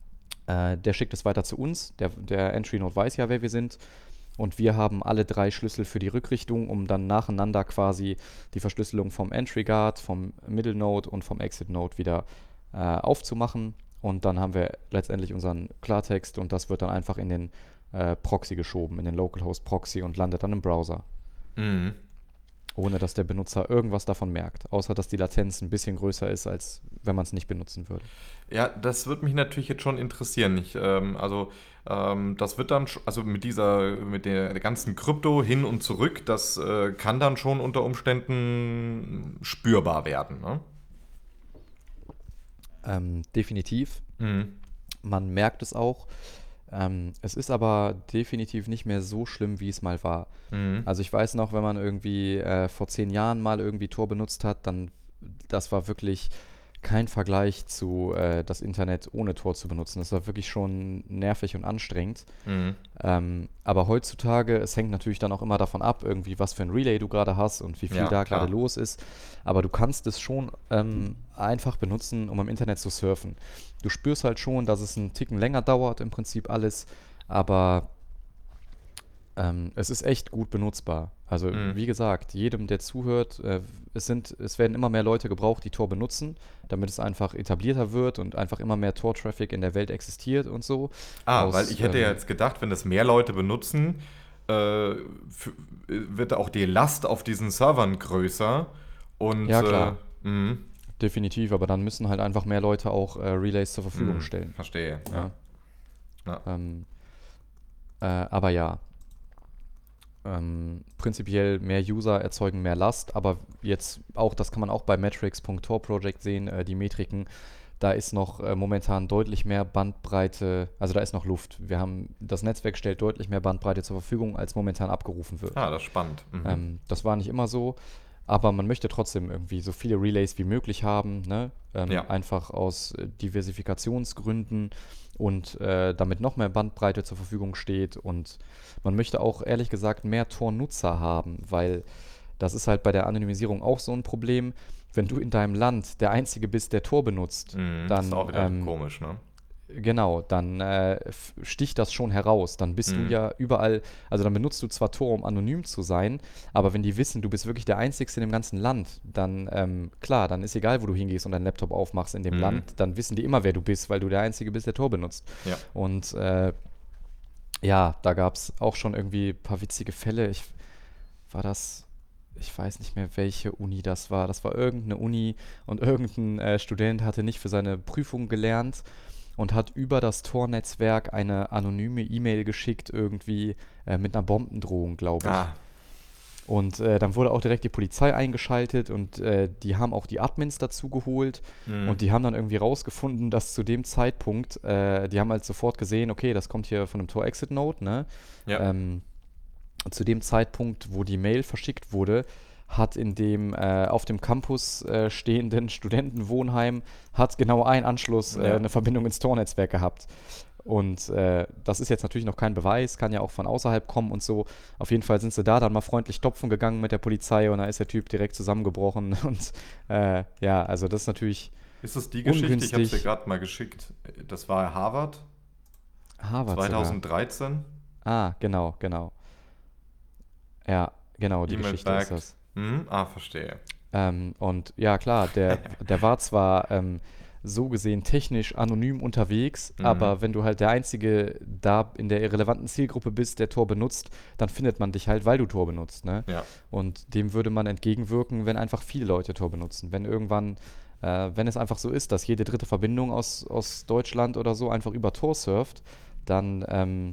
S2: Äh, der schickt es weiter zu uns, der, der Entry-Node weiß ja, wer wir sind. Und wir haben alle drei Schlüssel für die Rückrichtung, um dann nacheinander quasi die Verschlüsselung vom Entry Guard, vom Middle Node und vom Exit Node wieder äh, aufzumachen. Und dann haben wir letztendlich unseren Klartext und das wird dann einfach in den äh, Proxy geschoben, in den Localhost Proxy und landet dann im Browser.
S1: Mhm.
S2: Ohne dass der Benutzer irgendwas davon merkt. Außer dass die Latenz ein bisschen größer ist, als wenn man es nicht benutzen würde.
S1: Ja, das würde mich natürlich jetzt schon interessieren. Ich, ähm, also ähm, das wird dann, sch- also mit dieser, mit der, der ganzen Krypto hin und zurück, das äh, kann dann schon unter Umständen spürbar werden, ne?
S2: Ähm, definitiv.
S1: Mhm.
S2: Man merkt es auch. Ähm, es ist aber definitiv nicht mehr so schlimm, wie es mal war.
S1: Mhm.
S2: Also ich weiß noch, wenn man irgendwie äh, vor zehn Jahren mal irgendwie Tor benutzt hat, dann das war wirklich kein Vergleich zu äh, das Internet ohne Tor zu benutzen. Das war wirklich schon nervig und anstrengend.
S1: Mhm.
S2: Ähm, aber heutzutage, es hängt natürlich dann auch immer davon ab, irgendwie was für ein Relay du gerade hast und wie viel
S1: Ja,
S2: da gerade
S1: klar.
S2: los ist. Aber du kannst es schon ähm, einfach benutzen, um im Internet zu surfen. Du spürst halt schon, dass es einen Ticken länger dauert, im Prinzip alles, aber ähm, es ist echt gut benutzbar. Also
S1: Mhm.
S2: wie gesagt, jedem, der zuhört, äh, es sind, es werden immer mehr Leute gebraucht, die Tor benutzen, damit es einfach etablierter wird und einfach immer mehr Tor-Traffic in der Welt existiert und so.
S1: Ah, weil
S2: Aus,
S1: ich hätte ja
S2: ähm,
S1: jetzt gedacht, wenn das mehr Leute benutzen, äh, f- wird auch die Last auf diesen Servern größer. Und
S2: ja
S1: äh,
S2: klar,
S1: mh,
S2: definitiv, aber dann müssen halt einfach mehr Leute auch äh, Relays zur Verfügung
S1: mh,
S2: stellen.
S1: verstehe, ja.
S2: Ne?
S1: Ja.
S2: Ähm, äh, aber ja, ähm, prinzipiell mehr User erzeugen mehr Last, aber jetzt auch, das kann man auch bei metrics Punkt tor Project sehen, äh, die Metriken, da ist noch äh, momentan deutlich mehr Bandbreite, also da ist noch Luft. Wir haben, das Netzwerk stellt deutlich mehr Bandbreite zur Verfügung, als momentan abgerufen wird.
S1: Ah, das ist spannend. Mhm.
S2: Ähm, das war nicht immer so, aber man möchte trotzdem irgendwie so viele Relays wie möglich haben, ne? Ähm,
S1: Ja.
S2: einfach aus äh, Diversifikationsgründen und äh, damit noch mehr Bandbreite zur Verfügung steht. Und man möchte auch ehrlich gesagt mehr Tor-Nutzer haben, weil das ist halt bei der Anonymisierung auch so ein Problem. Wenn du in deinem Land der Einzige bist, der Tor benutzt,
S1: Mhm. Das ist auch
S2: dann
S1: wieder
S2: ähm,
S1: komisch, ne?
S2: genau, dann äh, f- sticht das schon heraus. Dann bist du
S1: Mhm.
S2: ja überall, also dann benutzt du zwar Tor, um anonym zu sein, aber wenn die wissen, du bist wirklich der Einzige in dem ganzen Land, dann, ähm, klar, dann ist egal, wo du hingehst und deinen Laptop aufmachst in dem
S1: Mhm.
S2: Land, dann wissen die immer, wer du bist, weil du der Einzige bist, der Tor benutzt.
S1: Ja.
S2: Und äh, ja, da gab es auch schon irgendwie ein paar witzige Fälle. Ich, war das, ich weiß nicht mehr, welche Uni das war. Das war irgendeine Uni und irgendein äh, Student hatte nicht für seine Prüfung gelernt und hat über das Tor-Netzwerk eine anonyme E-Mail geschickt, irgendwie äh, mit einer Bombendrohung, glaube ich.
S1: Ah.
S2: Und äh, dann wurde auch direkt die Polizei eingeschaltet und äh, die haben auch die Admins dazu geholt
S1: Mhm.
S2: und die haben dann irgendwie rausgefunden, dass zu dem Zeitpunkt, äh, die haben halt sofort gesehen, okay, das kommt hier von einem Tor-Exit-Node, ne?
S1: Ja.
S2: Ähm, zu dem Zeitpunkt, wo die Mail verschickt wurde, hat in dem äh, auf dem Campus äh, stehenden Studentenwohnheim hat genau ein Anschluss, äh,
S1: Ja.
S2: eine Verbindung ins Tor-Netzwerk gehabt. Und äh, das ist jetzt natürlich noch kein Beweis, kann ja auch von außerhalb kommen und so. Auf jeden Fall sind sie da dann mal freundlich klopfen gegangen mit der Polizei und da ist der Typ direkt zusammengebrochen. Und äh, ja, also das ist natürlich
S1: Ist das die Geschichte? Ich habe es dir
S2: ungünstig.
S1: gerade mal geschickt. Das war Harvard
S2: Harvard sogar.
S1: zweitausenddreizehn.
S2: Ah, genau, genau. Ja, genau, die
S1: E-Mail
S2: Geschichte ist
S1: backed.
S2: das.
S1: Mhm. Ah, verstehe.
S2: Ähm, und ja, klar, der, der war zwar ähm, so gesehen technisch anonym unterwegs,
S1: Mhm.
S2: aber wenn du halt der Einzige da in der relevanten Zielgruppe bist, der Tor benutzt, dann findet man dich halt, weil du Tor benutzt, ne?
S1: Ja.
S2: Und dem würde man entgegenwirken, wenn einfach viele Leute Tor benutzen. Wenn irgendwann, äh, wenn es einfach so ist, dass jede dritte Verbindung aus, aus Deutschland oder so einfach über Tor surft, dann ähm,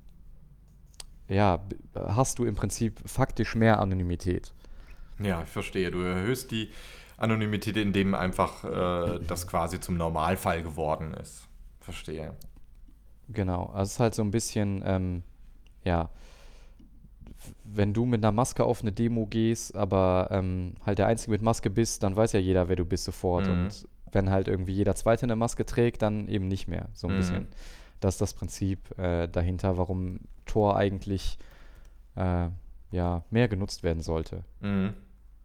S2: ja, b- hast du im Prinzip faktisch mehr Anonymität.
S1: Ja, ich verstehe. Du erhöhst die Anonymität, indem einfach äh, das quasi zum Normalfall geworden ist. Verstehe.
S2: Genau, also es ist halt so ein bisschen, ähm, ja, wenn du mit einer Maske auf eine Demo gehst, aber ähm, halt der Einzige mit Maske bist, dann weiß ja jeder, wer du bist sofort.
S1: Mhm.
S2: Und wenn halt irgendwie jeder Zweite eine Maske trägt, dann eben nicht mehr. So ein
S1: Mhm.
S2: bisschen. Das ist das Prinzip äh, dahinter, warum Tor eigentlich äh, ja, mehr genutzt werden sollte.
S1: Mhm.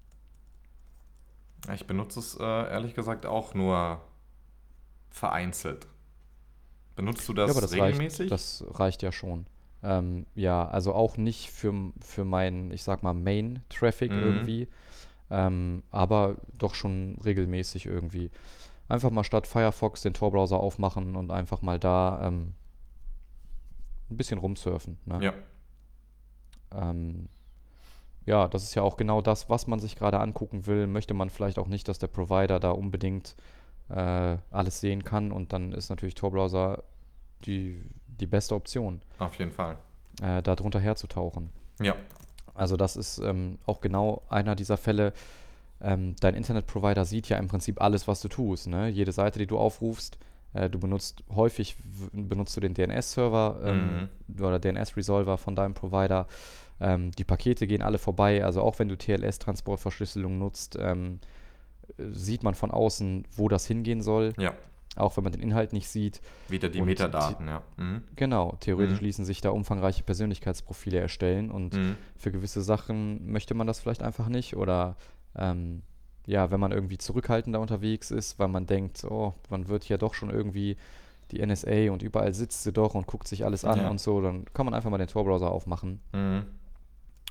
S1: Ich benutze es äh, ehrlich gesagt auch nur vereinzelt. Benutzt du
S2: Ja, aber
S1: das
S2: das reicht,
S1: regelmäßig?
S2: das reicht ja schon. Ähm, ja, also auch nicht für, für meinen, ich sag mal, Main-Traffic
S1: Mhm.
S2: irgendwie, ähm, aber doch schon regelmäßig irgendwie. Einfach mal statt Firefox den Tor-Browser aufmachen und einfach mal da ähm, ein bisschen rumsurfen. Ne?
S1: Ja.
S2: Ähm, ja, das ist ja auch genau das, was man sich gerade angucken will. Möchte man vielleicht auch nicht, dass der Provider da unbedingt äh, alles sehen kann und dann ist natürlich Tor-Browser die, die beste Option,
S1: Auf jeden Fall.
S2: äh, da drunter herzutauchen.
S1: Ja.
S2: Also das ist ähm, auch genau einer dieser Fälle. Ähm, dein Internetprovider sieht ja im Prinzip alles, was du tust. Ne? Jede Seite, die du aufrufst, äh, du benutzt häufig w- benutzt du den D N S-Server ähm,
S1: Mhm.
S2: oder D N S-Resolver von deinem Provider. Ähm, die Pakete gehen alle vorbei. Also auch wenn du T L S-Transportverschlüsselung nutzt, ähm, äh, sieht man von außen, wo das hingehen soll.
S1: Ja.
S2: Auch wenn man den Inhalt nicht sieht.
S1: Wieder die
S2: Und the-
S1: Metadaten, ja. Mhm.
S2: genau, theoretisch
S1: Mhm.
S2: ließen sich da umfangreiche Persönlichkeitsprofile erstellen und
S1: Mhm.
S2: für gewisse Sachen möchte man das vielleicht einfach nicht oder ähm, ja, wenn man irgendwie zurückhaltender unterwegs ist, weil man denkt, oh, man wird ja doch schon irgendwie die N S A und überall sitzt sie doch und guckt sich alles an
S1: Ja.
S2: und so, dann kann man einfach mal den Tor-Browser aufmachen
S1: Mhm.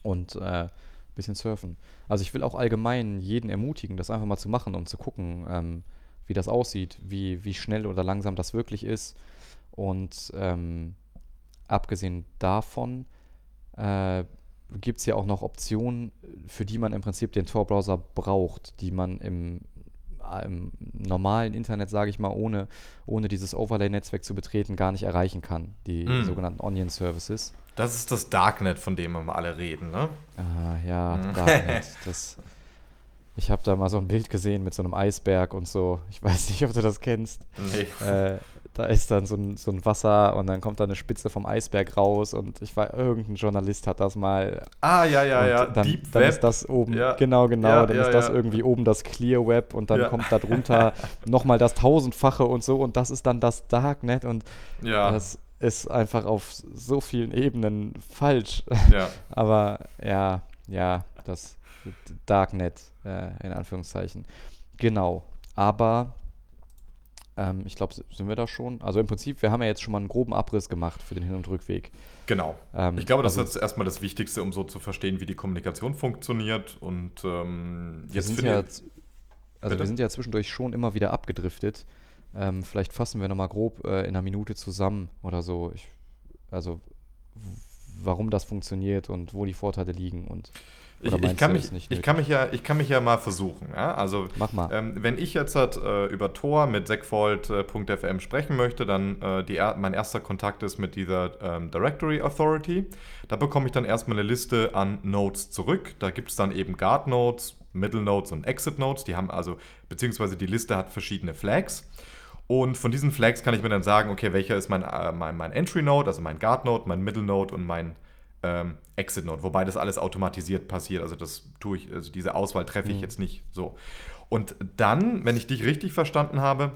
S2: und äh, ein bisschen surfen. Also ich will auch allgemein jeden ermutigen, das einfach mal zu machen und zu gucken, ähm, wie das aussieht, wie, wie schnell oder langsam das wirklich ist. Und ähm, abgesehen davon äh, gibt es ja auch noch Optionen, für die man im Prinzip den Tor-Browser braucht, die man im, äh, im normalen Internet, sage ich mal, ohne, ohne dieses Overlay-Netzwerk zu betreten, gar nicht erreichen kann. Die
S1: Mm.
S2: sogenannten Onion-Services.
S1: Das ist das Darknet, von dem wir alle reden, ne?
S2: Ah, ja,
S1: Mm.
S2: Darknet. Das, ich habe da mal so ein Bild gesehen mit so einem Eisberg und so. Ich weiß nicht, ob du das kennst.
S1: Nee.
S2: Äh, da ist dann so ein, so ein Wasser und dann kommt da eine Spitze vom Eisberg raus und ich war, irgendein Journalist hat das mal
S1: Ah, ja, ja,
S2: und
S1: ja.
S2: dann,
S1: Deep
S2: dann
S1: Web.
S2: ist das oben,
S1: Ja.
S2: genau, genau,
S1: Ja,
S2: dann
S1: ja,
S2: ist das
S1: ja.
S2: irgendwie oben das Clear Web und dann
S1: Ja.
S2: kommt da drunter nochmal das Tausendfache und so und das ist dann das Darknet und
S1: Ja.
S2: das ist einfach auf so vielen Ebenen falsch.
S1: Ja.
S2: Aber ja, ja, das Darknet, äh, in Anführungszeichen. Genau. Aber ähm, ich glaube, sind wir da schon? Also im Prinzip, wir haben ja jetzt schon mal einen groben Abriss gemacht für den Hin- und Rückweg.
S1: Genau.
S2: Ähm,
S1: Ich glaube, das
S2: also
S1: ist jetzt erstmal das Wichtigste, um so zu verstehen, wie die Kommunikation funktioniert. Und ähm,
S2: wir
S1: jetzt
S2: sind
S1: finde
S2: ja,
S1: ich.
S2: z- also
S1: Bitte?
S2: wir sind ja zwischendurch schon immer wieder abgedriftet. Ähm, vielleicht fassen wir nochmal grob äh, in einer Minute zusammen oder so. Ich, also w- warum das funktioniert und wo die Vorteile liegen und
S1: Ich,
S2: oder
S1: ich,
S2: meinst
S1: kann
S2: du
S1: mich,
S2: das nicht
S1: ich, kann
S2: nötig?
S1: mich ja, ich kann mich ja mal versuchen. Ja? Also,
S2: Mach mal.
S1: ähm, wenn ich jetzt halt, äh, über Tor mit segfold punkt f m sprechen möchte, dann äh, die, er- mein erster Kontakt ist mit dieser ähm, Directory Authority. Da bekomme ich dann erstmal eine Liste an Nodes zurück. Da gibt es dann eben Guard Nodes, Middle Nodes und Exit Nodes. Die haben also, beziehungsweise die Liste hat verschiedene Flags. Und von diesen Flags kann ich mir dann sagen, okay, welcher ist mein, äh, mein, mein Entry Node, also mein Guard Node, mein Middle Node und mein ähm, Exit Node, wobei das alles automatisiert passiert. Also das tue ich, also diese Auswahl treffe ich
S2: Mhm.
S1: jetzt nicht so. Und dann, wenn ich dich richtig verstanden habe,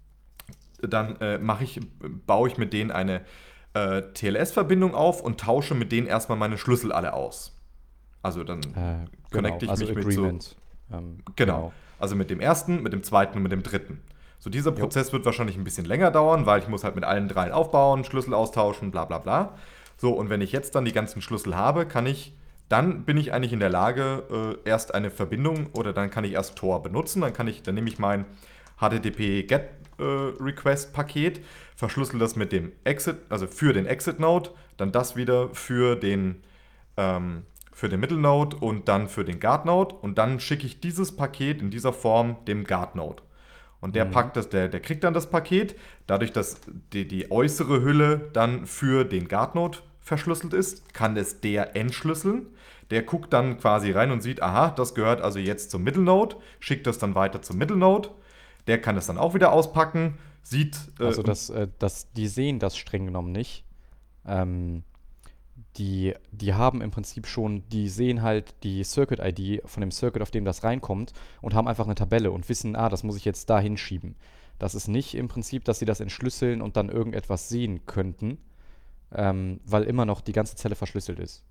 S1: dann äh, mache ich, baue ich mit denen eine äh, T L S-Verbindung auf und tausche mit denen erstmal meine Schlüssel alle aus. Also dann
S2: Äh, genau,
S1: connecte ich
S2: also
S1: mich mit so,
S2: Agreement. Ähm,
S1: genau,
S2: genau.
S1: also mit dem ersten, mit dem zweiten und mit dem dritten. So, dieser
S2: Jo.
S1: Prozess wird wahrscheinlich ein bisschen länger dauern, weil ich muss halt mit allen dreien aufbauen, Schlüssel austauschen, bla bla bla. So, und wenn ich jetzt dann die ganzen Schlüssel habe, kann ich, dann bin ich eigentlich in der Lage, äh, erst eine Verbindung oder dann kann ich erst Tor benutzen. Dann kann ich, dann nehme ich mein H T T P GET äh, Request Paket, verschlüssel das mit dem Exit, also für den Exit Node, dann das wieder für den ähm, für den Middle Node und dann für den Guard Node und dann schicke ich dieses Paket in dieser Form dem Guard Node. Und der
S2: Mhm.
S1: packt das, der, der kriegt dann das Paket, dadurch, dass die, die äußere Hülle dann für den Guard Node verschlüsselt ist, kann es der entschlüsseln. Der guckt dann quasi rein und sieht, aha, das gehört also jetzt zum Middle Node, schickt das dann weiter zum Middle Node. Der kann es dann auch wieder auspacken, sieht, äh,
S2: Also
S1: und
S2: das, äh, das, die sehen das streng genommen nicht. Ähm, die, die haben im Prinzip schon, die sehen halt die Circuit-I D von dem Circuit, auf dem das reinkommt und haben einfach eine Tabelle und wissen, ah, das muss ich jetzt da hinschieben. Das ist nicht im Prinzip, dass sie das entschlüsseln und dann irgendetwas sehen könnten, ähm, weil immer noch die ganze Zelle verschlüsselt ist.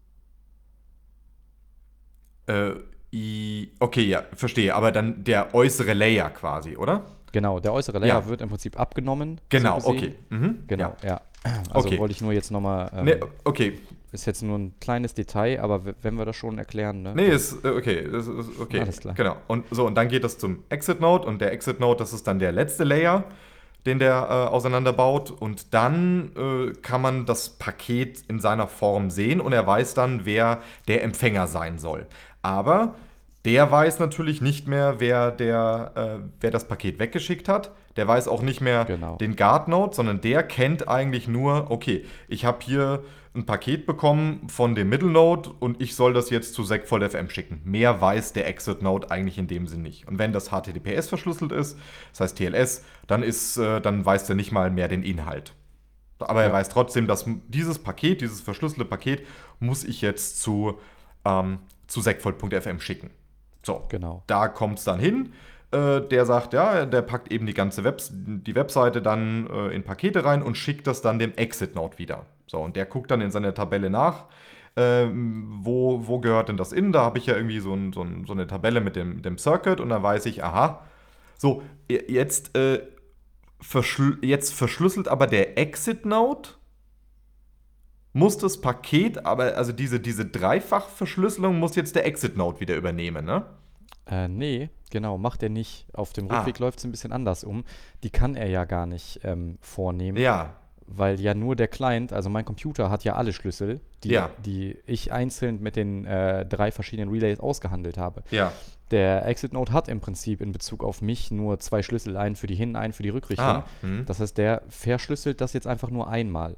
S1: äh, i, okay, ja, verstehe, aber dann der äußere Layer quasi, oder?
S2: Genau, der äußere Layer
S1: Ja,
S2: wird im Prinzip abgenommen, so
S1: genau,
S2: gesehen.
S1: okay. Mhm, ja,
S2: Genau, ja. Also
S1: okay.
S2: wollte ich nur jetzt nochmal,
S1: Ne,
S2: ähm,
S1: okay.
S2: ist jetzt nur ein kleines Detail, aber w- wenn wir das schon erklären, ne,
S1: Nee,
S2: dann
S1: ist äh, okay, ist, ist okay.
S2: alles klar.
S1: Genau. Und so, und dann geht das zum Exit Node und der Exit Node, das ist dann der letzte Layer, den der äh, auseinanderbaut. Und dann äh, kann man das Paket in seiner Form sehen und er weiß dann, wer der Empfänger sein soll. Aber der weiß natürlich nicht mehr, wer, der, äh, wer das Paket weggeschickt hat. Der weiß auch nicht mehr
S2: Genau.
S1: den Guard Node, sondern der kennt eigentlich nur, okay, ich habe hier ein Paket bekommen von dem Middle Node und ich soll das jetzt zu segfold punkt f m schicken. Mehr weiß der Exit Node eigentlich in dem Sinn nicht. Und wenn das H T T P S verschlüsselt ist, das heißt T L S, dann, ist, äh, dann weiß er nicht mal mehr den Inhalt. Aber er
S2: Ja,
S1: weiß trotzdem, dass dieses Paket, dieses verschlüsselte Paket, muss ich jetzt zu, ähm, zu segfold punkt f m schicken. So,
S2: genau.
S1: da kommt es dann hin. Äh, der sagt, ja, der packt eben die ganze Webs die Webseite dann äh, in Pakete rein und schickt das dann dem Exit-Node wieder. So, und der guckt dann in seiner Tabelle nach, ähm, wo, wo gehört denn das in? Da habe ich ja irgendwie so, ein, so, ein, so eine Tabelle mit dem, dem Circuit und dann weiß ich, aha, so, jetzt, äh, verschl jetzt verschlüsselt aber der Exit-Node muss das Paket, aber also diese, diese Dreifachverschlüsselung muss jetzt der Exit-Node wieder übernehmen, ne?
S2: Äh, nee, genau, macht er nicht. Auf dem Rückweg
S1: Ah,
S2: läuft es ein bisschen anders um. Die kann er ja gar nicht ähm, vornehmen,
S1: ja,
S2: weil ja nur der Client, also mein Computer hat ja alle Schlüssel, die,
S1: ja,
S2: die ich einzeln mit den äh, drei verschiedenen Relays ausgehandelt habe.
S1: ja.
S2: Der Exit-Node hat im Prinzip in Bezug auf mich nur zwei Schlüssel, einen für die Hin-, einen für die Rückrichtung.
S1: Ah, hm.
S2: Das heißt, der verschlüsselt das jetzt einfach nur einmal.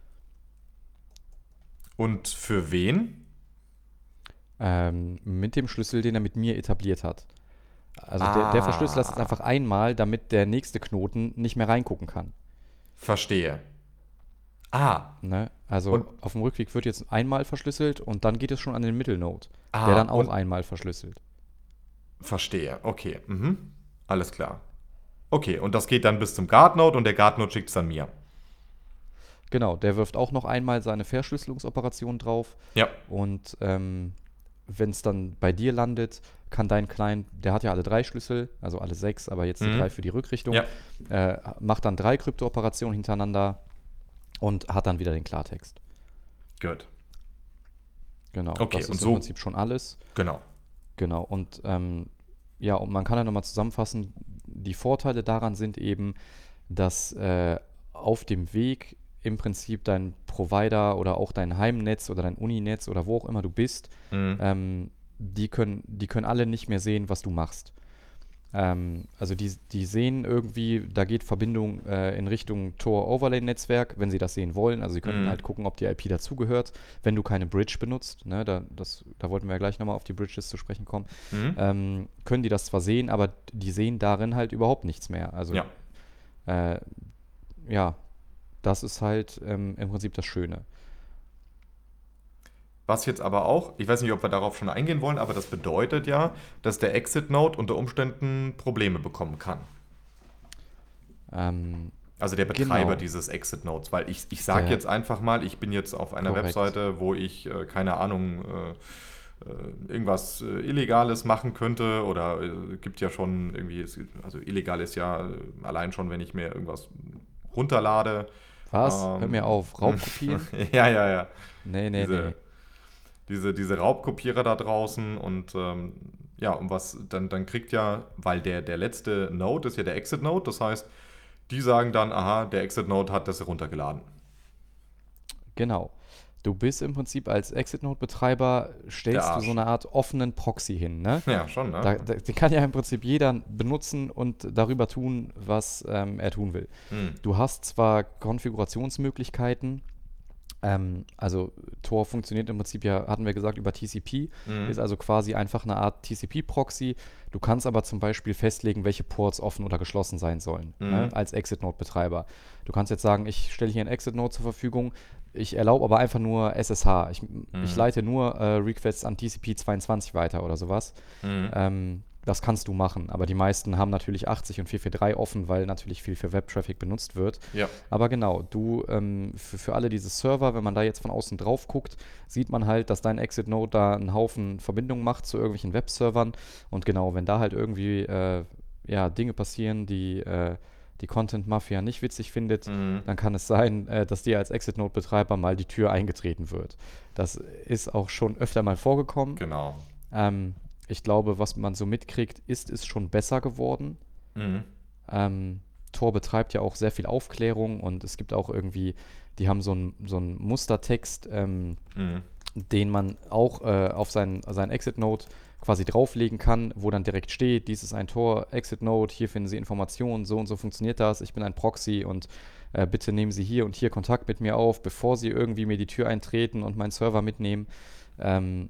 S1: Und für wen?
S2: Ähm, mit dem Schlüssel, den er mit mir etabliert hat. Also der, der verschlüsselt das jetzt
S1: Ah,
S2: einfach einmal, damit der nächste Knoten nicht mehr reingucken kann.
S1: verstehe. Ah,
S2: Ne? Also
S1: und,
S2: auf dem Rückweg wird jetzt einmal verschlüsselt und dann geht es schon an den Mittelnode, der
S1: ah,
S2: dann auch
S1: und,
S2: einmal verschlüsselt.
S1: verstehe. Okay, mhm. Alles klar. Okay, und das geht dann bis zum Guard-Node und der Guard-Node schickt es dann mir.
S2: Genau, der wirft auch noch einmal seine Verschlüsselungsoperation drauf
S1: Ja.
S2: und ähm, wenn es dann bei dir landet, kann dein Client, der hat ja alle drei Schlüssel, also alle sechs, aber jetzt die drei
S1: Mhm.
S2: für die Rückrichtung,
S1: Ja,
S2: äh, macht dann drei Krypto-Operationen hintereinander und hat dann wieder den Klartext.
S1: gut.
S2: Genau,
S1: Okay,
S2: das
S1: und
S2: ist im
S1: so,
S2: Prinzip schon alles.
S1: genau.
S2: Genau, und ähm, ja, und man kann ja nochmal zusammenfassen, die Vorteile daran sind eben, dass äh, auf dem Weg im Prinzip dein Provider oder auch dein Heimnetz oder dein Uninetz oder wo auch immer du bist,
S1: Mhm.
S2: ähm, die können, die können alle nicht mehr sehen, was du machst. Ähm, also die, die sehen irgendwie, da geht Verbindung äh, in Richtung Tor-Overlay-Netzwerk, wenn sie das sehen wollen. Also sie könnten
S1: Mhm.
S2: halt gucken, ob die I P dazugehört, wenn du keine Bridge benutzt. Ne, da, das, da wollten wir ja gleich nochmal auf die Bridges zu sprechen kommen.
S1: Mhm.
S2: Ähm, können die das zwar sehen, aber die sehen darin halt überhaupt nichts mehr. Also
S1: Ja.
S2: äh, ja, das ist halt ähm, im Prinzip das Schöne.
S1: Was jetzt aber auch, ich weiß nicht, ob wir darauf schon eingehen wollen, aber das bedeutet ja, dass der Exit-Node unter Umständen Probleme bekommen kann.
S2: Ähm,
S1: Also der Betreiber
S2: genau,
S1: dieses Exit-Nodes, weil ich, ich sage
S2: der
S1: jetzt einfach mal, ich bin jetzt auf einer
S2: korrekt.
S1: Webseite, wo ich, äh, keine Ahnung, äh, äh, irgendwas äh, Illegales machen könnte oder äh, gibt ja schon irgendwie, es gibt- also illegal ist ja äh, allein schon, wenn ich mir irgendwas runterlade.
S2: Was? Hör mir
S1: Ähm,
S2: auf, Raubkopieren?
S1: ja, ja, ja.
S2: Nee, nee,
S1: Diese,
S2: nee.
S1: diese, diese Raubkopierer da draußen und ähm, ja, und was dann, dann kriegt ja, weil der, der letzte Node ist ja der Exit-Node, das heißt, die sagen dann, aha, der Exit-Node hat das heruntergeladen.
S2: Genau. Du bist im Prinzip als Exit-Node-Betreiber,
S1: Der
S2: stellst du so
S1: Arsch.
S2: eine Art offenen Proxy hin, ne?
S1: Ja, schon, ne?
S2: Da, da, den kann ja im Prinzip jeder benutzen und darüber tun, was ähm, er tun will.
S1: Hm.
S2: Du hast zwar Konfigurationsmöglichkeiten, ähm, also Tor funktioniert im Prinzip ja, hatten wir gesagt, über T C P, ist
S1: Hm.
S2: also quasi einfach eine Art T C P-Proxy. Du kannst aber zum Beispiel festlegen, welche Ports offen oder geschlossen sein sollen, ne,
S1: Hm.
S2: als Exit-Node-Betreiber. Du kannst jetzt sagen, ich stelle hier einen Exit-Node zur Verfügung, ich erlaube aber einfach nur S S H. Ich, ich
S1: Hm.
S2: leite nur äh, Requests an T C P zweiundzwanzig weiter oder sowas.
S1: Hm.
S2: Ähm, das kannst du machen, aber die meisten haben natürlich achtzig und vierhundertdreiundvierzig offen, weil natürlich viel für Web-Traffic benutzt wird.
S1: Ja.
S2: Aber genau, du, ähm, für, für alle diese Server, wenn man da jetzt von außen drauf guckt, sieht man halt, dass dein Exit-Node da einen Haufen Verbindungen macht zu irgendwelchen Webservern. Und genau, wenn da halt irgendwie äh, ja, Dinge passieren, die äh, die Content-Mafia nicht witzig findet,
S1: Hm.
S2: dann kann es sein, äh, dass dir als Exit-Node-Betreiber mal die Tür eingetreten wird. Das ist auch schon öfter mal vorgekommen.
S1: Genau.
S2: Ähm, ich glaube, was man so mitkriegt, ist es schon besser geworden.
S1: Hm.
S2: Ähm, Tor betreibt ja auch sehr viel Aufklärung und es gibt auch irgendwie, die haben so einen so einen Mustertext, ähm,
S1: Hm.
S2: den man auch äh, auf seinen, seinen Exit-Node quasi drauflegen kann, wo dann direkt steht, dies ist ein Tor, Exit-Node, hier finden Sie Informationen, so und so funktioniert das, ich bin ein Proxy und äh, bitte nehmen Sie hier und hier Kontakt mit mir auf, bevor Sie irgendwie mir die Tür eintreten und meinen Server mitnehmen. Ähm,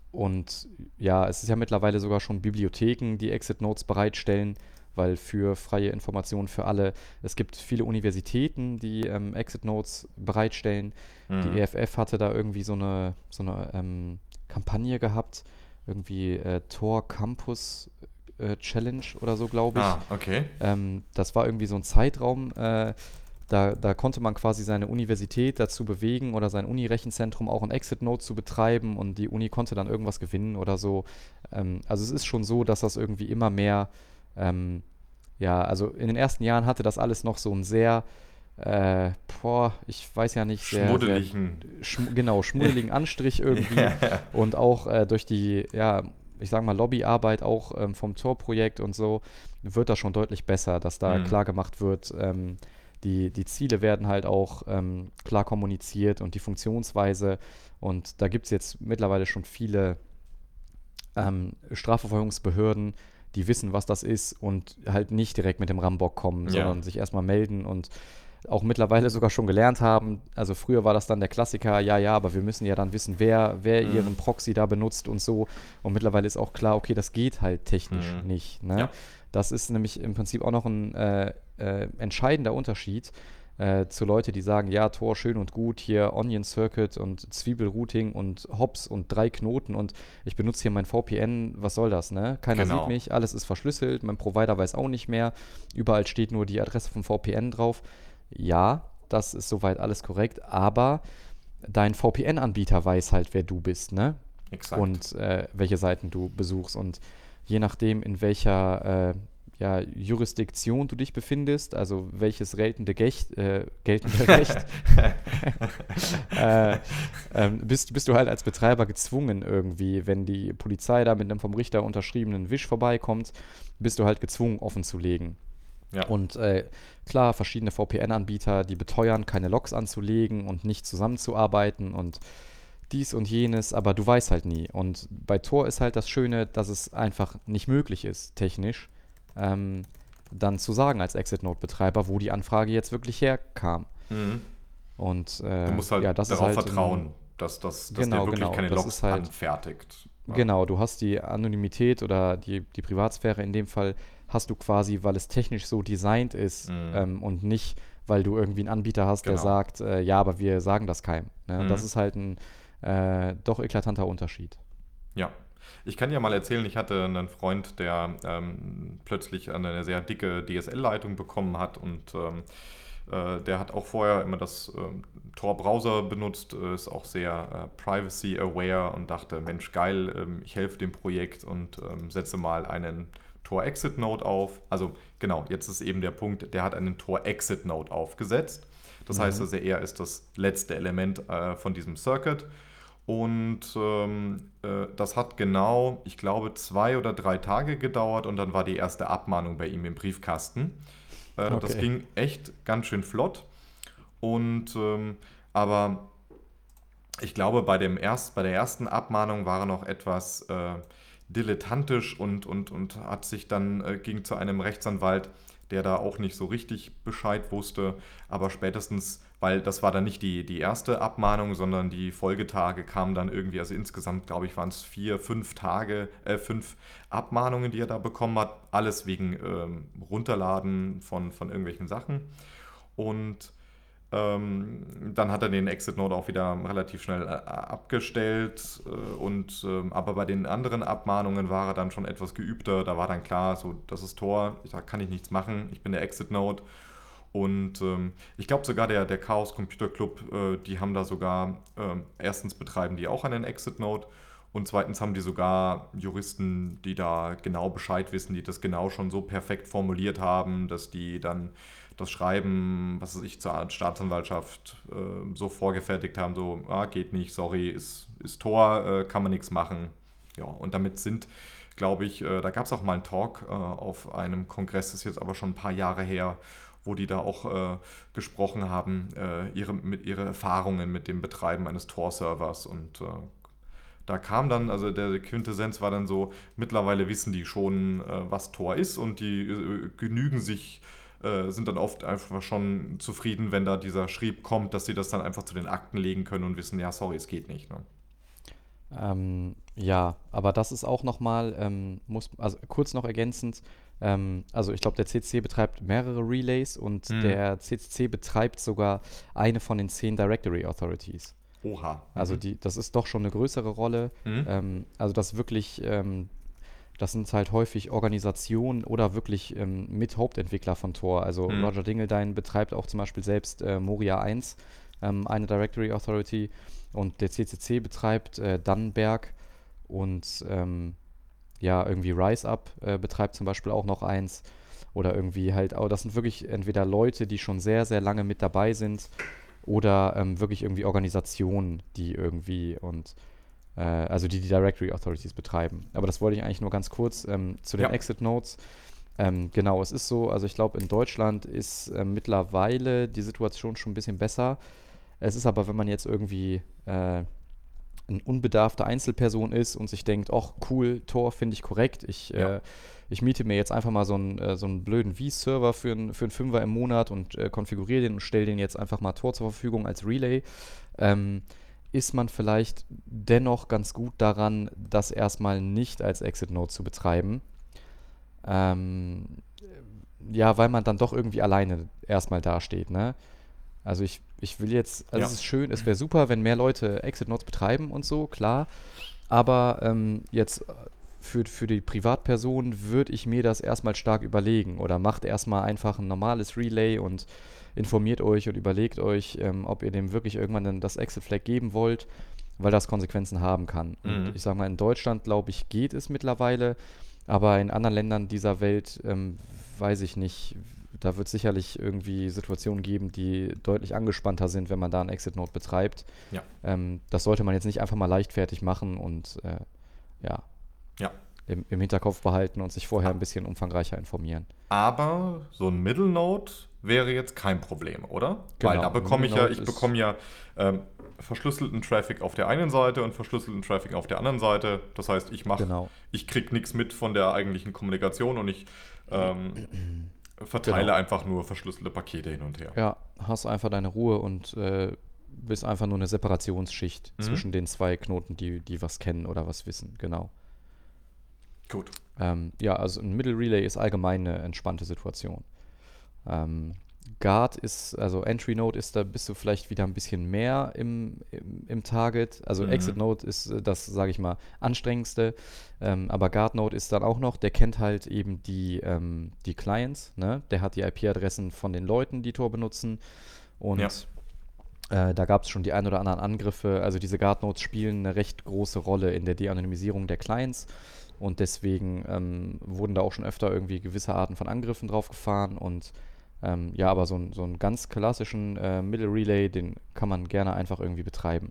S2: und ja, es ist ja mittlerweile sogar schon Bibliotheken, die Exit-Nodes bereitstellen, weil für freie Informationen für alle, es gibt viele Universitäten, die ähm, Exit-Nodes bereitstellen. Die
S1: Hm.
S2: E F F hatte da irgendwie so eine, so eine ähm, Kampagne gehabt, irgendwie äh, Tor Campus äh, Challenge oder so, glaube ich.
S1: Ah, okay.
S2: Ähm, das war irgendwie so ein Zeitraum, äh, da, da konnte man quasi seine Universität dazu bewegen oder sein Uni-Rechenzentrum auch ein Exit-Node zu betreiben und die Uni konnte dann irgendwas gewinnen oder so. Ähm, also es ist schon so, dass das irgendwie immer mehr, ähm, ja, also in den ersten Jahren hatte das alles noch so einen sehr äh, boah, ich weiß ja nicht, sehr, sehr,
S1: Schmuddeligen.
S2: schm genau, schmuddeligen Anstrich irgendwie
S1: Ja.
S2: und auch äh, durch die, ja, ich sag mal, Lobbyarbeit auch ähm, vom Tor-Projekt und so, wird das schon deutlich besser, dass da
S1: Hm.
S2: klar gemacht wird, ähm, die, die Ziele werden halt auch ähm, klar kommuniziert und die Funktionsweise. Und da gibt es jetzt mittlerweile schon viele ähm, Strafverfolgungsbehörden, die wissen, was das ist und halt nicht direkt mit dem Rambock kommen,
S1: Ja.
S2: sondern sich erstmal melden und auch mittlerweile sogar schon gelernt haben. Also früher war das dann der Klassiker, ja, ja, aber wir müssen ja dann wissen, wer, wer
S1: Hm.
S2: ihren Proxy da benutzt und so. Und mittlerweile ist auch klar, okay, das geht halt technisch
S1: Hm.
S2: nicht. Ne?
S1: Ja.
S2: Das ist nämlich im Prinzip auch noch ein äh, äh, entscheidender Unterschied äh, zu Leute, die sagen, ja, Tor schön und gut, hier Onion Circuit und Zwiebelrouting und Hops und drei Knoten und ich benutze hier mein V P N, was soll das, ne? Keiner sieht
S1: Genau.
S2: mich, alles ist verschlüsselt, mein Provider weiß auch nicht mehr, überall steht nur die Adresse vom V P N drauf. Ja, das ist soweit alles korrekt, aber dein V P N-Anbieter weiß halt, wer du bist, ne?
S1: Exakt.
S2: Und äh, welche Seiten du besuchst. Und je nachdem, in welcher äh, ja, Jurisdiktion du dich befindest, also welches geltende, Gecht, äh, geltende Recht, äh, ähm, bist, bist du halt als Betreiber gezwungen irgendwie, wenn die Polizei da mit einem vom Richter unterschriebenen Wisch vorbeikommt, bist du halt gezwungen, offen zu legen.
S1: Ja.
S2: Und äh, klar, verschiedene V P N-Anbieter, die beteuern, keine Logs anzulegen und nicht zusammenzuarbeiten und dies und jenes, aber du weißt halt nie. Und bei Tor ist halt das Schöne, dass es einfach nicht möglich ist, technisch, ähm, dann zu sagen als Exit-Node-Betreiber, wo die Anfrage jetzt wirklich herkam.
S1: Hm.
S2: Und
S1: Du
S2: äh,
S1: musst halt
S2: ja, das ist
S1: darauf
S2: halt ein,
S1: vertrauen, dass, das, dass der
S2: genau,
S1: wirklich
S2: genau,
S1: keine
S2: das ist
S1: Logs
S2: halt,
S1: anfertigt. Ja.
S2: genau, du hast die Anonymität oder die, die Privatsphäre in dem Fall hast du quasi, weil es technisch so designt ist
S1: Hm.
S2: ähm, und nicht, weil du irgendwie einen Anbieter hast, der
S1: Genau.
S2: sagt, äh, ja, aber wir sagen das keinem. Ne? Und das
S1: Hm.
S2: ist halt ein äh, doch eklatanter Unterschied.
S1: Ja. Ich kann dir mal erzählen, ich hatte einen Freund, der ähm, plötzlich eine sehr dicke D S L-Leitung bekommen hat und ähm, äh, der hat auch vorher immer das ähm, Tor-Browser benutzt, äh, ist auch sehr äh, privacy-aware und dachte, Mensch, geil, ähm, ich helfe dem Projekt und ähm, setze mal einen Tor-Exit-Node auf. Also genau, jetzt ist eben der Punkt, der hat einen Tor-Exit-Node aufgesetzt. Das heißt
S2: Mhm.
S1: also, er ist das letzte Element äh, von diesem Circuit. Und ähm, äh, das hat genau, ich glaube, zwei oder drei Tage gedauert und dann war die erste Abmahnung bei ihm im Briefkasten. Äh, das
S2: Okay.
S1: ging echt ganz schön flott. Und ähm, aber ich glaube, bei dem erst, bei der ersten Abmahnung war er noch etwas äh, dilettantisch und, und, und hat sich dann äh, ging zu einem Rechtsanwalt, der da auch nicht so richtig Bescheid wusste. Aber spätestens, weil das war dann nicht die, die erste Abmahnung, sondern die Folgetage kamen dann irgendwie, also insgesamt glaube ich, waren es vier, fünf Tage, äh, fünf Abmahnungen, die er da bekommen hat. Alles wegen ähm, Runterladen von, von irgendwelchen Sachen. Und ähm, dann hat er den Exit Node auch wieder relativ schnell äh, abgestellt. Äh, und, ähm, aber bei den anderen Abmahnungen war er dann schon etwas geübter. Da war dann klar, so, das ist Tor, da kann ich nichts machen, ich bin der Exit Node. Und ähm, ich glaube sogar der, der Chaos Computer Club, äh, die haben da sogar, ähm, erstens betreiben die auch einen Exit Node und zweitens haben die sogar Juristen, die da genau Bescheid wissen, die das genau schon so perfekt formuliert haben, dass die dann das Schreiben, was weiß ich, zur Staatsanwaltschaft äh, so vorgefertigt haben, so, ah, geht nicht, sorry, ist, ist Tor, äh, kann man nichts machen. Ja, und damit sind, glaube ich, äh, da gab es auch mal einen Talk äh, auf einem Kongress, das ist jetzt aber schon ein paar Jahre her, wo die da auch äh, gesprochen haben, äh, ihre, mit ihre Erfahrungen mit dem Betreiben eines Tor-Servers. Und äh, da kam dann, also der Quintessenz war dann so, mittlerweile wissen die schon, äh, was Tor ist und die äh, genügen sich, äh, sind dann oft einfach schon zufrieden, wenn da dieser Schrieb kommt, dass sie das dann einfach zu den Akten legen können und wissen, ja, sorry, es geht nicht. Ne?
S2: Ähm, ja, aber das ist auch nochmal, ähm, muss, also kurz noch ergänzend, ähm, also ich glaube, der C C C betreibt mehrere Relays und
S1: Hm.
S2: der C C C betreibt sogar eine von den zehn Directory Authorities.
S1: Oha.
S2: Also
S1: Mhm.
S2: die, das ist doch schon eine größere Rolle.
S1: Mhm.
S2: Ähm, also das wirklich, ähm, das sind halt häufig Organisationen oder wirklich ähm, Mit-Hauptentwickler von Tor. Also
S1: Mhm.
S2: Roger Dingledine betreibt auch zum Beispiel selbst äh, Moria eins, ähm, eine Directory Authority. Und der C C C betreibt äh, Dannenberg und ähm, ja, irgendwie RiseUp äh, betreibt zum Beispiel auch noch eins. oder irgendwie halt, auch das sind wirklich entweder Leute, die schon sehr, sehr lange mit dabei sind oder ähm, wirklich irgendwie Organisationen, die irgendwie und äh, also die die Directory Authorities betreiben. Aber das wollte ich eigentlich nur ganz kurz ähm, zu den
S1: Ja,
S2: Exit Notes. Ähm, genau, es ist so, also ich glaube, in Deutschland ist äh, mittlerweile die Situation schon ein bisschen besser. Es ist aber, wenn man jetzt irgendwie äh, eine unbedarfte Einzelperson ist und sich denkt, ach cool, Tor finde ich korrekt, ich,
S1: ja.
S2: äh, ich miete mir jetzt einfach mal so einen, äh, so einen blöden V-Server für, einen- für einen Fünfer im Monat und äh, konfiguriere den und stelle den jetzt einfach mal Tor zur Verfügung als Relay, ähm, ist man vielleicht dennoch ganz gut daran, das erstmal nicht als Exit-Node zu betreiben. Ähm, ja, weil man dann doch irgendwie alleine erstmal dasteht, ne? Also ich, ich will jetzt, also es
S1: Ja.
S2: ist schön, es wäre super, wenn mehr Leute Exit-Nodes betreiben und so, klar. Aber ähm, jetzt äh, für, für die Privatperson würde ich mir das erstmal stark überlegen oder macht erstmal einfach ein normales Relay und informiert euch und überlegt euch, ähm, ob ihr dem wirklich irgendwann dann das Exit-Flag geben wollt, weil das Konsequenzen haben kann. Und
S1: Mhm.
S2: ich sage mal, in Deutschland, glaube ich, geht es mittlerweile, aber in anderen Ländern dieser Welt ähm, weiß ich nicht. Da wird es sicherlich irgendwie Situationen geben, die deutlich angespannter sind, wenn man da einen Exit-Node betreibt.
S1: Ja.
S2: Ähm, das sollte man jetzt nicht einfach mal leichtfertig machen und äh, ja,
S1: Ja.
S2: im, im Hinterkopf behalten und sich vorher
S1: Ah,
S2: ein bisschen umfangreicher informieren.
S1: aber so ein Middle Node wäre jetzt kein Problem, oder? Weil da
S2: Genau, ein
S1: bekomme
S2: Middle
S1: ich ja,
S2: Node
S1: ich
S2: ist,
S1: bekomme ja ähm, verschlüsselten Traffic auf der einen Seite und verschlüsselten Traffic auf der anderen Seite. Das heißt, ich mache,
S2: genau,
S1: ich kriege nichts mit von der eigentlichen Kommunikation und ich ähm, verteile
S2: genau.
S1: einfach nur verschlüsselte Pakete hin und her.
S2: Ja, hast einfach deine Ruhe und äh, bist einfach nur eine Separationsschicht
S1: Mhm.
S2: zwischen den zwei Knoten, die, die was kennen oder was wissen. Genau.
S1: Gut.
S2: Ähm, ja, also ein Middle Relay ist allgemein eine entspannte Situation. Ähm, Guard ist, also Entry Node ist, da bist du vielleicht wieder ein bisschen mehr im, im, im Target. Also Exit
S1: Mhm.
S2: Node ist äh, das, sage ich mal, anstrengendste. Ähm, aber Guard Node ist dann auch noch, der kennt halt eben die, ähm, die Clients, ne? Der hat die I P-Adressen von den Leuten, die Tor benutzen.
S1: Ja.
S2: Und äh, da gab es schon die ein oder anderen Angriffe. Also diese Guard Nodes spielen eine recht große Rolle in der De-Anonymisierung der Clients. Und deswegen ähm, wurden da auch schon öfter irgendwie gewisse Arten von Angriffen drauf gefahren. Und ähm, ja, aber so, ein, so einen ganz klassischen äh, Middle Relay, den kann man gerne einfach irgendwie betreiben.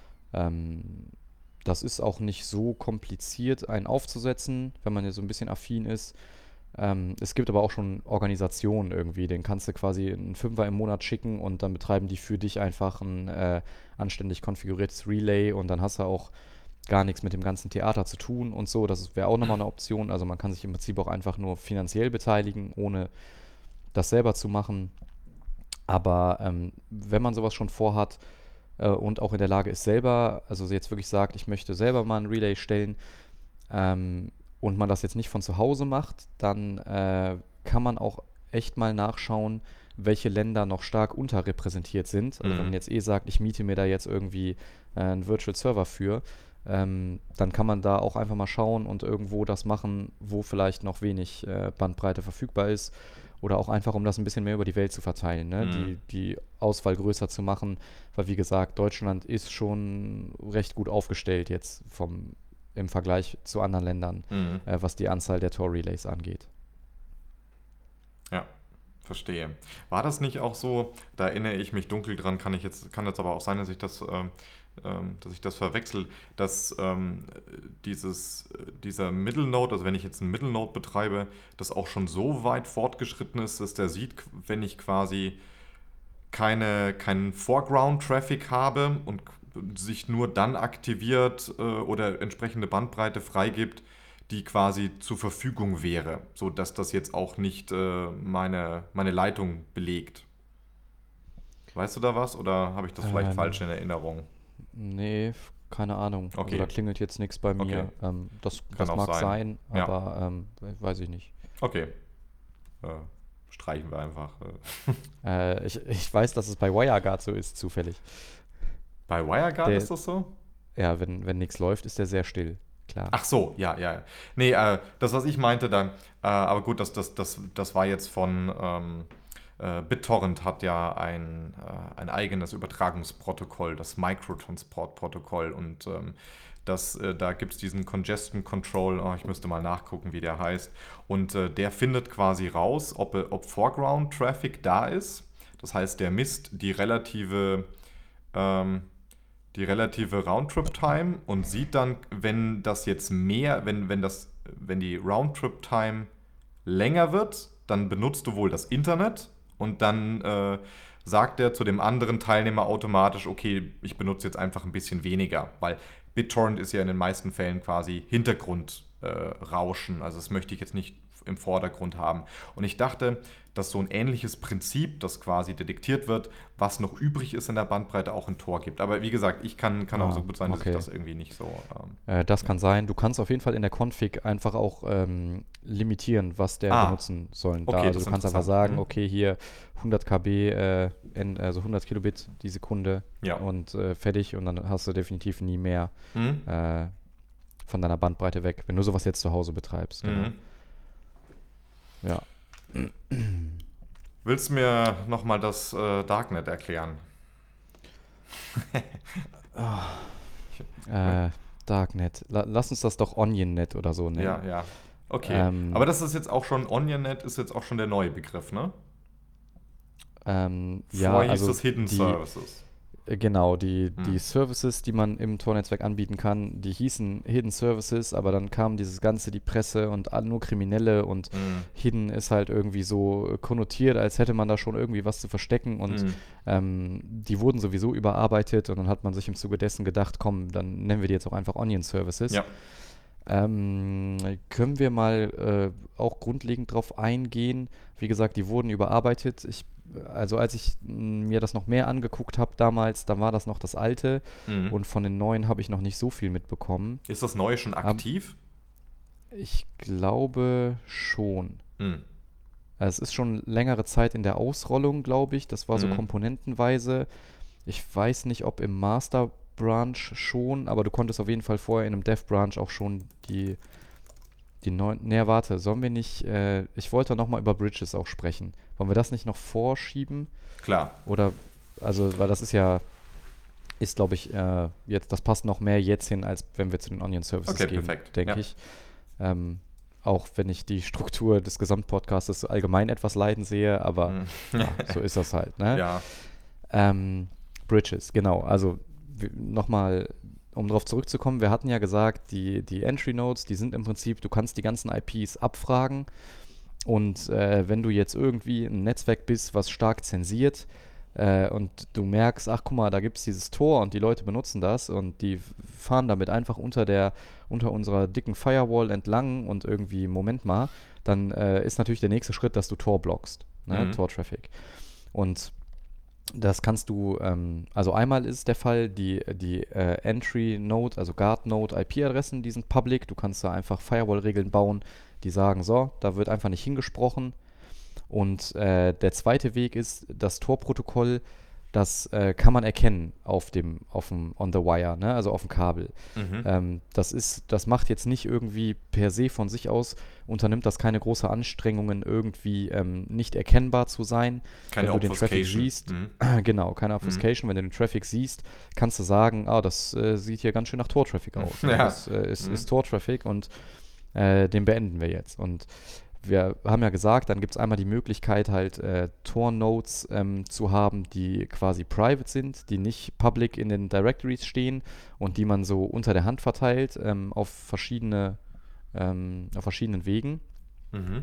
S2: Ähm, das ist auch nicht so kompliziert, einen aufzusetzen, wenn man ja so ein bisschen affin ist. Ähm, es gibt aber auch schon Organisationen irgendwie, den kannst du quasi einen Fünfer im Monat schicken und dann betreiben die für dich einfach ein äh, anständig konfiguriertes Relay und dann hast du auch gar nichts mit dem ganzen Theater zu tun und so. Das wäre auch nochmal eine Option. Also man kann sich im Prinzip auch einfach nur finanziell beteiligen, ohne das selber zu machen. Aber ähm, wenn man sowas schon vorhat äh, und auch in der Lage ist selber, also jetzt wirklich sagt, ich möchte selber mal ein Relay stellen, ähm, und man das jetzt nicht von zu Hause macht, dann äh, kann man auch echt mal nachschauen, welche Länder noch stark unterrepräsentiert sind. Also wenn man
S1: Mhm.
S2: jetzt eh sagt, ich miete mir da jetzt irgendwie äh, einen Virtual Server für, ähm, dann kann man da auch einfach mal schauen und irgendwo das machen, wo vielleicht noch wenig äh, Bandbreite verfügbar ist. Oder auch einfach, um das ein bisschen mehr über die Welt zu verteilen, ne?
S1: Mhm.
S2: Die, die Auswahl größer zu machen, weil wie gesagt, Deutschland ist schon recht gut aufgestellt jetzt vom im Vergleich zu anderen Ländern,
S1: Mhm.
S2: äh, was die Anzahl der Tor-Relays angeht.
S1: Ja, verstehe. War das nicht auch so, da erinnere ich mich dunkel dran, kann ich jetzt, kann jetzt aber auch sein, dass ich das, ähm, ähm, dass ich das verwechsel, dass ähm, dieses, äh, dieser Middle Node, also wenn ich jetzt einen Middle Node betreibe, das auch schon so weit fortgeschritten ist, dass der sieht, wenn ich quasi keine, keinen Foreground-Traffic habe und sich nur dann aktiviert äh, oder entsprechende Bandbreite freigibt, die quasi zur Verfügung wäre, sodass das jetzt auch nicht äh, meine, meine Leitung belegt. Weißt du da was oder habe ich das vielleicht falsch
S2: Ähm,
S1: in Erinnerung?
S2: nee, keine Ahnung. Also da
S1: Okay,
S2: klingelt jetzt nichts bei
S1: okay,
S2: mir. Ähm, das,
S1: kann
S2: das
S1: auch
S2: mag
S1: sein.
S2: sein,
S1: Ja,
S2: aber ähm, weiß ich nicht.
S1: okay, äh, streichen wir einfach. Äh.
S2: Äh, ich, ich weiß, dass es bei WireGuard so ist, zufällig.
S1: Bei WireGuard
S2: Der,
S1: ist das so?
S2: ja, wenn, wenn nichts läuft, ist der sehr still. Klar.
S1: Ach so, ja, ja. Ja. Nee, äh, das, was ich meinte dann, äh, aber gut, das, das, das, das war jetzt von, ähm, äh, BitTorrent hat ja ein, äh, ein eigenes Übertragungsprotokoll, das Microtransport-Protokoll. Und ähm, das, äh, da gibt es diesen Congestion Control, oh, ich müsste mal nachgucken, wie der heißt. Und äh, der findet quasi raus, ob, äh, ob Foreground-Traffic da ist. Das heißt, der misst die relative, ähm, die relative Roundtrip-Time und sieht dann, wenn das jetzt mehr, wenn, wenn, das, wenn die Roundtrip-Time länger wird, dann benutzt du wohl das Internet und dann äh, sagt er zu dem anderen Teilnehmer automatisch, okay, ich benutze jetzt einfach ein bisschen weniger, weil BitTorrent ist ja in den meisten Fällen quasi Hintergrundrauschen, äh, also das möchte ich jetzt nicht im Vordergrund haben. Und ich dachte, dass so ein ähnliches Prinzip, das quasi detektiert wird, was noch übrig ist in der Bandbreite, auch ein Tor gibt. Aber wie gesagt, ich kann, kann auch
S2: Ah,
S1: so gut sein, dass ich
S2: okay.
S1: das irgendwie nicht so. Ähm,
S2: Äh, das
S1: ja.
S2: kann sein. Du kannst auf jeden Fall in der Config einfach auch ähm, limitieren, was der
S1: Ah,
S2: benutzen soll. Da,
S1: okay,
S2: also
S1: das
S2: du
S1: ist
S2: kannst einfach
S1: interessant.
S2: sagen,
S1: Mhm.
S2: okay, hier hundert Kilobyte, äh, in, also hundert Kilobit die Sekunde
S1: Ja.
S2: und äh, fertig und dann hast du definitiv nie mehr
S1: Mhm.
S2: äh, von deiner Bandbreite weg, wenn du sowas jetzt zu Hause betreibst, genau.
S1: Mhm.
S2: Ja.
S1: Willst du mir nochmal das äh, Darknet erklären?
S2: Äh, Darknet. La lass uns das doch OnionNet oder so nennen.
S1: Ja, ja. Okay.
S2: Ähm,
S1: Aber das ist jetzt auch schon, OnionNet ist jetzt auch schon der neue Begriff, ne?
S2: ähm, ja,
S1: Vorher hieß
S2: also
S1: das Hidden
S2: die,
S1: Services.
S2: äh, genau, die,
S1: Hm.
S2: die Services, die man im Tor-Netzwerk anbieten kann, die hießen Hidden Services, aber dann kam dieses Ganze, die Presse und all- nur Kriminelle und
S1: Hm.
S2: Hidden ist halt irgendwie so äh, konnotiert, als hätte man da schon irgendwie was zu verstecken und
S1: Hm.
S2: ähm, die wurden sowieso überarbeitet und dann hat man sich im Zuge dessen gedacht, komm, dann nennen wir die jetzt auch einfach Onion Services.
S1: Ja.
S2: Ähm, können wir mal äh, auch grundlegend drauf eingehen? Wie gesagt, die wurden überarbeitet. Ich, also als ich mh, mir das noch mehr angeguckt habe damals, da war das noch das alte
S1: Hm.
S2: und von den neuen habe ich noch nicht so viel mitbekommen.
S1: Ist das neue schon
S2: Ähm,
S1: aktiv?
S2: ich glaube schon.
S1: Hm.
S2: Also es ist schon längere Zeit in der Ausrollung, glaube ich. Das war so
S1: Hm.
S2: komponentenweise. Ich weiß nicht, ob im Master Branch schon, aber du konntest auf jeden Fall vorher in einem Dev Branch auch schon die, die neuen. Ne, warte, sollen wir nicht. Äh, ich wollte nochmal über Bridges auch sprechen. Wollen wir das nicht noch vorschieben?
S1: Klar.
S2: Oder, also, weil das ist ja, ist glaube ich, äh, jetzt, das passt noch mehr jetzt hin, als wenn wir zu den Onion Services
S1: Okay,
S2: gehen,
S1: perfekt.
S2: denke
S1: Ja.
S2: ich. Ähm, auch wenn ich die Struktur des Gesamtpodcasts allgemein etwas leiden sehe, aber
S1: Hm.
S2: ja, so ist das halt, ne?
S1: Ja.
S2: Ähm, Bridges, genau. Also nochmal, um darauf zurückzukommen, wir hatten ja gesagt, die, die Entry Nodes, die sind im Prinzip, du kannst die ganzen I Ps abfragen und äh, wenn du jetzt irgendwie ein Netzwerk bist, was stark zensiert äh, und du merkst, ach guck mal, da gibt es dieses Tor und die Leute benutzen das und die fahren damit einfach unter der, unter unserer dicken Firewall entlang und irgendwie, Moment mal, dann äh, ist natürlich der nächste Schritt, dass du Tor blockst, ne?
S1: Mhm.
S2: Tor-Traffic. Und das kannst du, ähm, also einmal ist der Fall, die, die äh, Entry-Node, also Guard-Node I P-Adressen, die sind public. Du kannst da einfach Firewall-Regeln bauen, die sagen, so, da wird einfach nicht hingesprochen. Und äh, der zweite Weg ist das Tor-Protokoll, das äh, kann man erkennen auf dem, auf dem On the Wire, ne? Also auf dem Kabel.
S1: Mhm.
S2: Ähm, das ist, das macht jetzt nicht irgendwie per se von sich aus, unternimmt das keine große Anstrengungen, irgendwie ähm, nicht erkennbar zu sein.
S1: Keine
S2: Wenn du den Traffic
S1: Obfuscation.
S2: siehst,
S1: Mhm.
S2: genau, keine Obfuscation, wenn du den Traffic siehst, kannst du sagen, ah, das äh, sieht hier ganz schön nach Tor-Traffic aus.
S1: Ja.
S2: Das äh, ist,
S1: Mhm.
S2: ist Tor-Traffic und äh, den beenden wir jetzt. Und wir haben ja gesagt, dann gibt es einmal die Möglichkeit, halt äh, Tor-Nodes ähm, zu haben, die quasi private sind, die nicht public in den Directories stehen und die man so unter der Hand verteilt ähm, auf verschiedene, ähm, auf verschiedenen Wegen.
S1: Mhm.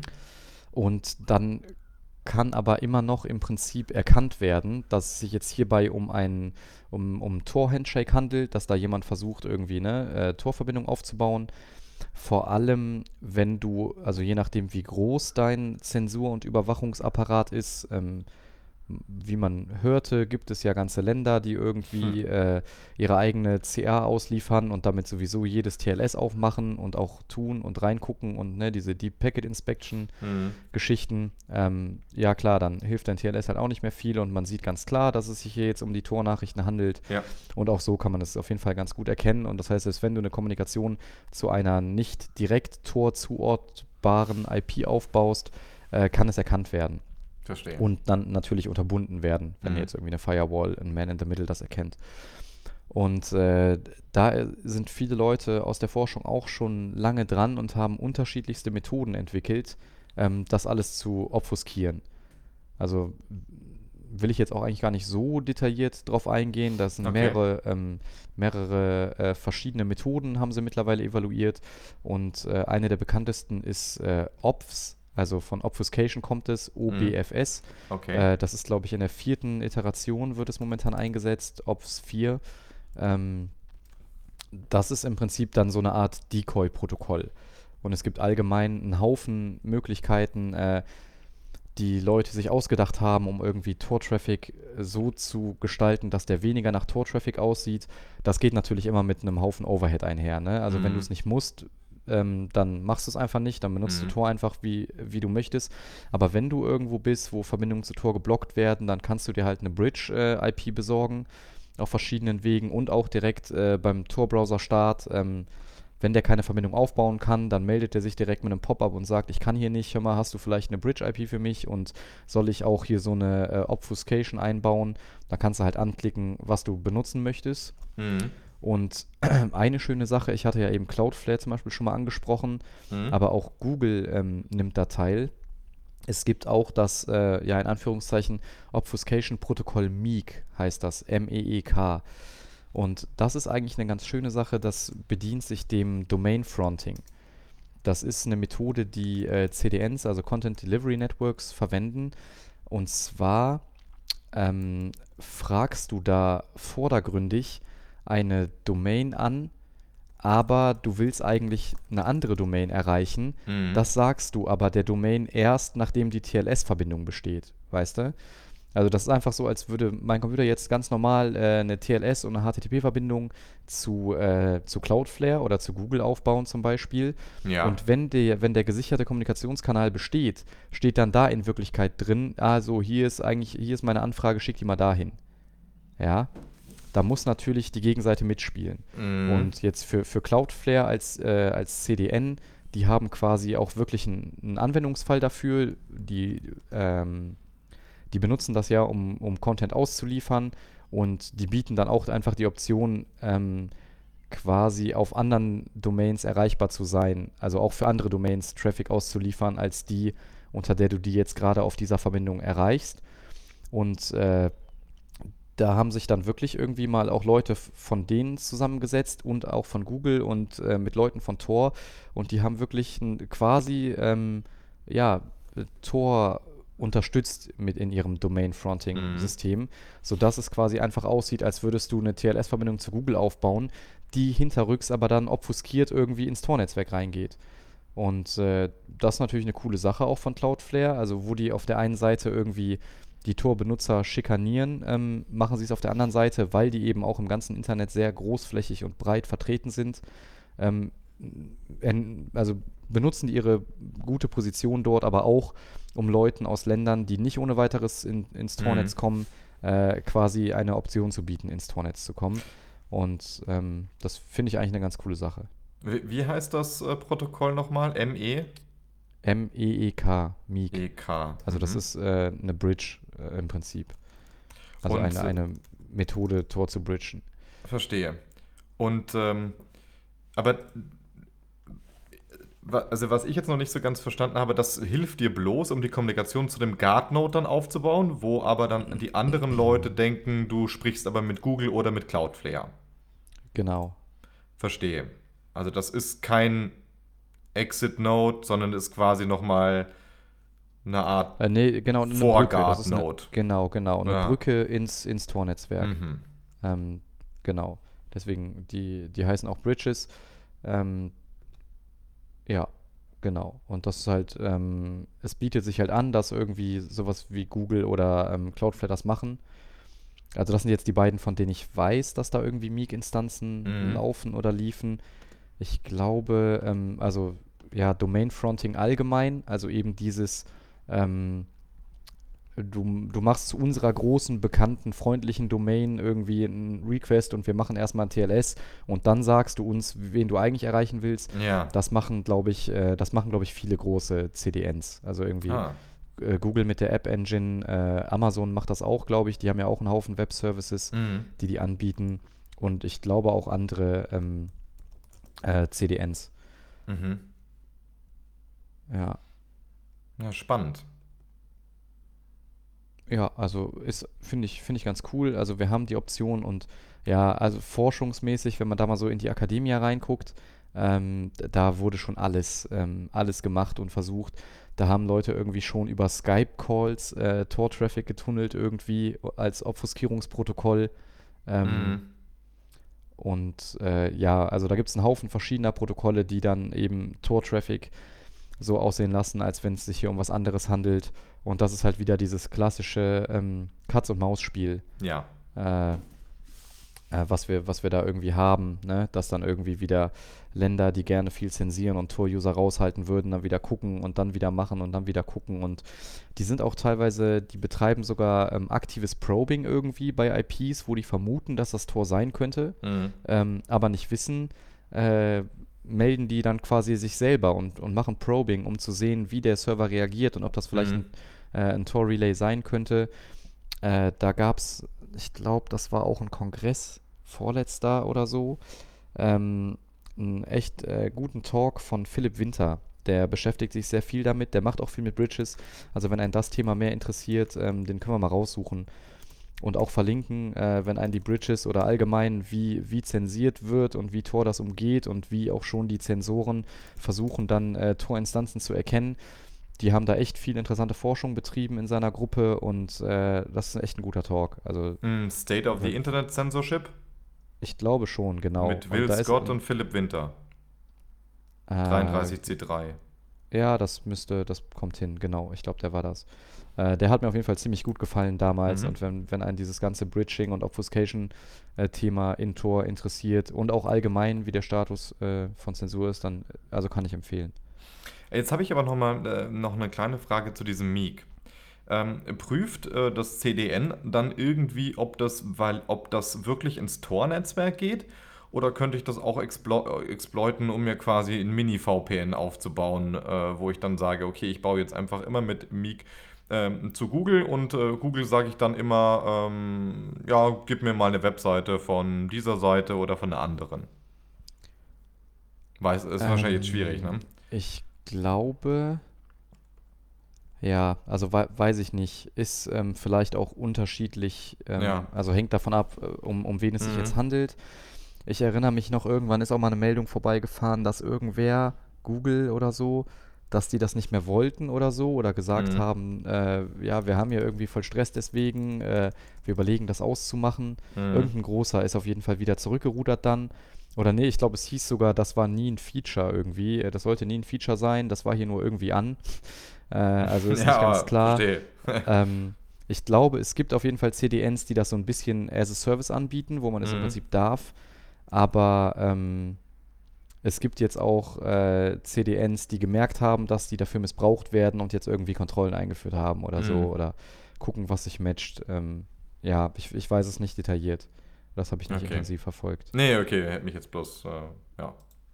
S2: Und dann kann aber immer noch im Prinzip erkannt werden, dass es sich jetzt hierbei um einen um, um Tor-Handshake handelt, dass da jemand versucht, irgendwie eine äh, Tor-Verbindung aufzubauen. Vor allem, wenn du, also je nachdem, wie groß dein Zensur- und Überwachungsapparat ist, ähm, wie man hörte, gibt es ja ganze Länder, die irgendwie
S1: Hm.
S2: äh, ihre eigene C R ausliefern und damit sowieso jedes T L S aufmachen und auch tun und reingucken und ne, diese Deep Packet Inspection
S1: Mhm.
S2: Geschichten. Ähm, ja klar, dann hilft dein T L S halt auch nicht mehr viel und man sieht ganz klar, dass es sich hier jetzt um die Tor-Nachrichten handelt.
S1: Ja.
S2: Und auch so kann man es auf jeden Fall ganz gut erkennen. Und das heißt, selbst wenn du eine Kommunikation zu einer nicht direkt Tor zuortbaren I P aufbaust, äh, kann es erkannt werden.
S1: Verstehe.
S2: und dann natürlich unterbunden werden, wenn
S1: Mhm.
S2: jetzt irgendwie eine Firewall, ein Man in the Middle das erkennt. Und äh, da sind viele Leute aus der Forschung auch schon lange dran und haben unterschiedlichste Methoden entwickelt, ähm, das alles zu obfuskieren. Also will ich jetzt auch eigentlich gar nicht so detailliert drauf eingehen. Das sind
S1: Okay.
S2: mehrere, ähm, mehrere äh, verschiedene Methoden haben sie mittlerweile evaluiert. Und äh, eine der bekanntesten ist äh, O B F S, also von Obfuscation kommt es,
S1: Mhm.
S2: O B F S.
S1: Okay.
S2: Äh, das ist, glaube ich, in der vierten Iteration wird es momentan eingesetzt, O B F S vier. Ähm, Das ist im Prinzip dann so eine Art Decoy-Protokoll. Und es gibt allgemein einen Haufen Möglichkeiten, äh, die Leute sich ausgedacht haben, um irgendwie Tor-Traffic äh, so zu gestalten, dass der weniger nach Tor-Traffic aussieht. Das geht natürlich immer mit einem Haufen Overhead einher. Ne? Also wenn du
S1: Mhm.
S2: es nicht musst, ähm, dann machst du es einfach nicht, dann benutzt du
S1: Mhm.
S2: Tor einfach wie, wie du möchtest. Aber wenn du irgendwo bist, wo Verbindungen zu Tor geblockt werden, dann kannst du dir halt eine Bridge-I P besorgen auf verschiedenen Wegen und auch direkt äh, beim Tor-Browser-Start. Ähm, wenn der keine Verbindung aufbauen kann, dann meldet er sich direkt mit einem Pop-up und sagt, ich kann hier nicht, hör mal, hast du vielleicht eine Bridge-I P für mich und soll ich auch hier so eine äh, Obfuscation einbauen? Da kannst du halt anklicken, was du benutzen möchtest.
S1: Mhm.
S2: Und eine schöne Sache, ich hatte ja eben Cloudflare zum Beispiel schon mal angesprochen,
S1: Mhm.
S2: aber auch Google ähm, nimmt da teil. Es gibt auch das, äh, ja in Anführungszeichen, Obfuscation-Protokoll Meek, heißt das, M E E K. Und das ist eigentlich eine ganz schöne Sache, das bedient sich dem Domain Fronting. Das ist eine Methode, die äh, C D Ns, also Content Delivery Networks, verwenden. Und zwar ähm, fragst du da vordergründig eine Domain an, aber du willst eigentlich eine andere Domain erreichen.
S1: Mhm.
S2: Das sagst du aber der Domain erst, nachdem die T L S-Verbindung besteht, weißt du? Also das ist einfach so, als würde mein Computer jetzt ganz normal äh, eine T L S und eine H T T P-Verbindung zu, äh, zu Cloudflare oder zu Google aufbauen zum Beispiel.
S1: Ja.
S2: Und wenn der, wenn der gesicherte Kommunikationskanal besteht, steht dann da in Wirklichkeit drin, also hier ist eigentlich, hier ist meine Anfrage, schick die mal dahin. Ja, da muss natürlich die Gegenseite mitspielen.
S1: Mhm.
S2: Und jetzt für, für Cloudflare als, äh, als C D N, die haben quasi auch wirklich einen, einen Anwendungsfall dafür, die ähm, die benutzen das ja, um, um Content auszuliefern und die bieten dann auch einfach die Option, ähm, quasi auf anderen Domains erreichbar zu sein, also auch für andere Domains Traffic auszuliefern, als die, unter der du die jetzt gerade auf dieser Verbindung erreichst. Und äh, da haben sich dann wirklich irgendwie mal auch Leute f- von denen zusammengesetzt und auch von Google und äh, mit Leuten von Tor und die haben wirklich ein, quasi ähm, ja, äh, Tor unterstützt mit in ihrem
S1: Mhm.
S2: Domain-Fronting-System, sodass es quasi einfach aussieht, als würdest du eine T L S-Verbindung zu Google aufbauen, die hinterrücks aber dann obfuskiert irgendwie ins Tor-Netzwerk reingeht. Und äh, das ist natürlich eine coole Sache auch von Cloudflare. Also wo die auf der einen Seite irgendwie die Tor-Benutzer schikanieren, ähm, machen sie es auf der anderen Seite, weil die eben auch im ganzen Internet sehr großflächig und breit vertreten sind. Ähm, en, also benutzen die ihre gute Position dort, aber auch um Leuten aus Ländern, die nicht ohne weiteres in, ins
S1: Mhm.
S2: Tornetz kommen, äh, quasi eine Option zu bieten, ins Tornetz zu kommen. Und ähm, das finde ich eigentlich eine ganz coole Sache.
S1: Wie, wie heißt das äh, Protokoll nochmal? M E?
S2: M E E K, Meek.
S1: E K.
S2: Also das
S1: Mhm.
S2: ist äh, eine Bridge äh, im Prinzip. Also
S1: Und
S2: eine,
S1: äh,
S2: eine Methode, Tor zu bridgen.
S1: verstehe. Und ähm, aber wa- also was ich jetzt noch nicht so ganz verstanden habe, das hilft dir bloß, um die Kommunikation zu dem Guard-Node dann aufzubauen, wo aber dann die anderen Leute denken, du sprichst aber mit Google oder mit Cloudflare.
S2: Genau.
S1: Verstehe. Also das ist kein Exit-Node, sondern ist quasi nochmal eine Art
S2: Äh, nee, genau, eine Brücke. Das ist eine,
S1: Vorguard-Node.
S2: genau, genau, eine
S1: Ja.
S2: Brücke ins, ins Tor-Netzwerk.
S1: Mhm.
S2: Ähm, genau. Deswegen, die, die heißen auch Bridges. Ähm, ja, genau. Und das ist halt, ähm, es bietet sich halt an, dass irgendwie sowas wie Google oder ähm, Cloudflare das machen. Also das sind jetzt die beiden, von denen ich weiß, dass da irgendwie Meek-Instanzen
S1: Mhm.
S2: laufen oder liefen. Ich glaube, ähm, also ja, Domain Fronting allgemein, also eben dieses, ähm, du, du machst zu unserer großen, bekannten, freundlichen Domain irgendwie einen Request und wir machen erstmal ein T L S und dann sagst du uns, wen du eigentlich erreichen willst.
S1: Ja.
S2: Das machen, glaube ich, äh, das machen, glaube ich, viele große C D Ns. Also irgendwie
S1: Ah.
S2: äh, Google mit der App Engine, äh, Amazon macht das auch, glaube ich. Die haben ja auch einen Haufen Web-Services,
S1: Mhm.
S2: die die anbieten. Und ich glaube auch andere ähm, äh, C D Ns.
S1: Mhm.
S2: Ja,
S1: Ja, spannend.
S2: ja, also ist, finde ich, finde ich ganz cool. Also wir haben die Option und ja, also forschungsmäßig, wenn man da mal so in die Akademie reinguckt, ähm, d- da wurde schon alles, ähm, alles gemacht und versucht. Da haben Leute irgendwie schon über Skype-Calls äh, Tor-Traffic getunnelt irgendwie als Obfuskierungsprotokoll. Ähm,
S1: Mhm.
S2: und äh, ja, also da gibt es einen Haufen verschiedener Protokolle, die dann eben Tor-Traffic so aussehen lassen, als wenn es sich hier um was anderes handelt. Und das ist halt wieder dieses klassische ähm, Katz-und-Maus-Spiel,
S1: Ja.
S2: äh, äh, was wir, was wir da irgendwie haben, ne? Dass dann irgendwie wieder Länder, die gerne viel zensieren und Tor-User raushalten würden, dann wieder gucken und dann wieder machen und dann wieder gucken. Und die sind auch teilweise, die betreiben sogar ähm, aktives Probing irgendwie bei I Ps, wo die vermuten, dass das Tor sein könnte,
S1: Mhm.
S2: ähm, aber nicht wissen, äh, melden die dann quasi sich selber und, und machen Probing, um zu sehen, wie der Server reagiert und ob das vielleicht ein,
S1: Mhm.
S2: äh, ein Tor-Relay sein könnte. Äh, da gab es, ich glaube, das war auch ein Kongress, vorletzter oder so, ähm, einen echt äh, guten Talk von Philipp Winter. Der beschäftigt sich sehr viel damit, der macht auch viel mit Bridges. Also wenn einen das Thema mehr interessiert, ähm, den können wir mal raussuchen und auch verlinken, äh, wenn einen die Bridges oder allgemein wie, wie zensiert wird und wie Tor das umgeht und wie auch schon die Zensoren versuchen dann äh, Tor-Instanzen zu erkennen. Die haben da echt viel interessante Forschung betrieben in seiner Gruppe und äh, das ist echt ein guter Talk. Also
S1: Mhm. State of
S2: w-
S1: the Internet Censorship
S2: ich glaube schon, genau.
S1: mit
S2: Und
S1: Will
S2: da ist
S1: Scott
S2: in,
S1: und Philipp Winter.
S2: äh,
S1: dreiunddreißig C drei.
S2: ja, das müsste, das kommt hin, genau. Ich glaube, der war das. Äh, der hat mir auf jeden Fall ziemlich gut gefallen damals.
S1: Mhm.
S2: Und wenn, wenn einen dieses ganze Bridging und Obfuscation-Thema in Tor interessiert und auch allgemein, wie der Status äh, von Zensur ist, dann, also kann ich empfehlen.
S1: Jetzt habe ich aber noch mal äh, noch eine kleine Frage zu diesem Meek. Ähm, prüft äh, das C D N dann irgendwie, ob das, weil, ob das wirklich ins Tor-Netzwerk geht? Oder könnte ich das auch explo äh, exploiten, um mir quasi ein Mini-V P N aufzubauen, äh, wo ich dann sage, okay, ich baue jetzt einfach immer mit Meek ähm, zu Google und äh, Google sage ich dann immer, ähm, ja, gib mir mal eine Webseite von dieser Seite oder von einer anderen. Weiß, ist wahrscheinlich jetzt schwierig, ne?
S2: Ähm, ich glaube, ja, also wei weiß ich nicht. Ist ähm, vielleicht auch unterschiedlich, ähm,
S1: Ja.
S2: also hängt davon ab, äh, um, um wen es sich jetzt
S1: Mhm.
S2: handelt. Ich erinnere mich noch, irgendwann ist auch mal eine Meldung vorbeigefahren, dass irgendwer, Google oder so, dass die das nicht mehr wollten oder so oder gesagt
S1: Mhm.
S2: haben, äh, ja, wir haben ja irgendwie voll Stress deswegen, äh, wir überlegen das auszumachen.
S1: Mhm.
S2: Irgendein großer ist auf jeden Fall wieder zurückgerudert dann. Oder nee, ich glaube, es hieß sogar, das war nie ein Feature irgendwie. Äh, Das sollte nie ein Feature sein, das war hier nur irgendwie an. Äh, also ist
S1: Ja,
S2: nicht ganz
S1: aber
S2: klar.
S1: verstehe.
S2: Ähm, ich glaube, es gibt auf jeden Fall C D Ns, die das so ein bisschen as a Service anbieten, wo man es im
S1: Mhm.
S2: Prinzip darf. Aber ähm, es gibt jetzt auch äh, C D Ns, die gemerkt haben, dass die dafür missbraucht werden und jetzt irgendwie Kontrollen eingeführt haben oder so
S1: Mhm.
S2: oder gucken, was sich matcht. Ähm, ja, ich, ich weiß es nicht detailliert. Das habe ich nicht
S1: Okay.
S2: intensiv verfolgt.
S1: Nee, okay, hätte mich jetzt bloß, äh, ja.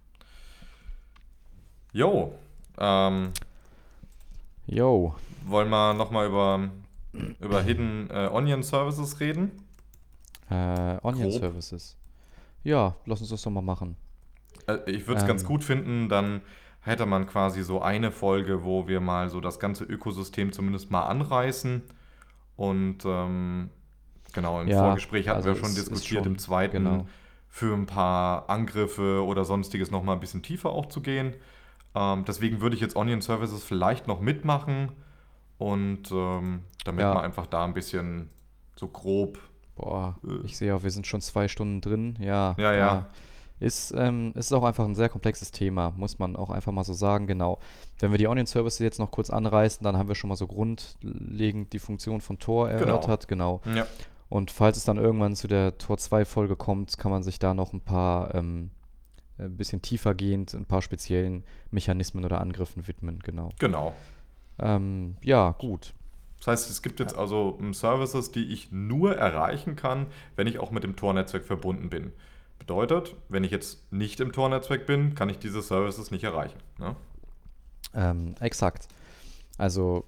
S1: Jo, ähm,
S2: Yo,
S1: wollen wir nochmal über, über Hidden äh, Onion Services reden?
S2: äh, Onion
S1: Grob.
S2: Services. Ja, lass uns das doch mal machen.
S1: Äh, ich würde es ganz
S2: Ähm,
S1: gut finden, dann hätte man quasi so eine Folge, wo wir mal so das ganze Ökosystem zumindest mal anreißen. Und ähm, genau, im
S2: ja,
S1: Vorgespräch hatten wir
S2: also
S1: schon
S2: es ist
S1: diskutiert, im
S2: schon,
S1: zweiten
S2: genau.
S1: für ein paar Angriffe oder sonstiges nochmal ein bisschen tiefer auch zu gehen. Ähm, deswegen würde ich jetzt Onion Services vielleicht noch mitmachen und ähm, damit
S2: Ja,
S1: man einfach da ein bisschen so grob.
S2: boah,
S1: Äh,
S2: ich sehe auch, wir sind schon zwei Stunden drin. Ja,
S1: ja,
S2: da
S1: ja,
S2: ist, ähm, ist auch einfach ein sehr komplexes Thema, muss man auch einfach mal so sagen. Genau. Wenn wir die Onion Services jetzt noch kurz anreißen, dann haben wir schon mal so grundlegend die Funktion von Tor
S1: genau.
S2: erörtert. Genau.
S1: Ja,
S2: Und falls es dann irgendwann zu der Tor zwei Folge kommt, kann man sich da noch ein paar, ähm, ein bisschen tiefergehend, ein paar speziellen Mechanismen oder Angriffen widmen. Genau.
S1: genau.
S2: Ähm, ja, gut.
S1: Das heißt, es gibt
S2: Ä-
S1: jetzt also ähm, Services, die ich nur erreichen kann, wenn ich auch mit dem Tor-Netzwerk verbunden bin. Bedeutet, wenn ich jetzt nicht im Tor-Netzwerk bin, kann ich diese Services nicht erreichen. Ne?
S2: Ähm, exakt. Also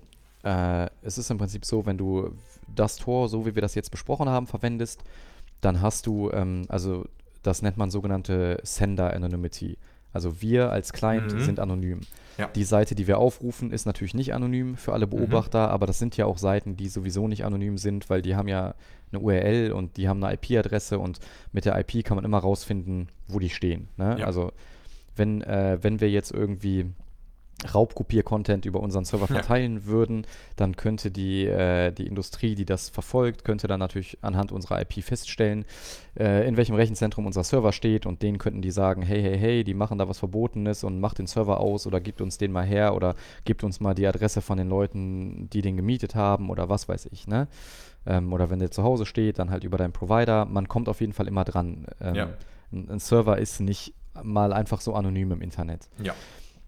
S2: Äh, es ist im Prinzip so, wenn du das Tor, so wie wir das jetzt besprochen haben, verwendest, dann hast du, ähm, also das nennt man sogenannte Sender Anonymity. Also wir als Client
S1: Mhm.
S2: sind anonym.
S1: Ja.
S2: Die Seite, die wir aufrufen, ist natürlich nicht anonym für alle
S1: Mhm.
S2: Beobachter, aber das sind ja auch Seiten, die sowieso nicht anonym sind, weil die haben ja eine U R L und die haben eine I P-Adresse und mit der I P kann man immer rausfinden, wo die stehen. Ne?
S1: Ja.
S2: Also wenn, äh, wenn wir jetzt irgendwie Raubkopier-Content über unseren Server
S1: Ja.
S2: verteilen würden, dann könnte die, äh, die Industrie, die das verfolgt, könnte dann natürlich anhand unserer I P feststellen, äh, in welchem Rechenzentrum unser Server steht und denen könnten die sagen, hey, hey, hey, die machen da was Verbotenes und macht den Server aus oder gibt uns den mal her oder gibt uns mal die Adresse von den Leuten, die den gemietet haben oder was weiß ich, ne? Ähm, oder wenn der zu Hause steht, dann halt über deinen Provider. Man kommt auf jeden Fall immer dran.
S1: Ja.
S2: Ähm, ein, ein Server ist nicht mal einfach so anonym im Internet.
S1: Ja.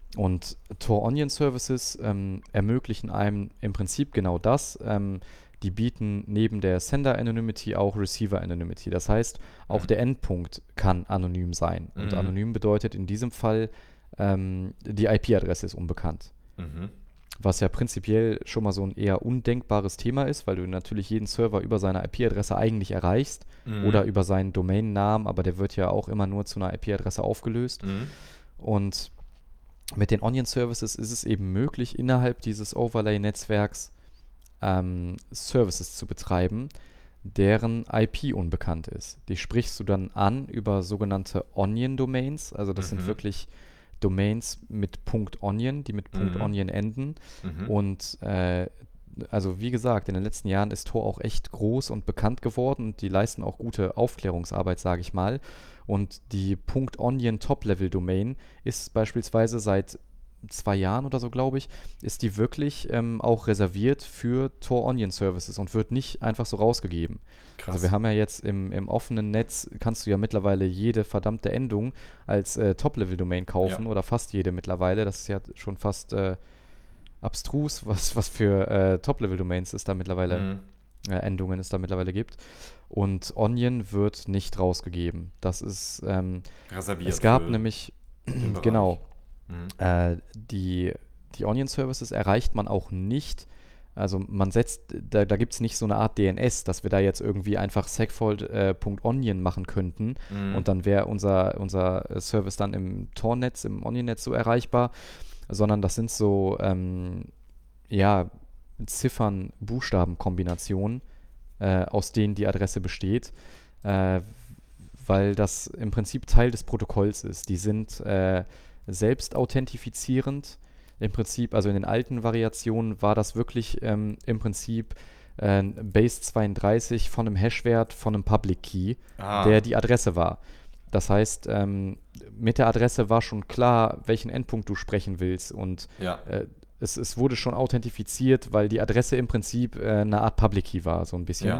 S2: Und Tor Onion Services ähm, ermöglichen einem im Prinzip genau das. Ähm, die bieten neben der Sender Anonymity auch Receiver Anonymity. Das heißt, auch
S1: Mhm.
S2: der Endpunkt kann anonym sein. Und
S1: Mhm.
S2: anonym bedeutet in diesem Fall, ähm, die I P-Adresse ist unbekannt.
S1: Mhm.
S2: Was ja prinzipiell schon mal so ein eher undenkbares Thema ist, weil du natürlich jeden Server über seine I P-Adresse eigentlich erreichst oder
S1: Mhm.
S2: über seinen Domainnamen, aber der wird ja auch immer nur zu einer I P-Adresse aufgelöst.
S1: Mhm.
S2: Und mit den Onion Services ist es eben möglich, innerhalb dieses Overlay-Netzwerks ähm, Services zu betreiben, deren I P unbekannt ist. Die sprichst du dann an über sogenannte Onion-Domains, also das sind
S1: Mhm.
S2: wirklich Domains mit .onion, die mit
S1: Mhm.
S2: .onion enden.
S1: Mhm.
S2: Und äh, also wie gesagt, in den letzten Jahren ist Tor auch echt groß und bekannt geworden und die leisten auch gute Aufklärungsarbeit, sage ich mal. Und die .onion Top-Level-Domain ist beispielsweise seit zwei Jahren oder so, glaube ich, ist die wirklich ähm, auch reserviert für Tor Onion Services und wird nicht einfach so rausgegeben. Also wir
S1: Krass.
S2: haben ja jetzt im, im offenen Netz, kannst du ja mittlerweile jede verdammte Endung als äh, Top-Level-Domain
S1: Ja.
S2: kaufen oder fast jede mittlerweile. Das ist ja schon fast äh, abstrus, was, was für äh, Top-Level-Domains es da mittlerweile,
S1: Mhm.
S2: äh, Endungen es da mittlerweile gibt. Und Onion wird nicht rausgegeben. Das ist, ähm, es
S1: Reserviert
S2: gab
S1: für
S2: nämlich,
S1: den Bereich.
S2: genau,
S1: Mhm.
S2: äh, die, die Onion Services erreicht man auch nicht. Also man setzt, da, da gibt es nicht so eine Art D N S, dass wir da jetzt irgendwie einfach segfault.onion äh, machen könnten
S1: Mhm.
S2: und dann wäre unser, unser Service dann im Tor-Netz, im Onion-Netz so erreichbar, sondern das sind so, ähm, ja, Ziffern, Buchstaben-Kombinationen, äh, aus denen die Adresse besteht, äh, weil das im Prinzip Teil des Protokolls ist. Die sind äh, selbst authentifizierend. Im Prinzip, also in den alten Variationen war das wirklich ähm, im Prinzip äh, Base zweiunddreißig von einem Hashwert von einem Public Key, der
S1: Ah.
S2: die Adresse war. Das heißt, ähm, mit der Adresse war schon klar, welchen Endpunkt du sprechen willst und
S1: Ja.
S2: äh, es, es wurde schon authentifiziert, weil die Adresse im Prinzip äh, eine Art Public Key war, so ein bisschen.
S1: Ja.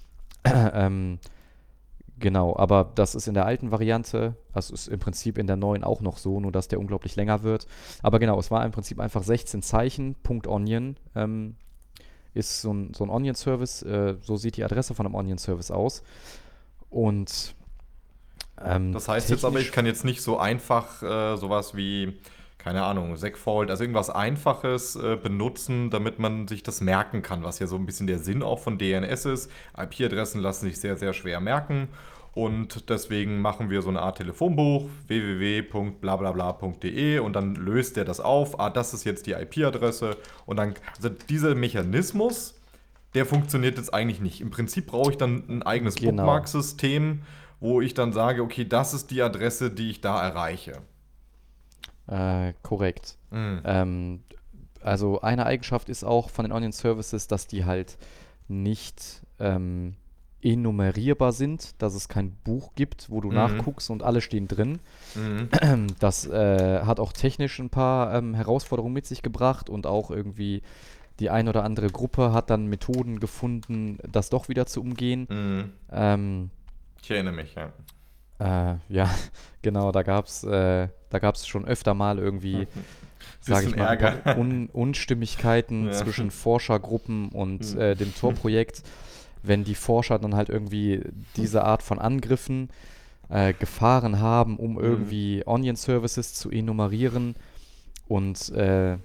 S2: ähm, Genau, aber das ist in der alten Variante, also ist im Prinzip in der neuen auch noch so, nur dass der unglaublich länger wird. Aber genau, es war im Prinzip einfach sechzehn Zeichen, .onion, ähm, ist so ein, so ein Onion-Service, äh, so sieht die Adresse von einem Onion-Service aus. Und ähm,
S1: Das heißt jetzt aber, ich
S2: technisch,
S1: kann jetzt nicht so einfach äh, sowas wie, keine Ahnung, Segfault, also irgendwas Einfaches äh, benutzen, damit man sich das merken kann, was ja so ein bisschen der Sinn auch von D N S ist. I P-Adressen lassen sich sehr, sehr schwer merken. Und deswegen machen wir so eine Art Telefonbuch, w w w punkt blablabla punkt de, und dann löst der das auf. Ah, das ist jetzt die I P-Adresse. Und dann, also dieser Mechanismus, der funktioniert jetzt eigentlich nicht. Im Prinzip brauche ich dann ein eigenes
S2: genau,
S1: Bookmark-System, wo ich dann sage, okay, das ist die Adresse, die ich da erreiche.
S2: äh, korrekt.
S1: Mm.
S2: Ähm, also eine Eigenschaft ist auch von den Onion Services, dass die halt nicht ähm, enumerierbar sind, dass es kein Buch gibt, wo du
S1: Mhm.
S2: nachguckst und alle stehen drin.
S1: Mhm.
S2: Das äh, hat auch technisch ein paar ähm, Herausforderungen mit sich gebracht und auch irgendwie die ein oder andere Gruppe hat dann Methoden gefunden, das doch wieder zu umgehen.
S1: Mhm.
S2: Ähm,
S1: Ich erinnere mich, ja.
S2: äh, ja, genau, da gab es äh, da gab's schon öfter mal irgendwie, sage
S1: Bisschen
S2: ich mal, ein
S1: Ärger.
S2: paar Un Unstimmigkeiten
S1: Ja.
S2: zwischen Forschergruppen und
S1: Mhm.
S2: äh, dem Tor-Projekt, wenn die Forscher dann halt irgendwie diese Art von Angriffen äh, gefahren haben, um
S1: Mhm.
S2: irgendwie Onion-Services zu enumerieren und äh,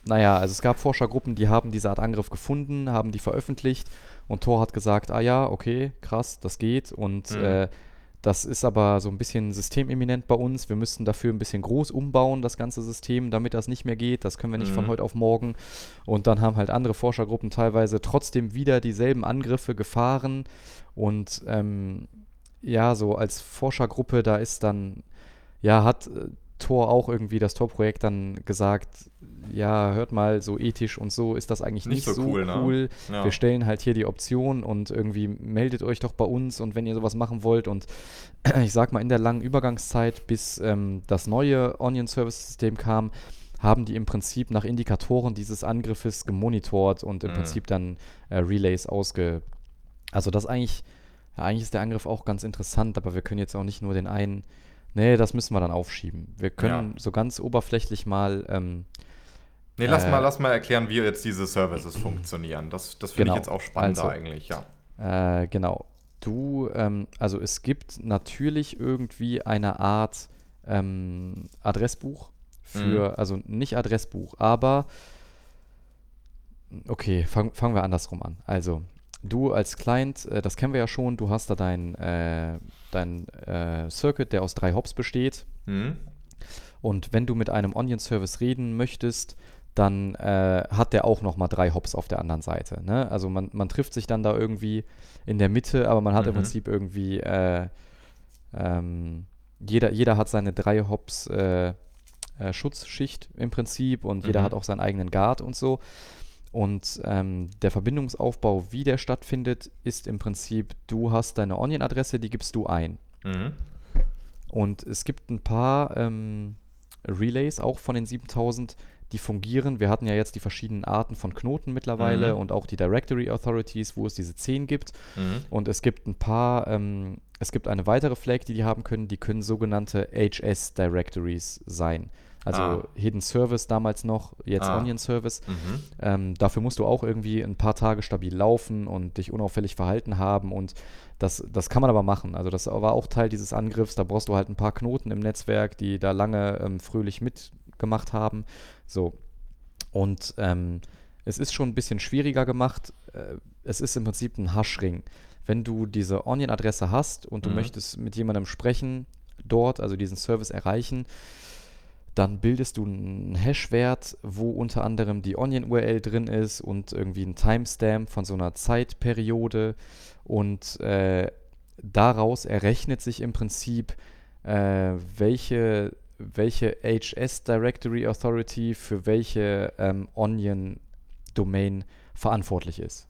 S2: naja, also es gab Forschergruppen, die haben diese Art Angriff gefunden, haben die veröffentlicht und Tor hat gesagt, ah ja, okay, krass, das geht und
S1: Mhm.
S2: äh, das ist aber so ein bisschen systememinent bei uns. Wir müssten dafür ein bisschen groß umbauen, das ganze System, damit das nicht mehr geht. Das können wir nicht von
S1: Mhm.
S2: heute auf morgen. Und dann haben halt andere Forschergruppen teilweise trotzdem wieder dieselben Angriffe gefahren. Und ähm, ja, so als Forschergruppe, da ist dann, ja, hat äh, Tor auch irgendwie, das Tor-Projekt dann gesagt, ja, hört mal, so ethisch und so ist das eigentlich
S1: Nicht
S2: nicht
S1: so
S2: so
S1: cool, ne?
S2: cool. Wir
S1: Ja.
S2: stellen halt hier die Option und irgendwie meldet euch doch bei uns und wenn ihr sowas machen wollt und ich sag mal in der langen Übergangszeit, bis ähm, das neue Onion Service System kam, haben die im Prinzip nach Indikatoren dieses Angriffes gemonitort und im
S1: Mhm.
S2: Prinzip dann äh, Relays ausge... Also das eigentlich, ja, eigentlich ist der Angriff auch ganz interessant, aber wir können jetzt auch nicht nur den einen... Nee, das müssen wir dann aufschieben. Wir
S1: Ja.
S2: können so ganz oberflächlich mal, ähm,
S1: Nee, lass mal,
S2: äh,
S1: lass mal erklären, wie jetzt diese Services funktionieren. Das, das finde ich jetzt
S2: genau,
S1: auch spannender
S2: also,
S1: eigentlich, ja.
S2: äh, genau. Du, ähm, also es gibt natürlich irgendwie eine Art ähm, Adressbuch
S1: Mhm.
S2: für, also nicht Adressbuch, aber okay, fang, fangen wir andersrum an. Also, du als Client, äh, das kennen wir ja schon, du hast da dein, äh, dein äh, Circuit, der aus drei Hops besteht.
S1: Mhm.
S2: Und wenn du mit einem Onion-Service reden möchtest, dann äh, hat der auch nochmal drei Hops auf der anderen Seite. Ne? Also man, man trifft sich dann da irgendwie in der Mitte, aber man hat im
S1: Mhm.
S2: Prinzip irgendwie, äh, ähm, jeder, jeder hat seine drei Hops äh, äh, Schutzschicht im Prinzip und jeder hat
S1: Mhm.
S2: auch seinen eigenen Guard und so. Und ähm, der Verbindungsaufbau, wie der stattfindet, ist im Prinzip, du hast deine Onion-Adresse, die gibst du ein.
S1: Mhm.
S2: Und es gibt ein paar ähm, Relays, auch von den siebentausend, die fungieren. Wir hatten ja jetzt die verschiedenen Arten von Knoten mittlerweile
S1: Mhm.
S2: und auch die Directory Authorities, wo es diese zehn gibt.
S1: Mhm.
S2: Und es gibt ein paar, ähm, es gibt eine weitere Flag, die die haben können, die können sogenannte H S Directories sein.
S1: Ah.
S2: Also Hidden Service damals noch, jetzt
S1: Ah.
S2: Onion Service.
S1: Mhm.
S2: Ähm, dafür musst du auch irgendwie ein paar Tage stabil laufen und dich unauffällig verhalten haben und das, das kann man aber machen. Also das war auch Teil dieses Angriffs. Da brauchst du halt ein paar Knoten im Netzwerk, die da lange ähm, fröhlich mitgemacht haben. So. Und ähm, es ist schon ein bisschen schwieriger gemacht. Äh, es ist im Prinzip ein Hashring. Wenn du diese Onion-Adresse hast und du
S1: Mhm.
S2: möchtest mit jemandem sprechen, dort, also diesen Service erreichen, dann bildest du einen Hash-Wert, wo unter anderem die Onion-U R L drin ist und irgendwie ein Timestamp von so einer Zeitperiode. Und äh, daraus errechnet sich im Prinzip, äh, welche, welche H S Directory Authority für welche ähm, Onion-Domain verantwortlich ist.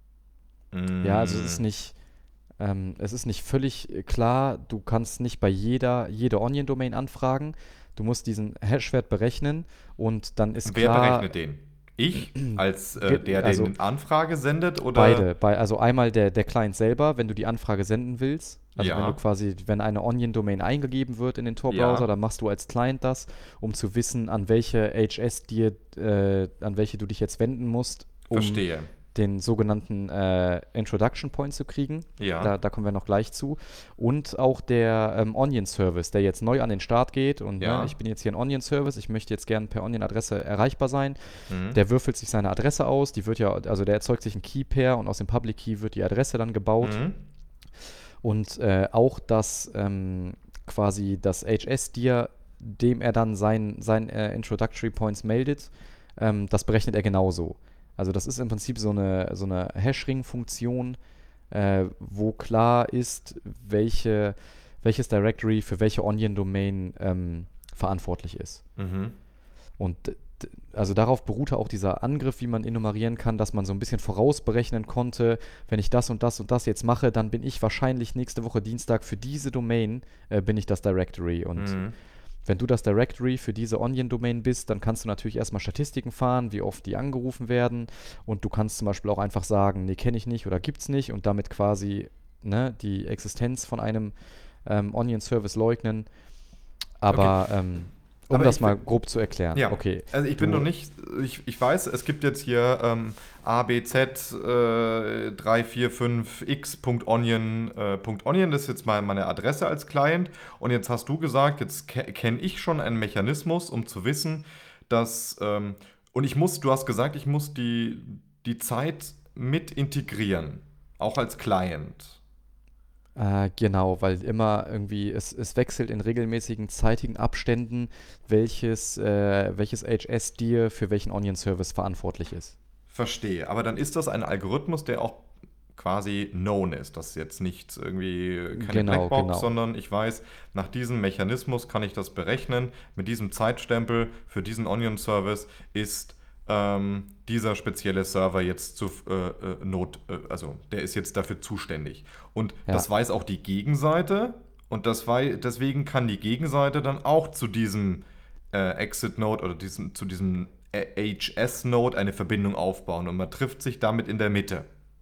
S2: Ja, also es ist
S1: Mhm.
S2: nicht, ähm, es ist nicht völlig äh, klar, du kannst nicht bei jeder, jede Onion-Domain anfragen. Du musst diesen Hashwert berechnen und dann ist
S1: Wer
S2: klar,
S1: berechnet den? Ich als äh,
S2: ge-
S1: der, der
S2: also
S1: den Anfrage sendet oder?
S2: beide, bei, also einmal der, der Client selber, wenn du die Anfrage senden willst, also wenn du
S1: Ja.
S2: quasi, wenn eine Onion-Domain eingegeben wird in den Tor-Browser,
S1: Ja.
S2: dann machst du als Client das, um zu wissen, an welche H S dir, äh, an welche du dich jetzt wenden musst, um
S1: Verstehe.
S2: den sogenannten äh, Introduction Point zu kriegen.
S1: Ja.
S2: Da, da kommen wir noch gleich zu. Und auch der ähm, Onion-Service, der jetzt neu an den Start geht. Und ne,
S1: Ja.
S2: ich bin jetzt hier ein Onion-Service, ich möchte jetzt gerne per Onion-Adresse erreichbar sein.
S1: Mhm.
S2: Der würfelt sich seine Adresse aus, die wird ja, also der erzeugt sich ein Key-Pair und aus dem Public Key wird die Adresse dann gebaut.
S1: Mhm.
S2: Und äh, auch das ähm, quasi das H S-Dir, dem er dann sein, sein äh, Introductory Points meldet, ähm, das berechnet er genauso. Also das ist im Prinzip so eine, so eine Hashring-Funktion, äh, wo klar ist, welche, welches Directory für welche Onion-Domain ähm, verantwortlich ist.
S1: Mhm.
S2: Und d- d- also darauf beruhte auch dieser Angriff, wie man enumerieren kann, dass man so ein bisschen vorausberechnen konnte, wenn ich das und das und das jetzt mache, dann bin ich wahrscheinlich nächste Woche Dienstag für diese Domain, äh, bin ich das Directory. Und
S1: Mhm.
S2: wenn du das Directory für diese Onion-Domain bist, dann kannst du natürlich erstmal Statistiken fahren, wie oft die angerufen werden. Und du kannst zum Beispiel auch einfach sagen, nee, kenne ich nicht oder gibt's nicht und damit quasi ne, die Existenz von einem ähm, Onion-Service leugnen.
S1: Okay.
S2: Aber ähm, um
S1: Aber
S2: das
S1: ich
S2: mal
S1: will,
S2: grob zu erklären,
S1: ja,
S2: okay,
S1: also ich bin noch
S2: du,
S1: nicht, ich, ich weiß, es gibt jetzt hier ähm, A B Z äh, drei vier fünf x.onion, äh, .onion, das ist jetzt mal meine Adresse als Client und jetzt hast du gesagt, jetzt ke kenne ich schon einen Mechanismus, um zu wissen, dass ähm, Und ich muss, du hast gesagt, ich muss die, die Zeit mit integrieren, auch als Client.
S2: Äh, genau, weil immer irgendwie, es, es wechselt in regelmäßigen zeitigen Abständen, welches, äh, welches H S dir für welchen Onion-Service verantwortlich ist.
S1: Verstehe. Aber dann ist das ein Algorithmus, der auch quasi known ist. Das ist jetzt nicht irgendwie keine
S2: Genau,
S1: Blackbox,
S2: genau.
S1: sondern ich weiß, nach diesem Mechanismus kann ich das berechnen. Mit diesem Zeitstempel für diesen Onion-Service ist ähm, dieser spezielle Server jetzt zu äh, äh, Not, äh, also der ist jetzt dafür zuständig. Und
S2: Ja.
S1: das weiß auch die Gegenseite und das wei deswegen kann die Gegenseite dann auch zu diesem äh, Exit-Node oder diesem, zu diesem H S-Node eine Verbindung aufbauen und man trifft sich damit in der Mitte.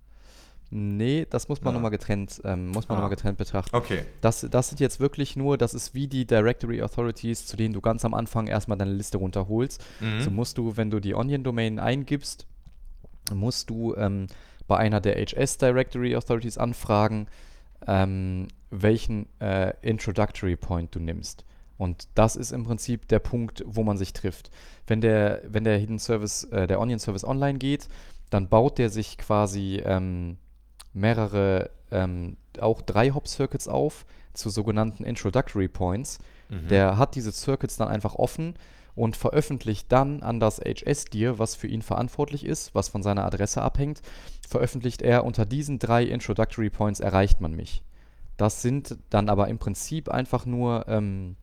S2: Nee, das muss man
S1: Na.
S2: nochmal getrennt, ähm, muss man noch mal
S1: Ah,
S2: getrennt betrachten.
S1: okay.
S2: Das, das sind jetzt wirklich nur, das ist wie die Directory Authorities, zu denen du ganz am Anfang erstmal deine Liste runterholst. So
S1: Mhm.
S2: musst du, wenn du die Onion-Domain eingibst, musst du ähm, bei einer der H S Directory Authorities anfragen, ähm, welchen äh, Introductory Point du nimmst. Und das ist im Prinzip der Punkt, wo man sich trifft. Wenn der, wenn der Hidden Service, äh, der Onion Service online geht, dann baut der sich quasi ähm, mehrere, ähm, auch drei Hop-Circuits auf zu sogenannten Introductory Points.
S1: Mhm.
S2: Der hat diese Circuits dann einfach offen und veröffentlicht dann an das H S-Dir, was für ihn verantwortlich ist, was von seiner Adresse abhängt, veröffentlicht er, unter diesen drei Introductory Points erreicht man mich. Das sind dann aber im Prinzip einfach nur ähm,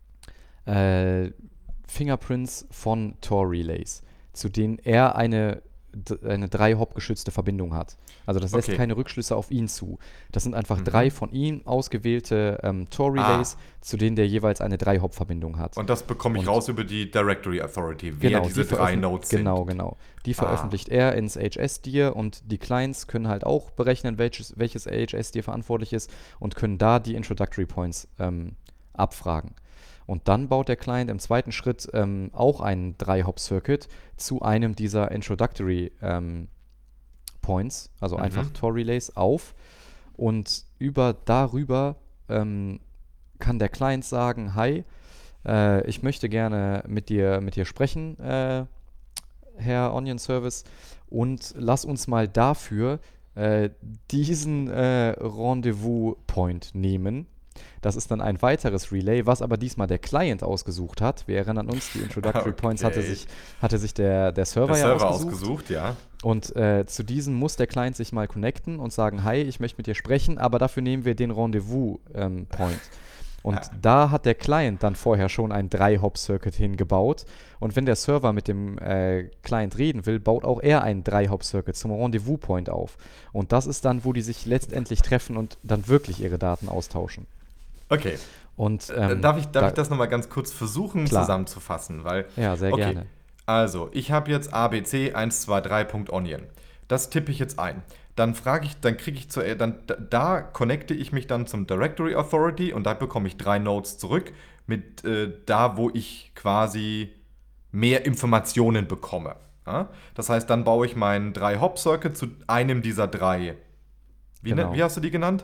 S2: äh, Fingerprints von Tor Relays, zu denen er eine, d- eine drei Hop geschützte Verbindung hat. Also das lässt
S1: Okay.
S2: keine Rückschlüsse auf ihn zu. Das sind einfach drei
S1: Mhm.
S2: von ihm ausgewählte ähm, Tor
S1: Ah,
S2: Relays, zu denen der jeweils eine drei Hop Verbindung hat.
S1: und das bekomme ich
S2: Und
S1: raus über die Directory Authority, wer
S2: genau, die
S1: diese drei
S2: veröffent
S1: Nodes
S2: genau,
S1: sind.
S2: genau. Die
S1: Ah,
S2: veröffentlicht er ins H S-Dir und die Clients können halt auch berechnen, welches, welches H S-Dir verantwortlich ist und können da die Introductory Points ähm, abfragen. Und dann baut der Client im zweiten Schritt ähm, auch einen drei Hop Circuit zu einem dieser Introductory ähm, Points, also einfach
S1: mhm.
S2: Tor Relays, auf. Und über darüber ähm, kann der Client sagen, hi, äh, ich möchte gerne mit dir, mit dir sprechen, äh, Herr Onion Service, und lass uns mal dafür äh, diesen äh, Rendezvous-Point nehmen. Das ist dann ein weiteres Relay, was aber diesmal der Client ausgesucht hat. Wir erinnern uns, die Introductory Points hatte
S1: Okay.
S2: sich, hatte sich der, der
S1: Der
S2: Server ja
S1: Server
S2: ausgesucht.
S1: ausgesucht, ja.
S2: Und äh, zu diesem muss der Client sich mal connecten und sagen, hi, ich möchte mit dir sprechen, aber dafür nehmen wir den Rendezvous-Point. Ähm, und
S1: Ja.
S2: da hat der Client dann vorher schon ein drei Hop Circuit hingebaut. Und wenn der Server mit dem äh, Client reden will, baut auch er einen drei Hop Circuit zum Rendezvous-Point auf. Und das ist dann, wo die sich letztendlich treffen und dann wirklich ihre Daten austauschen.
S1: Okay.
S2: Und
S1: Äh,
S2: ähm,
S1: Darf ich, darf
S2: da,
S1: ich das nochmal ganz kurz versuchen
S2: klar,
S1: zusammenzufassen? Weil,
S2: ja, sehr
S1: okay,
S2: gerne.
S1: also ich habe jetzt A B C eins zwei drei.onion. Das tippe ich jetzt ein. Dann frage ich, dann kriege ich zu, äh, dann da, da connecte ich mich dann zum Directory Authority und da bekomme ich drei Nodes zurück mit äh, da, wo ich quasi mehr Informationen bekomme. Ja? Das heißt, dann baue ich meinen drei Hop Circuit zu einem dieser drei. Wie, ne, wie
S2: Genau.
S1: hast du die genannt?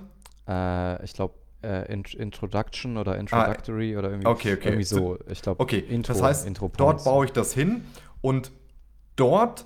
S2: Äh, ich glaube, äh, Int Introduction oder
S1: Ah,
S2: Introductory oder irgendwie,
S1: okay, okay.
S2: irgendwie
S1: Zu,
S2: so. Ich glaube,
S1: okay, das
S2: Intro,
S1: heißt,
S2: Intro
S1: dort
S2: Points.
S1: baue ich das hin und dort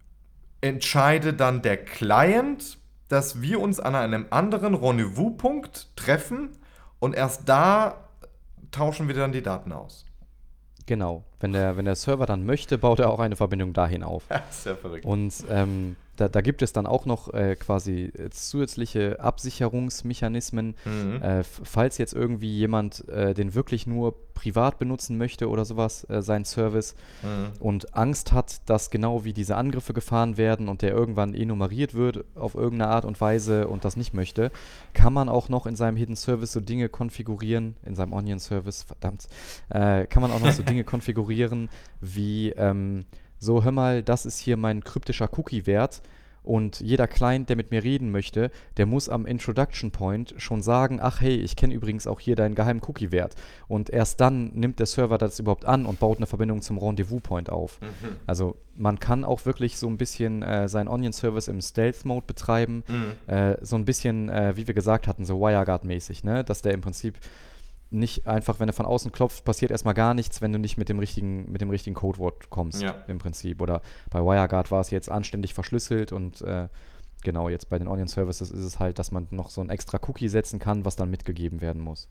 S1: entscheide dann der Client, dass wir uns an einem anderen Rendezvous-Punkt treffen und erst da tauschen wir dann die Daten aus.
S2: Genau. Wenn der, wenn der Server dann möchte, baut er auch eine Verbindung dahin auf.
S1: Das ist ja verrückt.
S2: Und ähm, da, da gibt es dann auch noch äh, quasi äh, zusätzliche Absicherungsmechanismen,
S1: Mhm.
S2: äh, f- falls jetzt irgendwie jemand äh, den wirklich nur privat benutzen möchte oder sowas, äh, seinen Service,
S1: Mhm.
S2: und Angst hat, dass genau wie diese Angriffe gefahren werden und der irgendwann enumeriert wird auf irgendeine Art und Weise und das nicht möchte, kann man auch noch in seinem Hidden Service so Dinge konfigurieren, in seinem Onion Service, verdammt, äh, kann man auch noch so Dinge konfigurieren wie, ähm, so, hör mal, das ist hier mein kryptischer Cookie-Wert. Und jeder Client, der mit mir reden möchte, der muss am Introduction Point schon sagen, ach hey, ich kenne übrigens auch hier deinen geheimen Cookie-Wert. Und erst dann nimmt der Server das überhaupt an und baut eine Verbindung zum Rendezvous Point auf.
S1: Mhm.
S2: Also man kann auch wirklich so ein bisschen äh, seinen Onion-Service im Stealth-Mode betreiben.
S1: Mhm.
S2: Äh, so ein bisschen, äh, wie wir gesagt hatten, so WireGuard-mäßig, ne? Dass der im Prinzip nicht einfach, wenn er von außen klopft, passiert erstmal gar nichts, wenn du nicht mit dem richtigen, mit dem richtigen Codewort kommst,
S1: Ja.
S2: im Prinzip. Oder bei WireGuard war es jetzt anständig verschlüsselt und äh, genau, jetzt bei den Onion Services ist es halt, dass man noch so ein extra Cookie setzen kann, was dann mitgegeben werden muss.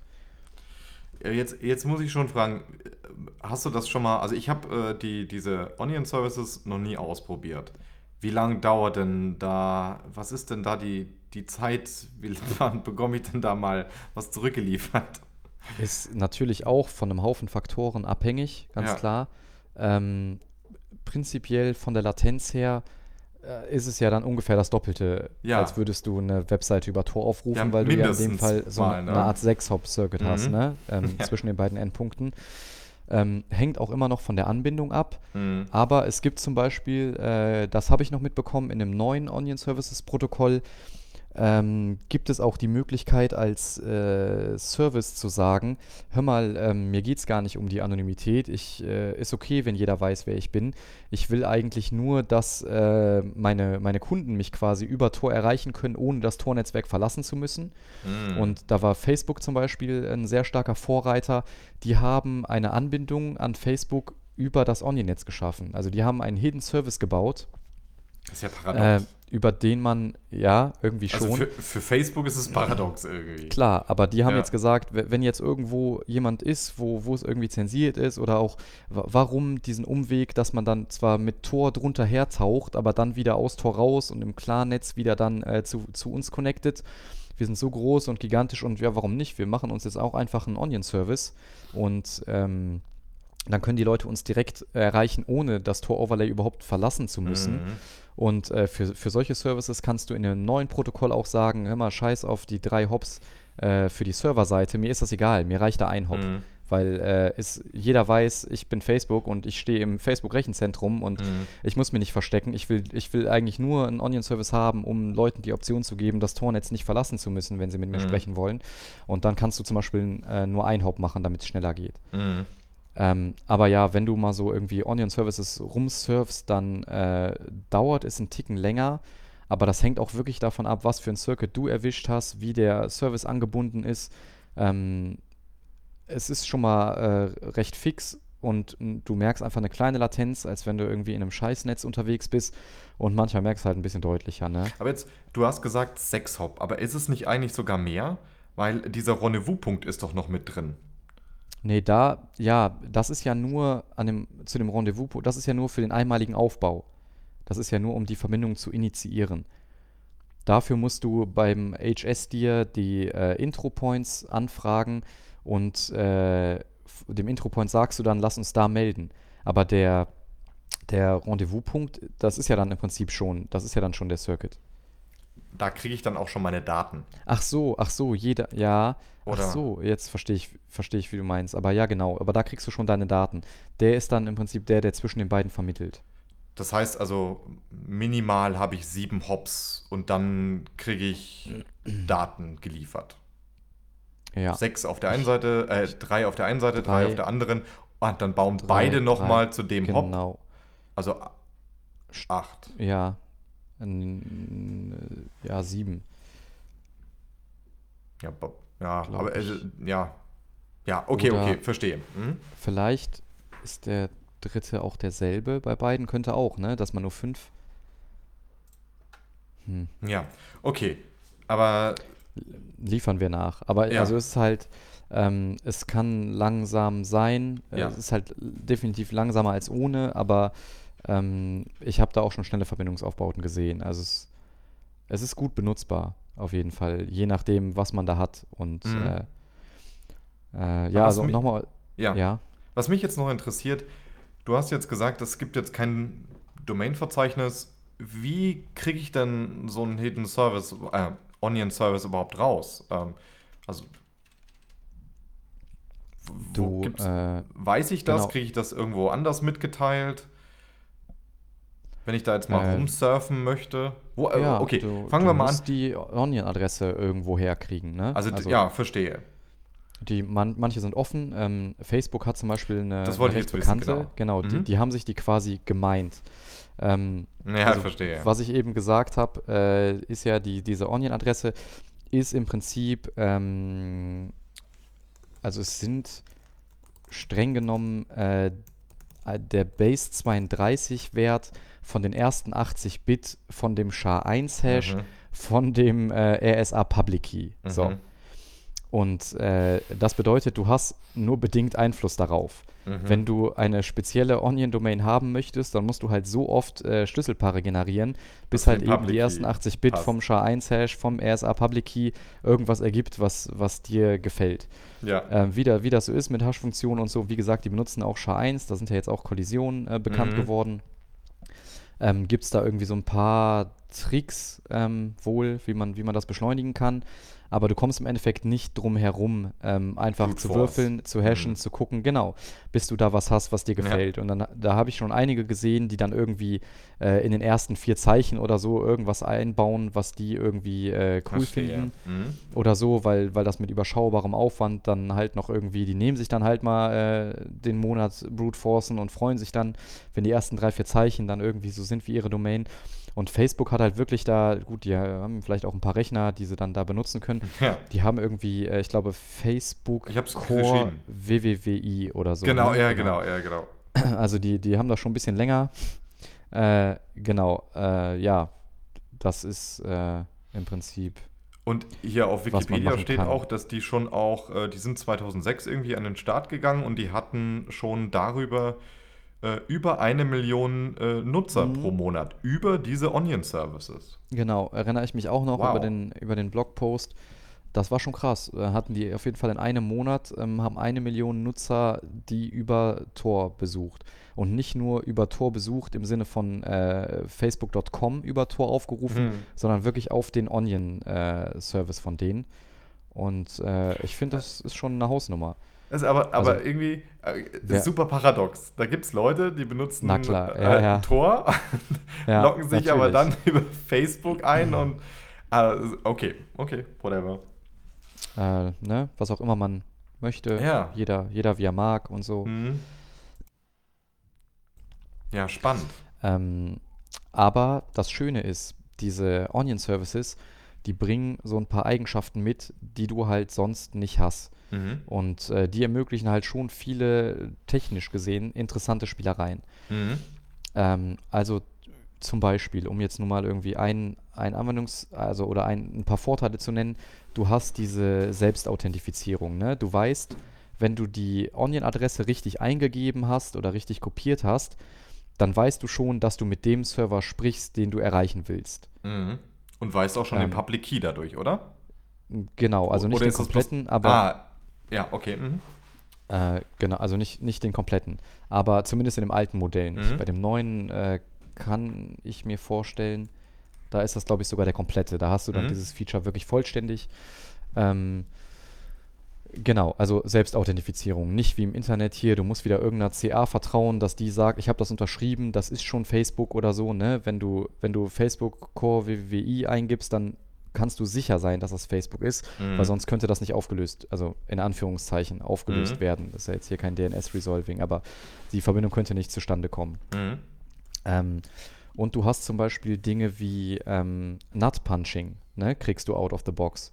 S1: Ja, Jetzt, jetzt muss ich schon fragen, hast du das schon mal, also ich habe äh, die, diese Onion Services noch nie ausprobiert. Wie lange dauert denn da, was ist denn da die, die Zeit, wie lange bekomme ich denn da mal was zurückgeliefert?
S2: Ist natürlich auch von einem Haufen Faktoren abhängig, ganz
S1: Ja,
S2: klar. Ähm, Prinzipiell von der Latenz her äh, ist es ja dann ungefähr das Doppelte, als
S1: ja,
S2: würdest du eine Webseite über Tor
S1: ja,
S2: aufrufen, weil du ja in dem
S1: mindestens
S2: Fall so eine,
S1: mal,
S2: eine
S1: ne?
S2: Art sechs Hop Circuit hast,
S1: Mhm.
S2: ne? Ähm,
S1: Ja.
S2: zwischen den beiden Endpunkten. Ähm, hängt auch immer noch von der Anbindung ab.
S1: Mhm.
S2: Aber es gibt zum Beispiel, äh, das habe ich noch mitbekommen, in einem neuen Onion Services Protokoll ähm, gibt es auch die Möglichkeit als äh, Service zu sagen, hör mal, ähm, mir geht es gar nicht um die Anonymität, ich, äh, ist okay, wenn jeder weiß, wer ich bin. Ich will eigentlich nur, dass äh, meine, meine Kunden mich quasi über Tor erreichen können, ohne das Tor-Netzwerk verlassen zu müssen.
S1: Mhm.
S2: Und da war Facebook zum Beispiel ein sehr starker Vorreiter. Die haben eine Anbindung an Facebook über das Onion-Netz geschaffen. Also die haben einen Hidden Service gebaut,
S1: Das ist ja
S2: äh,
S1: paradox.
S2: über den man, ja, irgendwie
S1: Also
S2: schon.
S1: für, für Facebook ist es paradox irgendwie.
S2: Klar, aber die haben
S1: Ja.
S2: jetzt gesagt, we- wenn jetzt irgendwo jemand ist, wo, wo es irgendwie zensiert ist oder auch wa- warum diesen Umweg, dass man dann zwar mit Tor drunter hertaucht, aber dann wieder aus Tor raus und im Klarnetz wieder dann äh, zu, zu uns connected. Wir sind so groß und gigantisch und ja, warum nicht? Wir machen uns jetzt auch einfach einen Onion-Service und ähm, dann können die Leute uns direkt erreichen, ohne das Tor-Overlay überhaupt verlassen zu müssen.
S1: Mhm.
S2: Und äh, für, für solche Services kannst du in einem neuen Protokoll auch sagen, hör mal, scheiß auf die drei Hops äh, für die Serverseite, mir ist das egal, mir reicht da ein Hop.
S1: Mhm.
S2: Weil äh, es, jeder weiß, ich bin Facebook und ich stehe im Facebook-Rechenzentrum und
S1: Mhm.
S2: ich muss mich nicht verstecken. Ich will, ich will eigentlich nur einen Onion-Service haben, um Leuten die Option zu geben, das Tornetz nicht verlassen zu müssen, wenn sie mit mir
S1: Mhm.
S2: sprechen wollen. Und dann kannst du zum Beispiel äh, nur ein Hop machen, damit es schneller geht.
S1: Mhm.
S2: Ähm, aber ja, wenn du mal so irgendwie Onion Services rumsurfst, dann äh, dauert es einen Ticken länger. Aber das hängt auch wirklich davon ab, was für ein Circuit du erwischt hast, wie der Service angebunden ist. Ähm, Es ist schon mal äh, recht fix und n, du merkst einfach eine kleine Latenz, als wenn du irgendwie in einem Scheißnetz unterwegs bist. Und manchmal merkst du halt ein bisschen deutlicher, ne?
S1: Aber jetzt, du hast gesagt sechs Hop, aber ist es nicht eigentlich sogar mehr? Weil dieser Rendezvous-Punkt ist doch noch mit drin.
S2: Nee, da, ja, das ist ja nur an dem, zu dem Rendezvous, das ist ja nur für den einmaligen Aufbau. Das ist ja nur, um die Verbindung zu initiieren. Dafür musst du beim H S dir die äh, Intro-Points anfragen und äh, f- dem Intro-Point sagst du dann, lass uns da melden. Aber der, der Rendezvous-Punkt, das ist ja dann im Prinzip schon, das ist ja dann schon der Circuit.
S1: Da kriege ich dann auch schon meine Daten.
S2: Ach so, ach so, jeder, ja, ach
S1: Oder?
S2: so, jetzt verstehe ich, verstehe ich, wie du meinst. Aber ja, genau, aber da kriegst du schon deine Daten. Der ist dann im Prinzip der, der zwischen den beiden vermittelt.
S1: Das heißt also, minimal habe ich sieben Hops und dann kriege ich Daten geliefert.
S2: Ja,
S1: Sechs auf der einen
S2: ich,
S1: Seite, äh,
S2: ich,
S1: drei auf der einen Seite, drei auf
S2: drei,
S1: der anderen. Und dann bauen beide
S2: drei, drei,
S1: nochmal zu dem Hop.
S2: genau.
S1: Also
S2: St-
S1: acht.
S2: Ja, n- ja, sieben,
S1: Ja, ba- ja, aber
S2: glaube
S1: äh,
S2: ich.
S1: ja. Ja, okay, okay,
S2: Oder
S1: verstehe. Mhm.
S2: vielleicht ist der dritte auch derselbe. Bei beiden könnte auch, ne? Dass man nur fünf. Hm.
S1: Ja, okay. Aber
S2: Liefern wir nach. Aber also
S1: ja,
S2: es ist halt, ähm, es kann langsam sein. Äh,
S1: ja.
S2: es ist halt definitiv langsamer als ohne, aber ähm, ich habe da auch schon schnelle Verbindungsaufbauten gesehen. Also es, es ist gut benutzbar, auf jeden Fall, je nachdem, was man da hat. Und
S1: Mhm.
S2: äh, äh,
S1: Aber
S2: ja,
S1: was
S2: also
S1: mich,
S2: nochmal,
S1: ja,
S2: ja.
S1: was mich jetzt noch interessiert, du hast jetzt gesagt, es gibt jetzt kein Domain-Verzeichnis. Wie kriege ich denn so einen Hidden Service, äh, Onion Service überhaupt raus? Ähm, also, wo
S2: Du,
S1: gibt's,
S2: äh,
S1: weiß ich das?
S2: genau,
S1: Kriege ich das irgendwo anders mitgeteilt? Wenn ich da jetzt mal
S2: äh,
S1: rumsurfen möchte? Wo, äh,
S2: ja,
S1: okay,
S2: du,
S1: fangen
S2: du
S1: wir mal an.
S2: musst die Onion-Adresse irgendwo herkriegen, ne?
S1: Also, d-
S2: Also
S1: ja, verstehe.
S2: die, man, manche sind offen. Ähm, Facebook hat zum Beispiel eine,
S1: Das
S2: eine
S1: wollte ich
S2: recht
S1: jetzt wissen,
S2: bekannte,
S1: genau.
S2: genau, die,
S1: Mhm.
S2: die haben sich die quasi gemeint. Ähm,
S1: Ja,
S2: also
S1: verstehe.
S2: was ich eben gesagt habe, äh, ist ja die, diese Onion-Adresse ist im Prinzip ähm, also es sind streng genommen äh, der Base zweiunddreißig-Wert von den ersten achtzig Bit von dem S H A eins Hash
S1: Mhm.
S2: von dem äh, R S A Public Key. So.
S1: Mhm.
S2: Und äh, das bedeutet, du hast nur bedingt Einfluss darauf.
S1: Mhm.
S2: Wenn du eine spezielle Onion-Domain haben möchtest, dann musst du halt so oft äh, Schlüsselpaare generieren, bis
S1: Dass
S2: halt
S1: den
S2: eben
S1: Public
S2: die ersten
S1: Key
S2: achtzig Bit
S1: passt.
S2: vom S H A eins Hash, vom R S A Public Key irgendwas ergibt, was, was dir gefällt.
S1: Ja.
S2: Ähm, wie, da, wie das so ist mit Hash-Funktionen und so, wie gesagt, die benutzen auch S H A eins, da sind ja jetzt auch Kollisionen äh, bekannt
S1: Mhm.
S2: geworden. Ähm, Gibt es da irgendwie so ein paar Tricks ähm, wohl, wie man, wie man das beschleunigen kann. Aber du kommst im Endeffekt nicht drum herum, ähm, einfach
S1: Brute
S2: zu
S1: Force.
S2: würfeln, zu hashen,
S1: Mhm.
S2: zu gucken, genau, bis du da was hast, was dir
S1: Ja.
S2: gefällt. Und dann, da habe ich schon einige gesehen, die dann irgendwie äh, in den ersten vier Zeichen oder so irgendwas einbauen, was die irgendwie äh, cool
S1: Verstehe.
S2: finden.
S1: Mhm.
S2: Oder so, weil, weil das mit überschaubarem Aufwand dann halt noch irgendwie, die nehmen sich dann halt mal äh, den Monat Brute Forcen und freuen sich dann, wenn die ersten drei, vier Zeichen dann irgendwie so sind wie ihre Domain. Und Facebook hat halt wirklich da, gut, die haben vielleicht auch ein paar Rechner, die sie dann da benutzen können.
S1: Ja.
S2: Die haben irgendwie, äh, ich glaube, Facebook
S1: Ich hab's
S2: Core
S1: geschrieben.
S2: W W W I oder so.
S1: Genau,
S2: ne?
S1: ja, genau, ja, genau.
S2: Also die, die haben das schon ein bisschen länger. Äh, genau, äh, ja, das ist äh, im Prinzip,
S1: Und hier auf
S2: was man
S1: Wikipedia
S2: machen
S1: steht
S2: kann.
S1: auch, dass die schon auch, äh, die sind zweitausendsechs irgendwie an den Start gegangen und die hatten schon darüber äh, über eine Million äh, Nutzer pro
S2: Mhm.
S1: Monat über diese Onion Services.
S2: Genau, erinnere ich mich auch noch über
S1: Wow.
S2: den, über den Blogpost. Das war schon krass. Äh, hatten die auf jeden Fall in einem Monat, ähm, haben eine Million Nutzer, die über Tor besucht. Und nicht nur über Tor besucht im Sinne von äh, facebook Punkt com über Tor aufgerufen,
S1: Hm.
S2: sondern wirklich auf den Onion-Service von denen. Und äh, ich finde, das ist schon eine Hausnummer.
S1: Das ist aber,
S2: Also,
S1: aber irgendwie äh,
S2: wer,
S1: super paradox. Da gibt es Leute, die
S2: na
S1: benutzen
S2: klar, ja,
S1: äh,
S2: ja,
S1: Tor,
S2: ja,
S1: locken sich aber
S2: natürlich.
S1: dann über Facebook ein und äh, okay, okay, whatever.
S2: Äh, ne? Was auch immer man möchte,
S1: Ja.
S2: jeder, jeder wie er mag und so.
S1: Hm. Ja, spannend.
S2: Ähm, aber das Schöne ist, diese Onion Services, die bringen so ein paar Eigenschaften mit, die du halt sonst nicht hast.
S1: Mhm.
S2: Und äh, die ermöglichen halt schon viele technisch gesehen interessante Spielereien.
S1: Mhm.
S2: Ähm, also zum Beispiel, um jetzt nun mal irgendwie ein, ein Anwendungs-, also oder ein, ein paar Vorteile zu nennen, du hast diese Selbstauthentifizierung, ne? Du weißt, wenn du die Onion-Adresse richtig eingegeben hast oder richtig kopiert hast, dann weißt du schon, dass du mit dem Server sprichst, den du erreichen willst.
S1: Mhm. Und weißt auch schon den
S2: Ähm,
S1: Public Key dadurch, oder?
S2: genau, also
S1: O-
S2: nicht
S1: Oder
S2: den
S1: ist das bloß.
S2: kompletten, aber
S1: Ah, ja, okay. Mhm.
S2: äh, genau, also nicht, nicht den kompletten, aber zumindest in dem alten Modell nicht.
S1: Mhm.
S2: Bei dem neuen äh, kann ich mir vorstellen, da ist das, glaube ich, sogar der komplette. Da hast du dann
S1: Mhm.
S2: dieses Feature wirklich vollständig. Ähm, Genau, also Selbstauthentifizierung. Nicht wie im Internet hier, du musst wieder irgendeiner C A vertrauen, dass die sagt, ich habe das unterschrieben, das ist schon Facebook oder so, ne? Wenn du, wenn du Facebook Core W W W I eingibst, dann kannst du sicher sein, dass das Facebook ist, weil
S1: Mhm.
S2: sonst könnte das nicht aufgelöst, also in Anführungszeichen aufgelöst
S1: Mhm.
S2: werden. Das ist ja jetzt hier kein D N S-Resolving, aber die Verbindung könnte nicht zustande kommen.
S1: Mhm.
S2: Ähm, und du hast zum Beispiel Dinge wie ähm, Nut-Punching, ne? Kriegst du out of the box.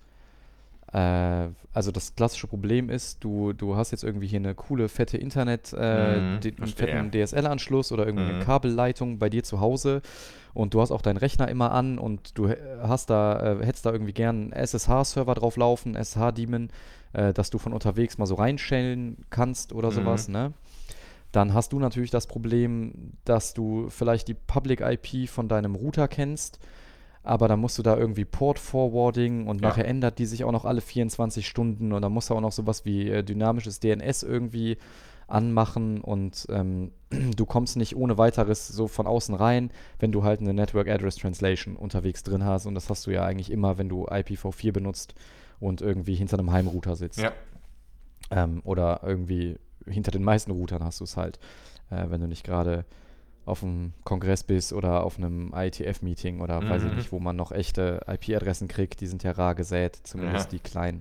S2: Äh, also das klassische Problem ist, du, du hast jetzt irgendwie hier eine coole, fette Internet, äh,
S1: Mhm.
S2: die, einen
S1: Verstehe.
S2: fetten D S L-Anschluss oder irgendwie eine
S1: Mhm.
S2: Kabelleitung bei dir zu Hause und du hast auch deinen Rechner immer an und du hä- hast da, äh, hättest da irgendwie gern einen S S H-Server drauf laufen, S S H-Daemon, äh, dass du von unterwegs mal so reinstellen kannst oder sowas,
S1: Mhm.
S2: ne? Dann hast du natürlich das Problem, dass du vielleicht die Public I P von deinem Router kennst, aber dann musst du da irgendwie Port Forwarding und
S1: Ja.
S2: nachher ändert die sich auch noch alle vierundzwanzig Stunden und dann musst du auch noch sowas wie äh, dynamisches D N S irgendwie anmachen und ähm, du kommst nicht ohne weiteres so von außen rein, wenn du halt eine Network Address Translation unterwegs drin hast und das hast du ja eigentlich immer, wenn du I P v vier benutzt und irgendwie hinter einem Heimrouter sitzt.
S1: Ja.
S2: Ähm, oder irgendwie hinter den meisten Routern hast du es halt, äh, wenn du nicht gerade auf einem Kongress bist oder auf einem I E T F-Meeting oder weiß ich
S1: Mhm.
S2: nicht, wo man noch echte I P-Adressen kriegt, die sind ja rar gesät, zumindest
S1: Ja.
S2: die kleinen.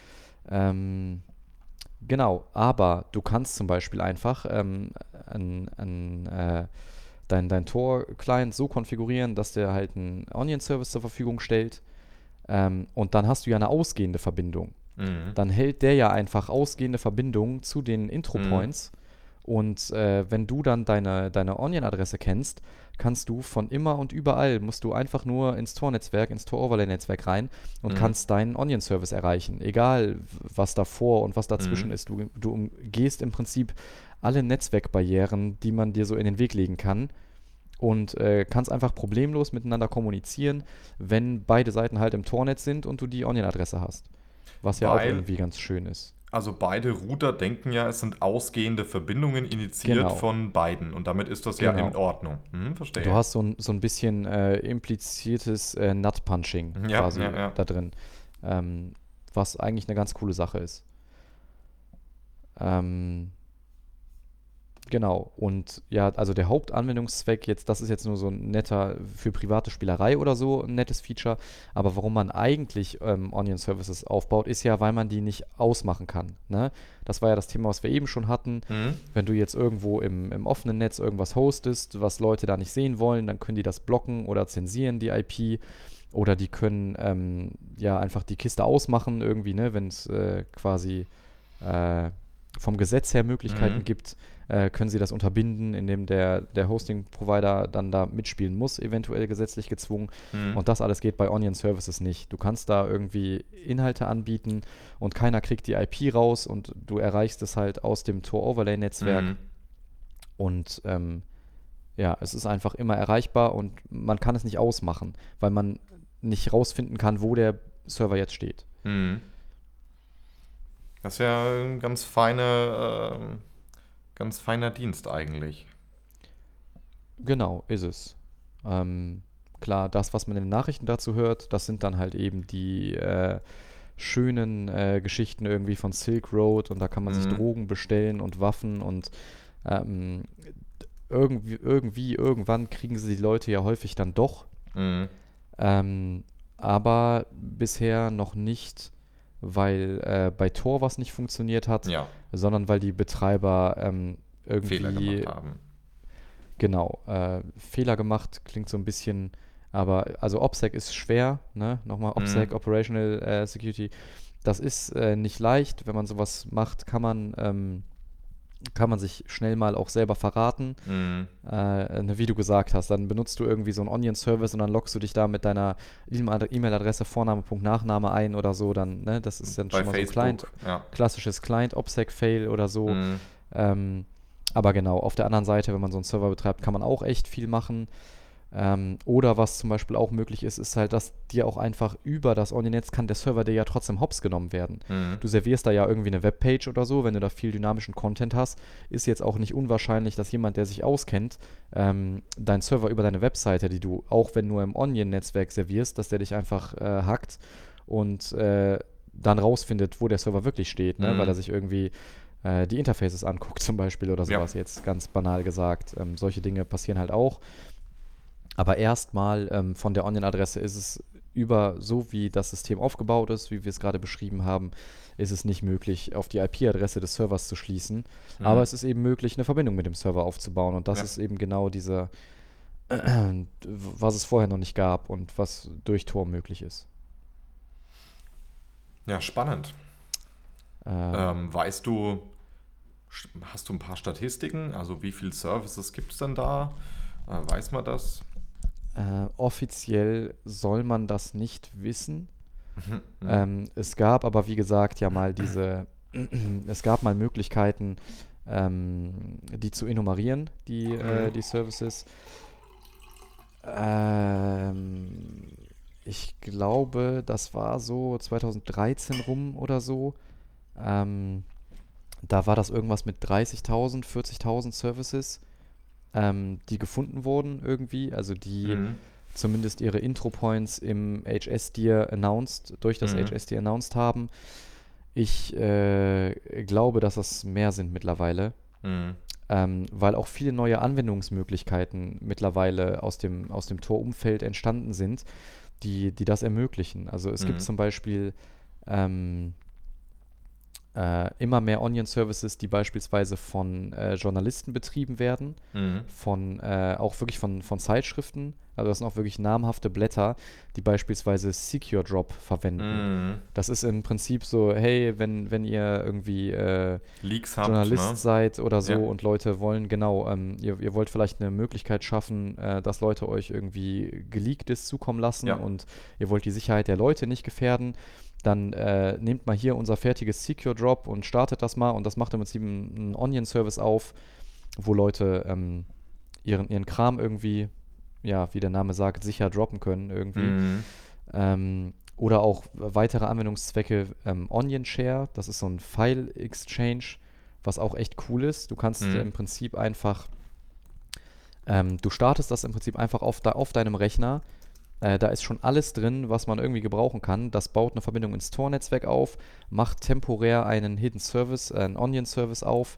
S2: Ähm, genau, aber du kannst zum Beispiel einfach ähm, ein, ein, äh, dein, dein Tor-Client so konfigurieren, dass der halt einen Onion-Service zur Verfügung stellt ähm, und dann hast du ja eine ausgehende Verbindung.
S1: Mhm.
S2: dann hält der ja einfach ausgehende Verbindungen zu den Intro-Points. Und äh, wenn du dann deine, deine Onion-Adresse kennst, kannst du von immer und überall, musst du einfach nur ins Tor-Netzwerk, ins Tor-Overlay-Netzwerk rein und
S1: Mhm.
S2: kannst deinen Onion-Service erreichen. Egal, w- was davor und was dazwischen
S1: Mhm.
S2: ist. Du, du umgehst im Prinzip alle Netzwerkbarrieren, die man dir so in den Weg legen kann. Und äh, kannst einfach problemlos miteinander kommunizieren, wenn beide Seiten halt im Tornetz sind und du die Onion-Adresse hast. Was ja auch
S1: Weil,
S2: irgendwie ganz schön ist.
S1: also beide Router denken ja, es sind ausgehende Verbindungen initiiert
S2: Genau,
S1: von beiden. Und damit ist das ja in
S2: genau.
S1: Ordnung. Hm,
S2: Du
S1: verstehe.
S2: hast so ein, so ein bisschen äh, impliziertes äh, Nut-Punching
S1: Ja, ja,
S2: quasi
S1: ja.
S2: da drin, ähm, was eigentlich eine ganz coole Sache ist. Ähm, Genau, und ja, also der Hauptanwendungszweck jetzt, das ist jetzt nur so ein netter für private Spielerei oder so ein nettes Feature, aber warum man eigentlich ähm, Onion Services aufbaut, ist ja, weil man die nicht ausmachen kann. Ne? Das war ja das Thema, was wir eben schon hatten.
S1: Hm?
S2: Wenn du jetzt irgendwo im, im offenen Netz irgendwas hostest, was Leute da nicht sehen wollen, dann können die das blocken oder zensieren, die I P. Oder die können ähm, ja einfach die Kiste ausmachen, irgendwie, ne, wenn es äh, quasi äh, vom Gesetz her Möglichkeiten
S1: Hm?
S2: gibt, äh, können sie das unterbinden, indem der, der Hosting-Provider dann da mitspielen muss, eventuell gesetzlich gezwungen.
S1: Hm?
S2: Und das alles geht bei Onion Services nicht. Du kannst da irgendwie Inhalte anbieten und keiner kriegt die I P raus und du erreichst es halt aus dem Tor-Overlay-Netzwerk.
S1: Hm?
S2: Und ähm, ja, es ist einfach immer erreichbar und man kann es nicht ausmachen, weil man nicht rausfinden kann, wo der Server jetzt steht.
S1: Hm? Das ist ja ein ganz feine, ähm, ganz feiner Dienst eigentlich.
S2: Genau, ist es. Ähm, klar, das, was man in den Nachrichten dazu hört, das sind dann halt eben die äh, schönen äh, Geschichten irgendwie von Silk Road und da kann man sich
S1: Hm?
S2: Drogen bestellen und Waffen und ähm, irgendwie, irgendwie, irgendwann kriegen sie die Leute ja häufig dann doch.
S1: Hm?
S2: Ähm, aber bisher noch nicht, weil äh, bei Tor was nicht funktioniert hat,
S1: Ja,
S2: sondern weil die Betreiber ähm,
S1: Fehler gemacht
S2: irgendwie,
S1: haben.
S2: genau, äh, Fehler gemacht, klingt so ein bisschen, aber also OPSEC ist schwer, ne? Nochmal
S1: Hm?
S2: OPSEC, Operational äh, Security, das ist äh, nicht leicht, wenn man sowas macht, kann man, ähm, kann man sich schnell mal auch selber verraten.
S1: Hm?
S2: Äh, ne, wie du gesagt hast, dann benutzt du irgendwie so einen Onion-Service und dann loggst du dich da mit deiner E-Mail-Adresse Vorname, Punkt, Nachname ein oder so, dann, ne, das ist dann
S1: Bei
S2: schon mal so ein Client,
S1: Facebook, ja.
S2: klassisches Client-OPSEC-Fail oder so.
S1: Hm?
S2: Ähm, aber genau, auf der anderen Seite, wenn man so einen Server betreibt, kann man auch echt viel machen. Ähm, oder was zum Beispiel auch möglich ist, ist halt, dass dir auch einfach über das Onion-Netz kann der Server dir ja trotzdem hops genommen werden.
S1: Hm?
S2: Du servierst da ja irgendwie eine Webpage oder so, wenn du da viel dynamischen Content hast, ist jetzt auch nicht unwahrscheinlich, dass jemand, der sich auskennt, ähm, deinen Server über deine Webseite, die du auch wenn nur im Onion-Netzwerk servierst, dass der dich einfach äh, hackt und äh, dann rausfindet, wo der Server wirklich steht, ne? Weil er
S1: Hm?
S2: sich irgendwie äh, die Interfaces anguckt zum Beispiel oder
S1: Ja.
S2: sowas, jetzt ganz banal gesagt. Ähm, solche Dinge passieren halt auch. Aber erstmal ähm, von der Onion-Adresse ist es über, so wie das System aufgebaut ist, wie wir es gerade beschrieben haben, ist es nicht möglich, auf die I P-Adresse des Servers zu schließen. Aber
S1: Hm?
S2: es ist eben möglich, eine Verbindung mit dem Server aufzubauen. Und das
S1: Ja.
S2: ist eben genau diese, was es vorher noch nicht gab und was durch Tor möglich ist.
S1: Ja, spannend.
S2: Ähm,
S1: Ähm, weißt du, sch- hast du ein paar Statistiken? Also wie viele Services gibt es denn da? Äh, weiß man das?
S2: äh, offiziell soll man das nicht wissen.
S1: Mhm. Mhm.
S2: Ähm, es gab aber, wie gesagt, ja mal diese, es gab mal Möglichkeiten, ähm, die zu enumerieren, die, äh,
S1: Mhm.
S2: die Services. Ähm, Ich glaube, das war so zwanzig dreizehn rum oder so. Ähm, Da war das irgendwas mit dreißigtausend, vierzigtausend Services, ähm, die gefunden wurden irgendwie, also die
S1: Mhm.
S2: zumindest ihre Intro-Points im H S Tier announced, durch das
S1: Mhm.
S2: H S Tier announced haben. Ich äh, glaube, dass das mehr sind mittlerweile,
S1: Mhm.
S2: ähm, weil auch viele neue Anwendungsmöglichkeiten mittlerweile aus dem, aus dem Tor-Umfeld entstanden sind, die, die das ermöglichen. Also es gibt
S1: Mhm.
S2: zum Beispiel ähm, äh, immer mehr Onion-Services, die beispielsweise von äh, Journalisten betrieben werden,
S1: Mhm.
S2: von äh, auch wirklich von, von Zeitschriften. Also das sind auch wirklich namhafte Blätter, die beispielsweise Secure Drop verwenden.
S1: Mhm.
S2: Das ist im Prinzip so, hey, wenn, wenn ihr irgendwie äh,
S1: Leaks habt,
S2: Journalist
S1: ne?
S2: seid oder
S1: Ja.
S2: so und Leute wollen, genau, ähm, ihr, ihr wollt vielleicht eine Möglichkeit schaffen, äh, dass Leute euch irgendwie Geleaktes zukommen lassen
S1: Ja.
S2: und ihr wollt die Sicherheit der Leute nicht gefährden, dann äh, nehmt mal hier unser fertiges Secure Drop und startet das mal und das macht im Prinzip einen, einen Onion-Service auf, wo Leute ähm, ihren, ihren Kram irgendwie, ja, wie der Name sagt, sicher droppen können irgendwie.
S1: Mhm.
S2: Ähm, oder auch weitere Anwendungszwecke, ähm, Onion Share, das ist so ein File-Exchange, was auch echt cool ist. Du kannst äh,
S1: Mhm.
S2: im Prinzip einfach, ähm, du startest das im Prinzip einfach auf, da, auf deinem Rechner. Äh, da ist schon alles drin, was man irgendwie gebrauchen kann. Das baut eine Verbindung ins Tor-Netzwerk auf, macht temporär einen Hidden Service, äh, einen Onion-Service auf,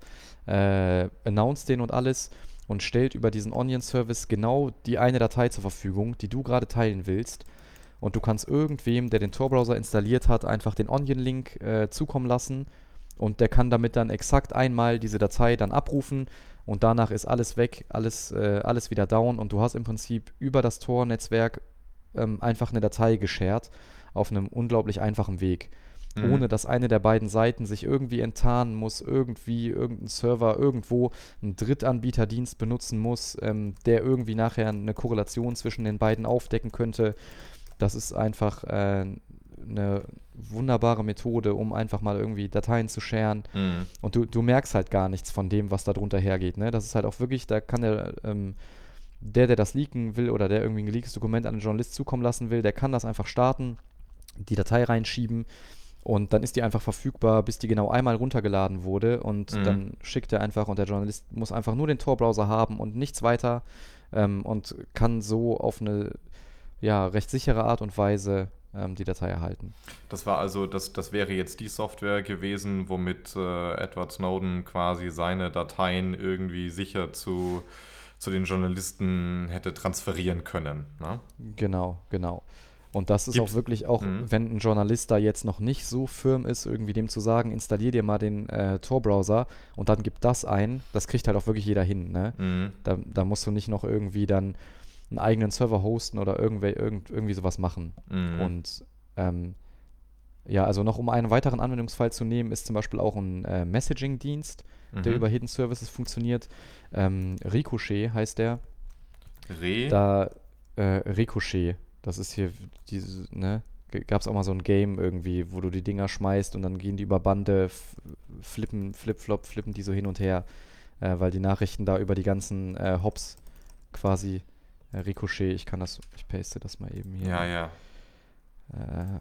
S2: äh, announce den und alles und stellt über diesen Onion-Service genau die eine Datei zur Verfügung, die du gerade teilen willst. Und du kannst irgendwem, der den Tor-Browser installiert hat, einfach den Onion-Link äh, zukommen lassen und der kann damit dann exakt einmal diese Datei dann abrufen und danach ist alles weg, alles, äh, alles wieder down und du hast im Prinzip über das Tor-Netzwerk ähm, einfach eine Datei geshared auf einem unglaublich einfachen Weg.
S1: Mhm.
S2: Ohne dass eine der beiden Seiten sich irgendwie enttarnen muss, irgendwie irgendein Server irgendwo einen Drittanbieterdienst benutzen muss, ähm, der irgendwie nachher eine Korrelation zwischen den beiden aufdecken könnte. Das ist einfach äh, eine wunderbare Methode, um einfach mal irgendwie Dateien zu sharen.
S1: Mhm.
S2: Und du, du merkst halt gar nichts von dem, was da drunter hergeht. Ne? Das ist halt auch wirklich, da kann der, ähm, der, der das leaken will oder der irgendwie ein geleaktes Dokument an einen Journalist zukommen lassen will, der kann das einfach starten, die Datei reinschieben und dann ist die einfach verfügbar, bis die genau einmal runtergeladen wurde und
S1: Mhm.
S2: dann schickt er einfach und der Journalist muss einfach nur den Tor-Browser haben und nichts weiter ähm, und kann so auf eine ja, recht sichere Art und Weise ähm, die Datei erhalten.
S1: Das war also, das, das wäre jetzt die Software gewesen, womit äh, Edward Snowden quasi seine Dateien irgendwie sicher zu, zu den Journalisten hätte transferieren können. Ne?
S2: Genau, genau. Und das ist auch
S1: Gibt's.
S2: wirklich auch,
S1: Mhm.
S2: wenn ein Journalist da jetzt noch nicht so firm ist, irgendwie dem zu sagen, installier dir mal den äh, Tor-Browser und dann gib das ein, das kriegt halt auch wirklich jeder hin, ne?
S1: Mhm.
S2: Da, da musst du nicht noch irgendwie dann einen eigenen Server hosten oder irgendw irgend, irgendwie sowas machen.
S1: Mhm.
S2: Und ähm, ja, also noch um einen weiteren Anwendungsfall zu nehmen, ist zum Beispiel auch ein äh, Messaging-Dienst, der
S1: Mhm.
S2: über Hidden Services funktioniert. Ähm, Ricochet heißt der.
S1: Re.
S2: Da, äh, Ricochet, das ist hier diese, ne? Gab es auch mal so ein Game irgendwie, wo du die Dinger schmeißt und dann gehen die über Bande, f- flippen, flip-flop, flippen die so hin und her, äh, weil die Nachrichten da über die ganzen äh, Hops quasi äh, Ricochet, ich kann das, ich paste das mal eben hier.
S1: Ja, ja.
S2: Äh,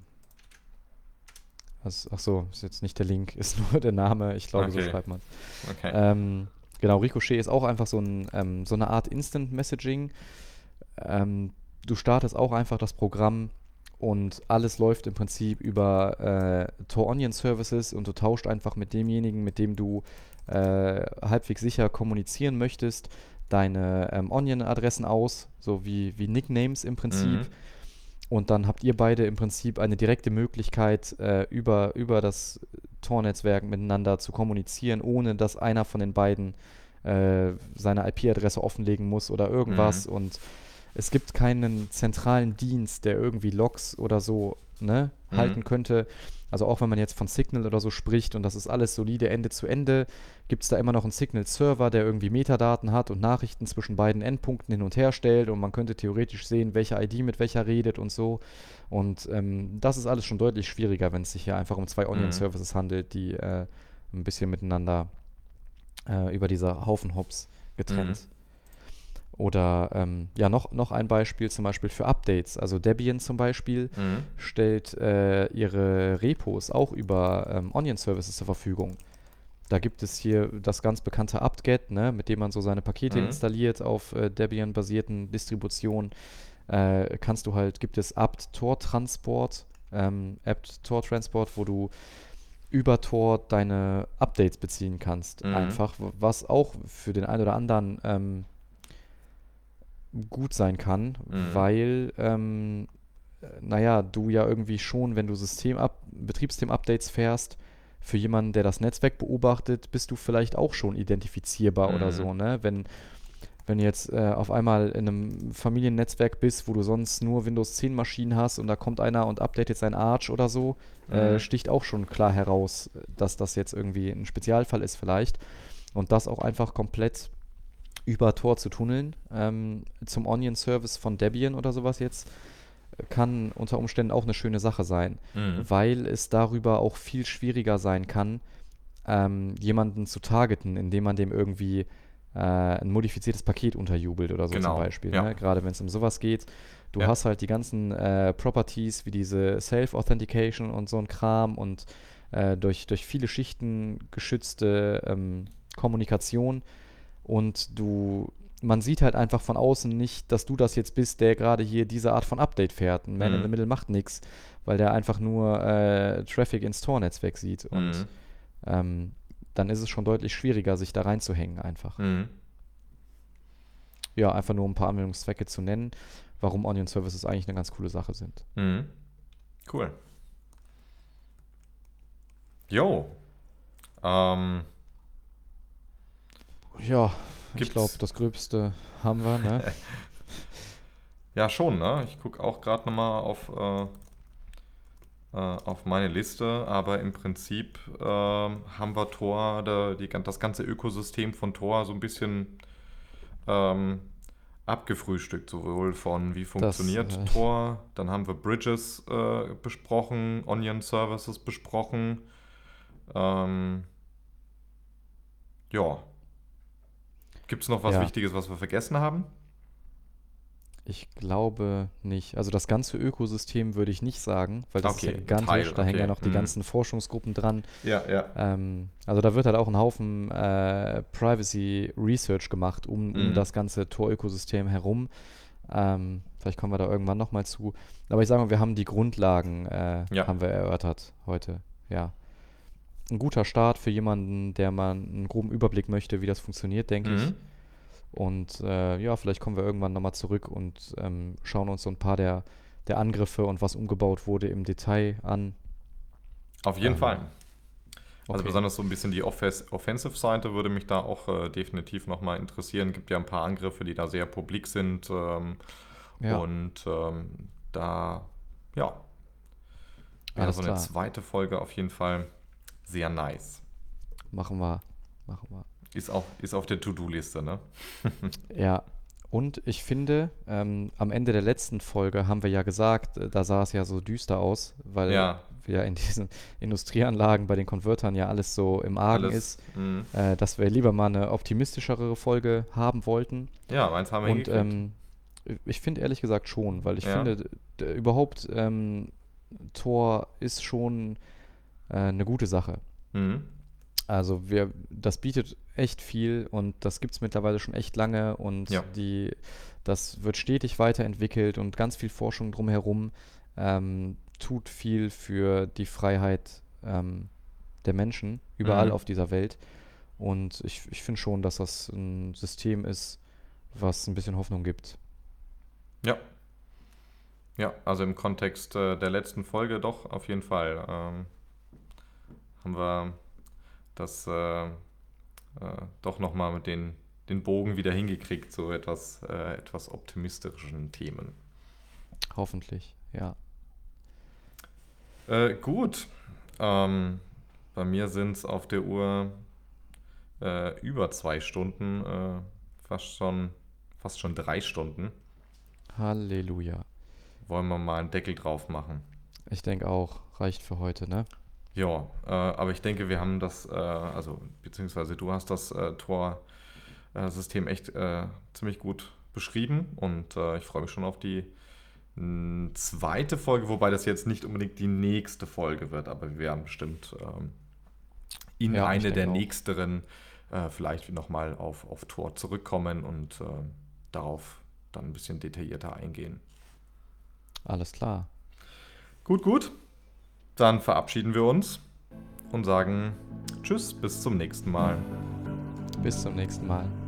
S2: also, ach so, ist jetzt nicht der Link, ist nur der Name. Ich glaube, so
S1: Okay.
S2: schreibt man.
S1: Okay.
S2: Ähm, genau, Ricochet ist auch einfach so, ein, ähm, so eine Art Instant Messaging. Ähm, du startest auch einfach das Programm und alles läuft im Prinzip über äh, Tor Onion Services und du tauscht einfach mit demjenigen, mit dem du äh, halbwegs sicher kommunizieren möchtest, deine ähm, Onion-Adressen aus, so wie, wie Nicknames im Prinzip.
S1: Mhm.
S2: Und dann habt ihr beide im Prinzip eine direkte Möglichkeit, äh, über, über das Tor-Netzwerk miteinander zu kommunizieren, ohne dass einer von den beiden äh, seine I P-Adresse offenlegen muss oder
S1: Mhm.
S2: irgendwas. Und es gibt keinen zentralen Dienst, der irgendwie Logs oder so ne,
S1: Mhm.
S2: halten könnte. Also auch wenn man jetzt von Signal oder so spricht und das ist alles solide Ende zu Ende, gibt es da immer noch einen Signal-Server, der irgendwie Metadaten hat und Nachrichten zwischen beiden Endpunkten hin und her stellt und man könnte theoretisch sehen, welche I D mit welcher redet und so. Und ähm, das ist alles schon deutlich schwieriger, wenn es sich hier einfach um zwei
S1: Mhm.
S2: Onion-Services handelt, die äh, ein bisschen miteinander äh, über diese Haufen Hops
S1: Mhm.
S2: getrennt. Oder ähm, ja, noch, noch ein Beispiel zum Beispiel für Updates. Also Debian zum Beispiel
S1: Mhm.
S2: stellt äh, ihre Repos auch über ähm, Onion-Services zur Verfügung. Da gibt es hier das ganz bekannte apt-get, ne, mit dem man so seine Pakete
S1: Mhm.
S2: installiert auf äh, Debian-basierten Distributionen. Äh, kannst du halt, gibt es apt-Tor-Transport, ähm, apt-Tor-Transport, wo du über Tor deine Updates beziehen kannst.
S1: Mhm.
S2: Einfach, w- was auch für den einen oder anderen ähm, gut sein kann,
S1: Mhm.
S2: weil, ähm, äh, naja, du ja irgendwie schon, wenn du System -Up Betriebssystem-Updates fährst, für jemanden, der das Netzwerk beobachtet, bist du vielleicht auch schon identifizierbar oder
S1: Mhm.
S2: so, ne? Wenn, wenn du jetzt äh, auf einmal in einem Familiennetzwerk bist, wo du sonst nur Windows zehn Maschinen hast und da kommt einer und updatet sein Arch oder so, äh,
S1: Mhm.
S2: sticht auch schon klar heraus, dass das jetzt irgendwie ein Spezialfall ist vielleicht. Und das auch einfach komplett über Tor zu tunneln, ähm, zum Onion-Service von Debian oder sowas jetzt, kann unter Umständen auch eine schöne Sache sein,
S1: Mhm.
S2: weil es darüber auch viel schwieriger sein kann, ähm, jemanden zu targeten, indem man dem irgendwie äh, ein modifiziertes Paket unterjubelt oder so zum
S1: Genau.
S2: Beispiel.
S1: Ja.
S2: Ne? Gerade wenn es um sowas geht. Du
S1: Ja.
S2: hast halt die ganzen äh, Properties wie diese Self-Authentication und so ein Kram und äh, durch, durch viele Schichten geschützte ähm, Kommunikation und du, man sieht halt einfach von außen nicht, dass du das jetzt bist, der gerade hier diese Art von Update fährt. Ein Man in the
S1: Mhm.
S2: Middle macht nichts, weil der einfach nur äh, Traffic ins Tor-Netzwerk sieht. Und
S1: Mhm.
S2: ähm, dann ist es schon deutlich schwieriger, sich da reinzuhängen einfach.
S1: Mhm.
S2: Ja, einfach nur um ein paar Anwendungszwecke zu nennen, warum Onion Services eigentlich eine ganz coole Sache sind.
S1: Mhm. Cool. Jo. Ähm,
S2: Ja, ich glaube,
S1: gibt's.
S2: das Gröbste haben wir, ne?
S1: Ja, schon, ne? Ich gucke auch gerade nochmal auf, äh, äh, auf meine Liste, aber im Prinzip ähm, haben wir Tor, da, die, das ganze Ökosystem von Tor so ein bisschen ähm, abgefrühstückt, sowohl von wie
S2: Das,
S1: funktioniert
S2: äh,
S1: Tor, dann haben wir Bridges äh, besprochen, Onion Services besprochen. Ähm, ja, gibt es noch was
S2: ja,
S1: Wichtiges, was wir vergessen haben?
S2: ich glaube nicht. Also das ganze Ökosystem würde ich nicht sagen, weil das ist ja
S1: Okay, ein
S2: gigantisch.
S1: Teil,
S2: Da hängen ja
S1: okay.
S2: noch die
S1: Hm.
S2: ganzen Forschungsgruppen dran.
S1: Ja, ja.
S2: Ähm, also da wird halt auch ein Haufen äh, Privacy Research gemacht um, um
S1: Hm.
S2: das ganze Tor-Ökosystem herum. Ähm, vielleicht kommen wir da irgendwann nochmal zu. Aber ich sage mal, wir haben die Grundlagen, äh,
S1: Ja.
S2: haben wir erörtert heute. Ja. Ein guter Start für jemanden, der mal einen groben Überblick möchte, wie das funktioniert, denke ich.
S1: Mhm.
S2: Und äh, ja, vielleicht kommen wir irgendwann nochmal zurück und ähm, schauen uns so ein paar der, der Angriffe und was umgebaut wurde im Detail an.
S1: Auf jeden
S2: Ähm,
S1: Fall. Also
S2: okay.
S1: besonders so ein bisschen die Offes- Offensive-Seite würde mich da auch äh, definitiv nochmal interessieren. Gibt ja ein paar Angriffe, die da sehr publik sind. Ähm,
S2: Ja,
S1: und ähm, da, ja, wäre
S2: alles
S1: so eine
S2: klar.
S1: zweite Folge auf jeden Fall sehr nice.
S2: Machen wir. Machen wir.
S1: Ist auch, ist auf der To-Do-Liste, ne?
S2: Ja. Und ich finde, ähm, am Ende der letzten Folge haben wir ja gesagt, äh, da sah es ja so düster aus, weil
S1: Ja,
S2: wir in diesen Industrieanlagen bei den Konvertern ja alles so im Argen
S1: alles.
S2: ist,
S1: Mhm.
S2: äh, dass wir lieber mal eine optimistischere Folge haben wollten.
S1: Ja, eins haben wir
S2: Und
S1: hingekriegt.
S2: ähm, ich finde ehrlich gesagt schon, weil ich
S1: Ja.
S2: finde, d- d- überhaupt ähm, Tor ist schon äh, eine gute Sache.
S1: Mhm.
S2: Also wir, das bietet echt viel und das gibt es mittlerweile schon echt lange
S1: Ja.
S2: und die, das wird stetig weiterentwickelt und ganz viel Forschung drumherum ähm, tut viel für die Freiheit ähm, der Menschen überall
S1: Mhm.
S2: auf dieser Welt. Und ich, ich finde schon, dass das ein System ist, was ein bisschen Hoffnung gibt.
S1: Ja. Ja, also im Kontext äh, der letzten Folge doch, auf jeden Fall. Ähm, haben wir das äh, äh, doch nochmal mit den, den Bogen wieder hingekriegt, so etwas, äh, etwas optimistischen Themen.
S2: Hoffentlich, ja.
S1: Äh, gut. Ähm, bei mir sind es auf der Uhr äh, über zwei Stunden, äh, fast schon, fast schon drei Stunden.
S2: Halleluja.
S1: Wollen wir mal einen Deckel drauf machen?
S2: Ich denke auch, reicht für heute, ne?
S1: Ja, äh, aber ich denke, wir haben das, äh, also beziehungsweise du hast das äh, Tor-System echt äh, ziemlich gut beschrieben und äh, ich freue mich schon auf die mh, zweite Folge, wobei das jetzt nicht unbedingt die nächste Folge wird, aber wir werden bestimmt ähm, in
S2: Ja, ich
S1: eine der
S2: denke auch.
S1: nächsteren äh, vielleicht nochmal auf, auf Tor zurückkommen und äh, darauf dann ein bisschen detaillierter eingehen.
S2: Alles klar.
S1: Gut, gut, dann verabschieden wir uns und sagen Tschüss, bis zum nächsten Mal.
S2: Bis zum nächsten Mal.